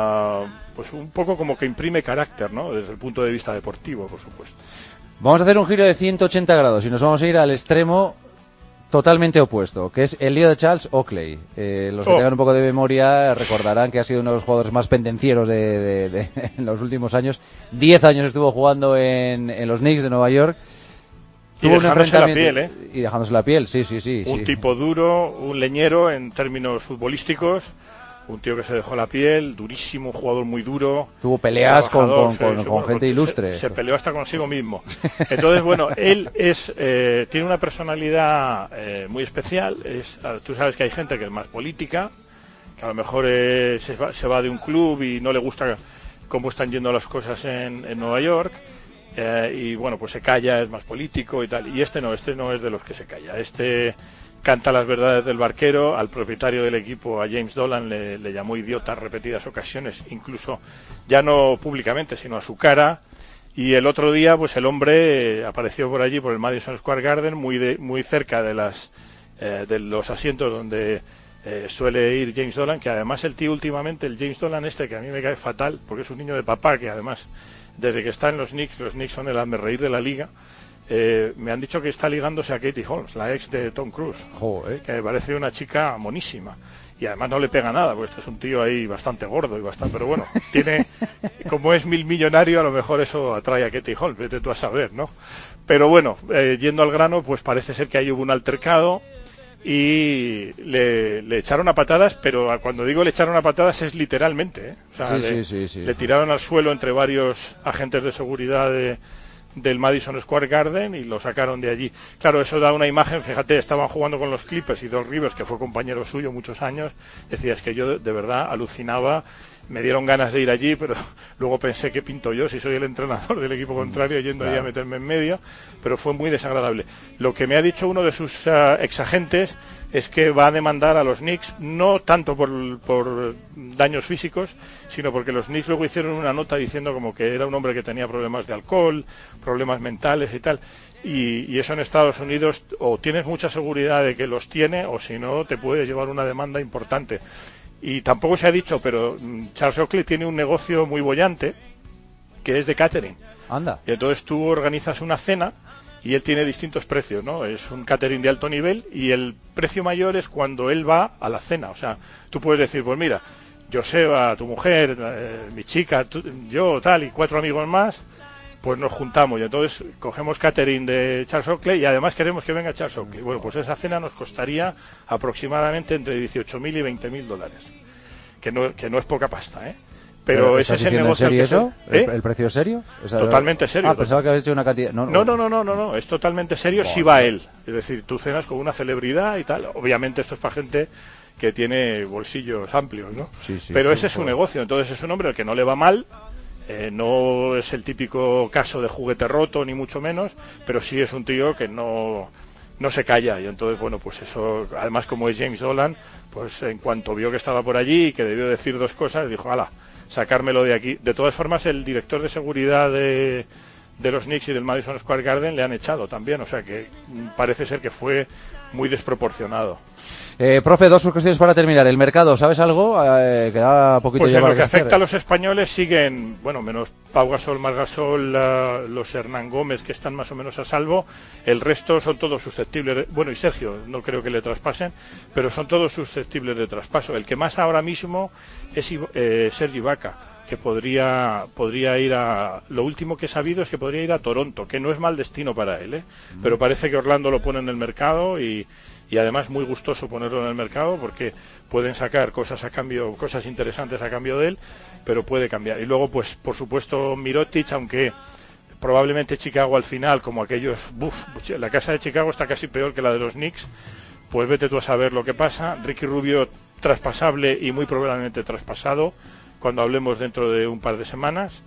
pues un poco como que imprime carácter, ¿no? Desde el punto de vista deportivo, por supuesto. Vamos a hacer un giro de 180 grados y nos vamos a ir al extremo totalmente opuesto, que es el lío de Charles Oakley. Los que tengan un poco de memoria recordarán que ha sido uno de los jugadores más pendencieros de en los últimos años. 10 años estuvo jugando en los Knicks de Nueva York. Y dejándose la piel, Y dejándose la piel, sí. Un tipo duro, un leñero en términos futbolísticos. Un tío que se dejó la piel, durísimo, un jugador muy duro. Tuvo peleas con gente ilustre. Se peleó hasta consigo mismo. Entonces, bueno, él tiene una personalidad muy especial. Tú sabes que hay gente que es más política, que a lo mejor se va de un club y no le gusta cómo están yendo las cosas en Nueva York. Y bueno, pues se calla, es más político y tal. Y este no es de los que se calla. Canta las verdades del barquero. Al propietario del equipo, a James Dolan, le llamó idiota repetidas ocasiones, incluso ya no públicamente, sino a su cara. Y el otro día, pues el hombre apareció por allí, por el Madison Square Garden, muy cerca de los asientos donde suele ir James Dolan, que además el tío últimamente, el James Dolan que a mí me cae fatal, porque es un niño de papá, que además, desde que está en los Knicks son el hazmerreír de la liga. me han dicho que está ligándose a Katie Holmes, la ex de Tom Cruise, que me parece una chica monísima. Y además no le pega nada, pues este es un tío ahí bastante gordo y bastante, pero bueno, tiene, como es millonario, a lo mejor eso atrae a Katie Holmes, vete tú a saber, ¿no? Pero bueno, yendo al grano, pues parece ser que ahí hubo un altercado y le echaron a patadas, pero cuando digo le echaron a patadas es literalmente, ¿eh? O sea, le tiraron al suelo entre varios agentes de seguridad del Madison Square Garden y lo sacaron de allí. Claro, eso da una imagen, fíjate, estaban jugando con los Clippers y Doc Rivers, que fue compañero suyo muchos años, decía, es que yo de verdad alucinaba, me dieron ganas de ir allí, pero luego pensé, ¿qué pinto yo si soy el entrenador del equipo contrario yendo allí a meterme en medio? Pero fue muy desagradable. Lo que me ha dicho uno de sus exagentes es que va a demandar a los Knicks, no tanto por daños físicos, sino porque los Knicks luego hicieron una nota diciendo como que era un hombre que tenía problemas de alcohol, problemas mentales y tal, y eso en Estados Unidos o tienes mucha seguridad de que los tiene, o si no te puedes llevar una demanda importante. Y tampoco se ha dicho, pero Charles Oakley tiene un negocio muy bollante que es de catering. Anda. Y entonces tú organizas una cena y él tiene distintos precios, ¿no? Es un catering de alto nivel y el precio mayor es cuando él va a la cena. O sea, tú puedes decir, pues mira, Joseba, tu mujer, mi chica, yo, tal, y 4 amigos más, pues nos juntamos y entonces cogemos catering de Charles Oakley y además queremos que venga Charles Oakley. Bueno, pues esa cena nos costaría aproximadamente entre $18.000 y $20,000, que no es poca pasta, ¿eh? Pero ese es el negocio. ¿En serio eso? ¿El precio es serio? Totalmente serio. Pensaba que habías hecho una cantidad. No, es totalmente serio si va él. Es decir, tú cenas con una celebridad y tal. Obviamente esto es para gente que tiene bolsillos amplios, ¿no? Sí, pero ese es su negocio. Entonces es un hombre al que no le va mal. No es el típico caso de juguete roto, ni mucho menos, pero sí es un tío que no se calla. Y entonces, bueno, pues eso, además como es James Dolan, pues en cuanto vio que estaba por allí y que debió decir 2 cosas, dijo, hala, sacármelo de aquí. De todas formas, el director de seguridad de los Knicks y del Madison Square Garden le han echado también, o sea que parece ser que fue muy desproporcionado. Profe, 2 cuestiones para terminar. El mercado, ¿sabes algo? Queda poquito pues ya en para lo que crecer. afecta a los españoles siguen, bueno, menos Pau Gasol, Margasol, los Hernán Gómez, que están más o menos a salvo. El resto son todos susceptibles, bueno, y Sergio, no creo que le traspasen, pero son todos susceptibles de traspaso. El que más ahora mismo es Sergi Ibaka, que podría ir a... Lo último que he sabido es que podría ir a Toronto, que no es mal destino para él, pero parece que Orlando lo pone en el mercado y además muy gustoso ponerlo en el mercado porque pueden sacar cosas interesantes a cambio de él, pero puede cambiar. Y luego, pues, por supuesto, Mirotic, aunque probablemente Chicago al final, como aquellos... la casa de Chicago está casi peor que la de los Knicks, pues vete tú a saber lo que pasa. Ricky Rubio traspasable y muy probablemente traspasado cuando hablemos dentro de un par de semanas.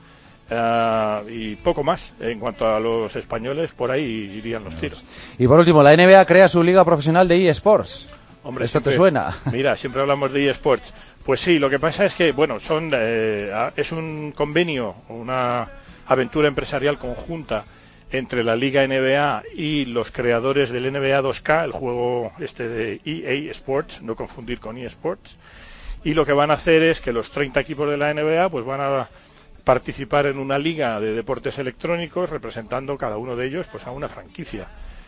Y poco más en cuanto a los españoles, por ahí irían los tiros. Y por último, la NBA crea su liga profesional de eSports. Hombre, ¿esto te suena? Mira, siempre hablamos de eSports. Pues sí, lo que pasa es que, bueno, es un convenio, una aventura empresarial conjunta entre la Liga NBA y los creadores del NBA 2K, el juego este de EA Sports, no confundir con eSports. Y lo que van a hacer es que los 30 equipos de la NBA pues van a participar en una liga de deportes electrónicos representando cada uno de ellos pues a una franquicia.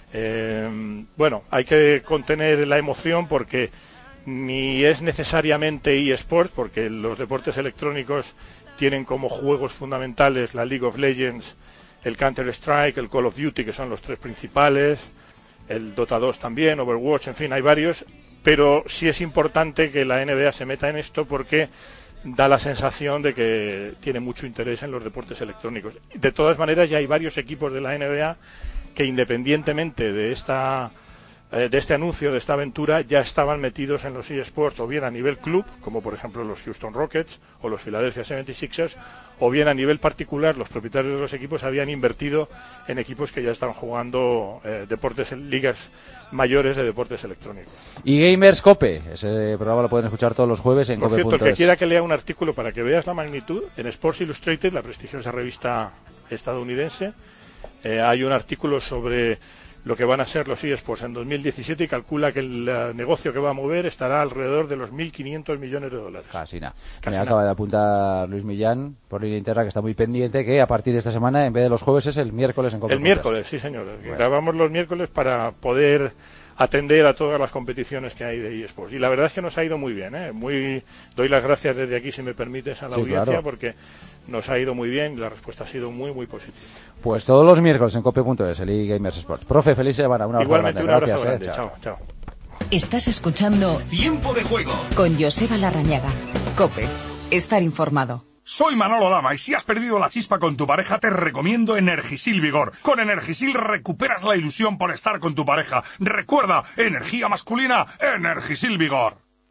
Bueno, hay que contener la emoción porque ni es necesariamente eSports, porque los deportes electrónicos tienen como juegos fundamentales la League of Legends, el Counter-Strike, el Call of Duty, que son los 3 principales, el Dota 2 también, Overwatch, en fin, hay varios, pero sí es importante que la NBA se meta en esto porque da la sensación de que tiene mucho interés en los deportes electrónicos. De todas maneras, ya hay varios equipos de la NBA que, independientemente de este anuncio, de esta aventura, ya estaban metidos en los eSports, o bien a nivel club, como por ejemplo los Houston Rockets o los Philadelphia 76ers, o bien a nivel particular, los propietarios de los equipos habían invertido en equipos que ya estaban jugando ligas mayores de deportes electrónicos. Y Gamers Cope, ese programa lo pueden escuchar todos los jueves en cope.es. Por cierto, el que quiera que lea un artículo para que veas la magnitud, en Sports Illustrated, la prestigiosa revista estadounidense, hay un artículo sobre lo que van a ser los eSports en 2017 y calcula que el negocio que va a mover estará alrededor de los 1.500 millones de dólares. Casi nada. Me acaba de apuntar Luis Millán por línea interna, que está muy pendiente, que a partir de esta semana, en vez de los jueves, es el miércoles en Cope. El miércoles, sí señor. Bueno. Grabamos los miércoles para poder atender a todas las competiciones que hay de eSports. Y la verdad es que nos ha ido muy bien, ¿eh? Doy las gracias desde aquí, si me permites, a la audiencia, claro, porque nos ha ido muy bien y la respuesta ha sido muy, muy positiva. Pues todos los miércoles en cope.es, el eGamers Sports. Profe, feliz semana. Un abrazo. Igualmente, grande. Un abrazo Gracias, grande. Chao. Estás escuchando Tiempo de Juego con Joseba Larrañaga. Cope, estar informado. Soy Manolo Lama y si has perdido la chispa con tu pareja te recomiendo Energisil Vigor. Con Energisil recuperas la ilusión por estar con tu pareja. Recuerda, energía masculina, Energisil Vigor.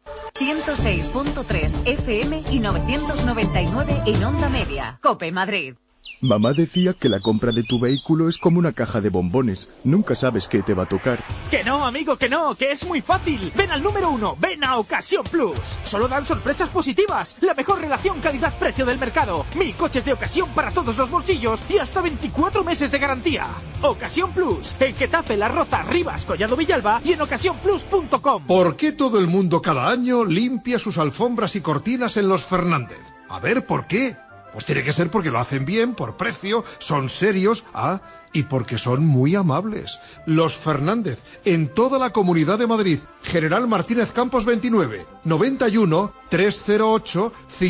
106.3 FM y 999 en Onda Media. Cope Madrid. Mamá decía que la compra de tu vehículo es como una caja de bombones. Nunca sabes qué te va a tocar. ¡Que no, amigo, que no! ¡Que es muy fácil! ¡Ven al número 1! ¡Ven a Ocasión Plus! Solo dan sorpresas positivas. La mejor relación calidad-precio del mercado. 1000 coches de ocasión para todos los bolsillos y hasta 24 meses de garantía. Ocasión Plus. En Getafe, La Roza, Rivas, Collado Villalba y en ocasiónplus.com. ¿Por qué todo el mundo cada año limpia sus alfombras y cortinas en los Fernández? A ver, ¿por qué? Pues tiene que ser porque lo hacen bien, por precio, son serios, y porque son muy amables. Los Fernández, en toda la Comunidad de Madrid. General Martínez Campos 29, 91 308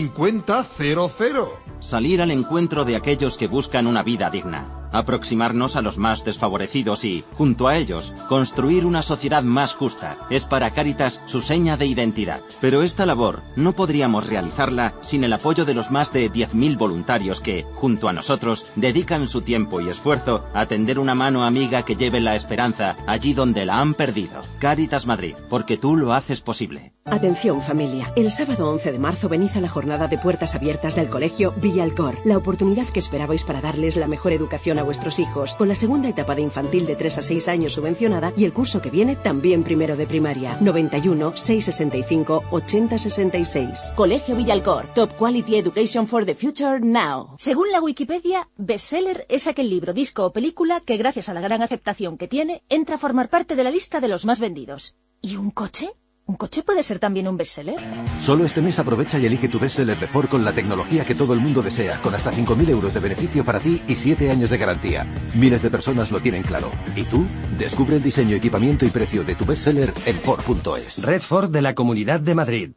5000. Salir al encuentro de aquellos que buscan una vida digna. Aproximarnos a los más desfavorecidos y, junto a ellos, construir una sociedad más justa. Es para Cáritas su seña de identidad. Pero esta labor no podríamos realizarla sin el apoyo de los más de 10.000 voluntarios que, junto a nosotros, dedican su tiempo y esfuerzo a tender una mano amiga que lleve la esperanza allí donde la han perdido. Cáritas Madrid, porque tú lo haces posible. Atención familia, el sábado 11 de marzo venid a la jornada de puertas abiertas del colegio Villalcor, la oportunidad que esperabais para darles la mejor educación a vuestros hijos, con la segunda etapa de infantil de 3 a 6 años subvencionada y el curso que viene también primero de primaria. 91 665 80 66. Colegio Villalcor, Top Quality Education for the Future Now. Según la Wikipedia, bestseller es aquel libro, disco o película que gracias a la gran aceptación que tiene, entra a formar parte de la lista de los más vendidos. ¿Y un coche? ¿Un coche puede ser también un bestseller? Solo este mes aprovecha y elige tu bestseller de Ford con la tecnología que todo el mundo desea, con hasta 5.000 euros de beneficio para ti y 7 años de garantía. Miles de personas lo tienen claro. ¿Y tú? Descubre el diseño, equipamiento y precio de tu bestseller en Ford.es. Red Ford de la Comunidad de Madrid.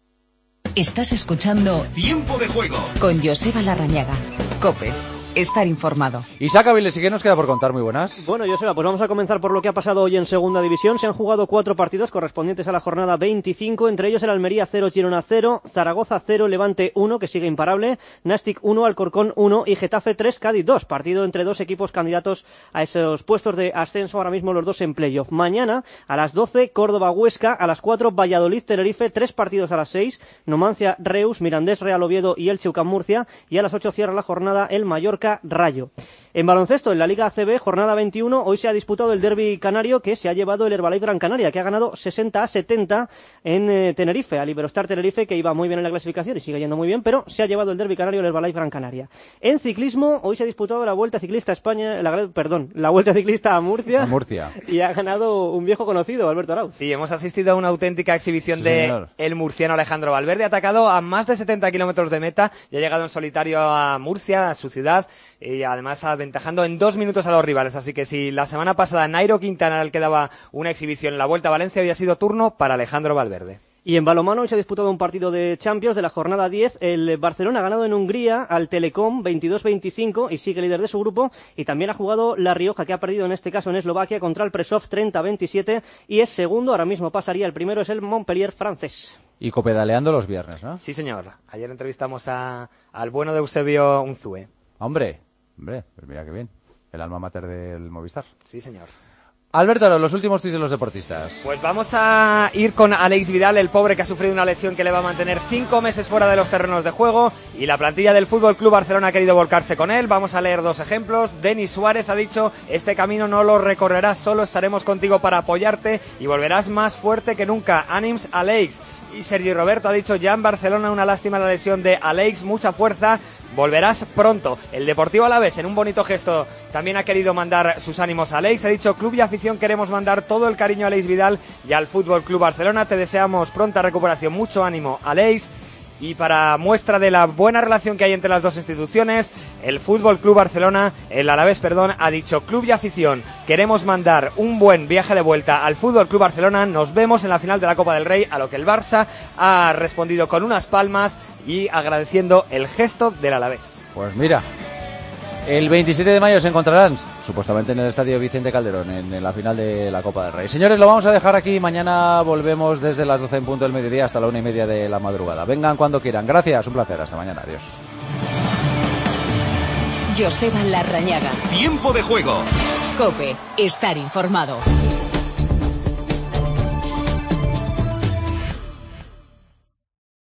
Estás escuchando Tiempo de Juego con Joseba Larrañaga. Cope, estar informado. Isaac Avilés, ¿y qué nos queda por contar? Muy buenas. Bueno, Joseba, pues vamos a comenzar por lo que ha pasado hoy en Segunda División. Se han jugado 4 partidos correspondientes a la jornada 25, entre ellos el Almería 0, Girona 0, Zaragoza 0, Levante 1, que sigue imparable, Nastic 1, Alcorcón 1 y Getafe 3, Cádiz 2. Partido entre dos equipos candidatos a esos puestos de ascenso, ahora mismo los dos en playoff. Mañana, a las 12, Córdoba-Huesca, a las 4, Valladolid-Tenerife, 3 partidos a las 6, Numancia-Reus, Mirandés-Real Oviedo y Elche-Murcia, y a las 8 cierra la jornada el Mallorca-Rayo. En baloncesto, en la Liga ACB, jornada 21, hoy se ha disputado el derbi canario que se ha llevado el Herbalife Gran Canaria, que ha ganado 60-70 en Tenerife, al Iberostar Tenerife, que iba muy bien en la clasificación y sigue yendo muy bien, pero se ha llevado el derbi canario el Herbalife Gran Canaria. En ciclismo, hoy se ha disputado la Vuelta Ciclista a España, la Vuelta Ciclista a Murcia, y ha ganado un viejo conocido, Alberto Arauz. Sí, hemos asistido a una auténtica exhibición de el murciano Alejandro Valverde, ha atacado a más de 70 kilómetros de meta y ha llegado en solitario a Murcia, a su ciudad, y además aventajando en 2 minutos a los rivales, así que si la semana pasada Nairo Quintana era el que daba una exhibición en la Vuelta a Valencia, hoy ha sido turno para Alejandro Valverde. Y en balonmano hoy se ha disputado un partido de Champions de la jornada 10. El Barcelona ha ganado en Hungría al Telecom 22-25 y sigue líder de su grupo. Y también ha jugado La Rioja, que ha perdido en este caso en Eslovaquia contra el Presov 30-27 y es segundo. Ahora mismo pasaría, el primero es el Montpellier francés. Y copedaleando los viernes, ¿no? Sí, señor. Ayer entrevistamos al bueno de Eusebio Unzue. Hombre, pues mira qué bien. El alma mater del Movistar. Sí, señor. Alberto, los últimos tips de los deportistas. Pues vamos a ir con Alex Vidal, el pobre que ha sufrido una lesión que le va a mantener 5 meses fuera de los terrenos de juego, y la plantilla del Fútbol Club Barcelona ha querido volcarse con él. Vamos a leer 2 ejemplos. Denis Suárez ha dicho: este camino no lo recorrerás solo, estaremos contigo para apoyarte y volverás más fuerte que nunca. Ànims, Alex. Y Sergi Roberto ha dicho ya en Barcelona, una lástima la lesión de Aleix, mucha fuerza, volverás pronto. El Deportivo Alavés, en un bonito gesto, también ha querido mandar sus ánimos a Aleix. Ha dicho: club y afición, queremos mandar todo el cariño a Aleix Vidal y al Fútbol Club Barcelona. Te deseamos pronta recuperación, mucho ánimo, Aleix. Y para muestra de la buena relación que hay entre las dos instituciones, el Fútbol Club Barcelona, el Alavés, perdón, ha dicho: club y afición, queremos mandar un buen viaje de vuelta al Fútbol Club Barcelona, nos vemos en la final de la Copa del Rey, a lo que el Barça ha respondido con unas palmas y agradeciendo el gesto del Alavés. Pues mira, el 27 de mayo se encontrarán supuestamente en el Estadio Vicente Calderón en la final de la Copa del Rey. Señores, lo vamos a dejar aquí. Mañana volvemos desde las 12 en punto del mediodía hasta la 1:30 de la madrugada. Vengan cuando quieran. Gracias, un placer. Hasta mañana. Adiós. Joseba Larrañaga. Tiempo de juego. COPE. Estar informado.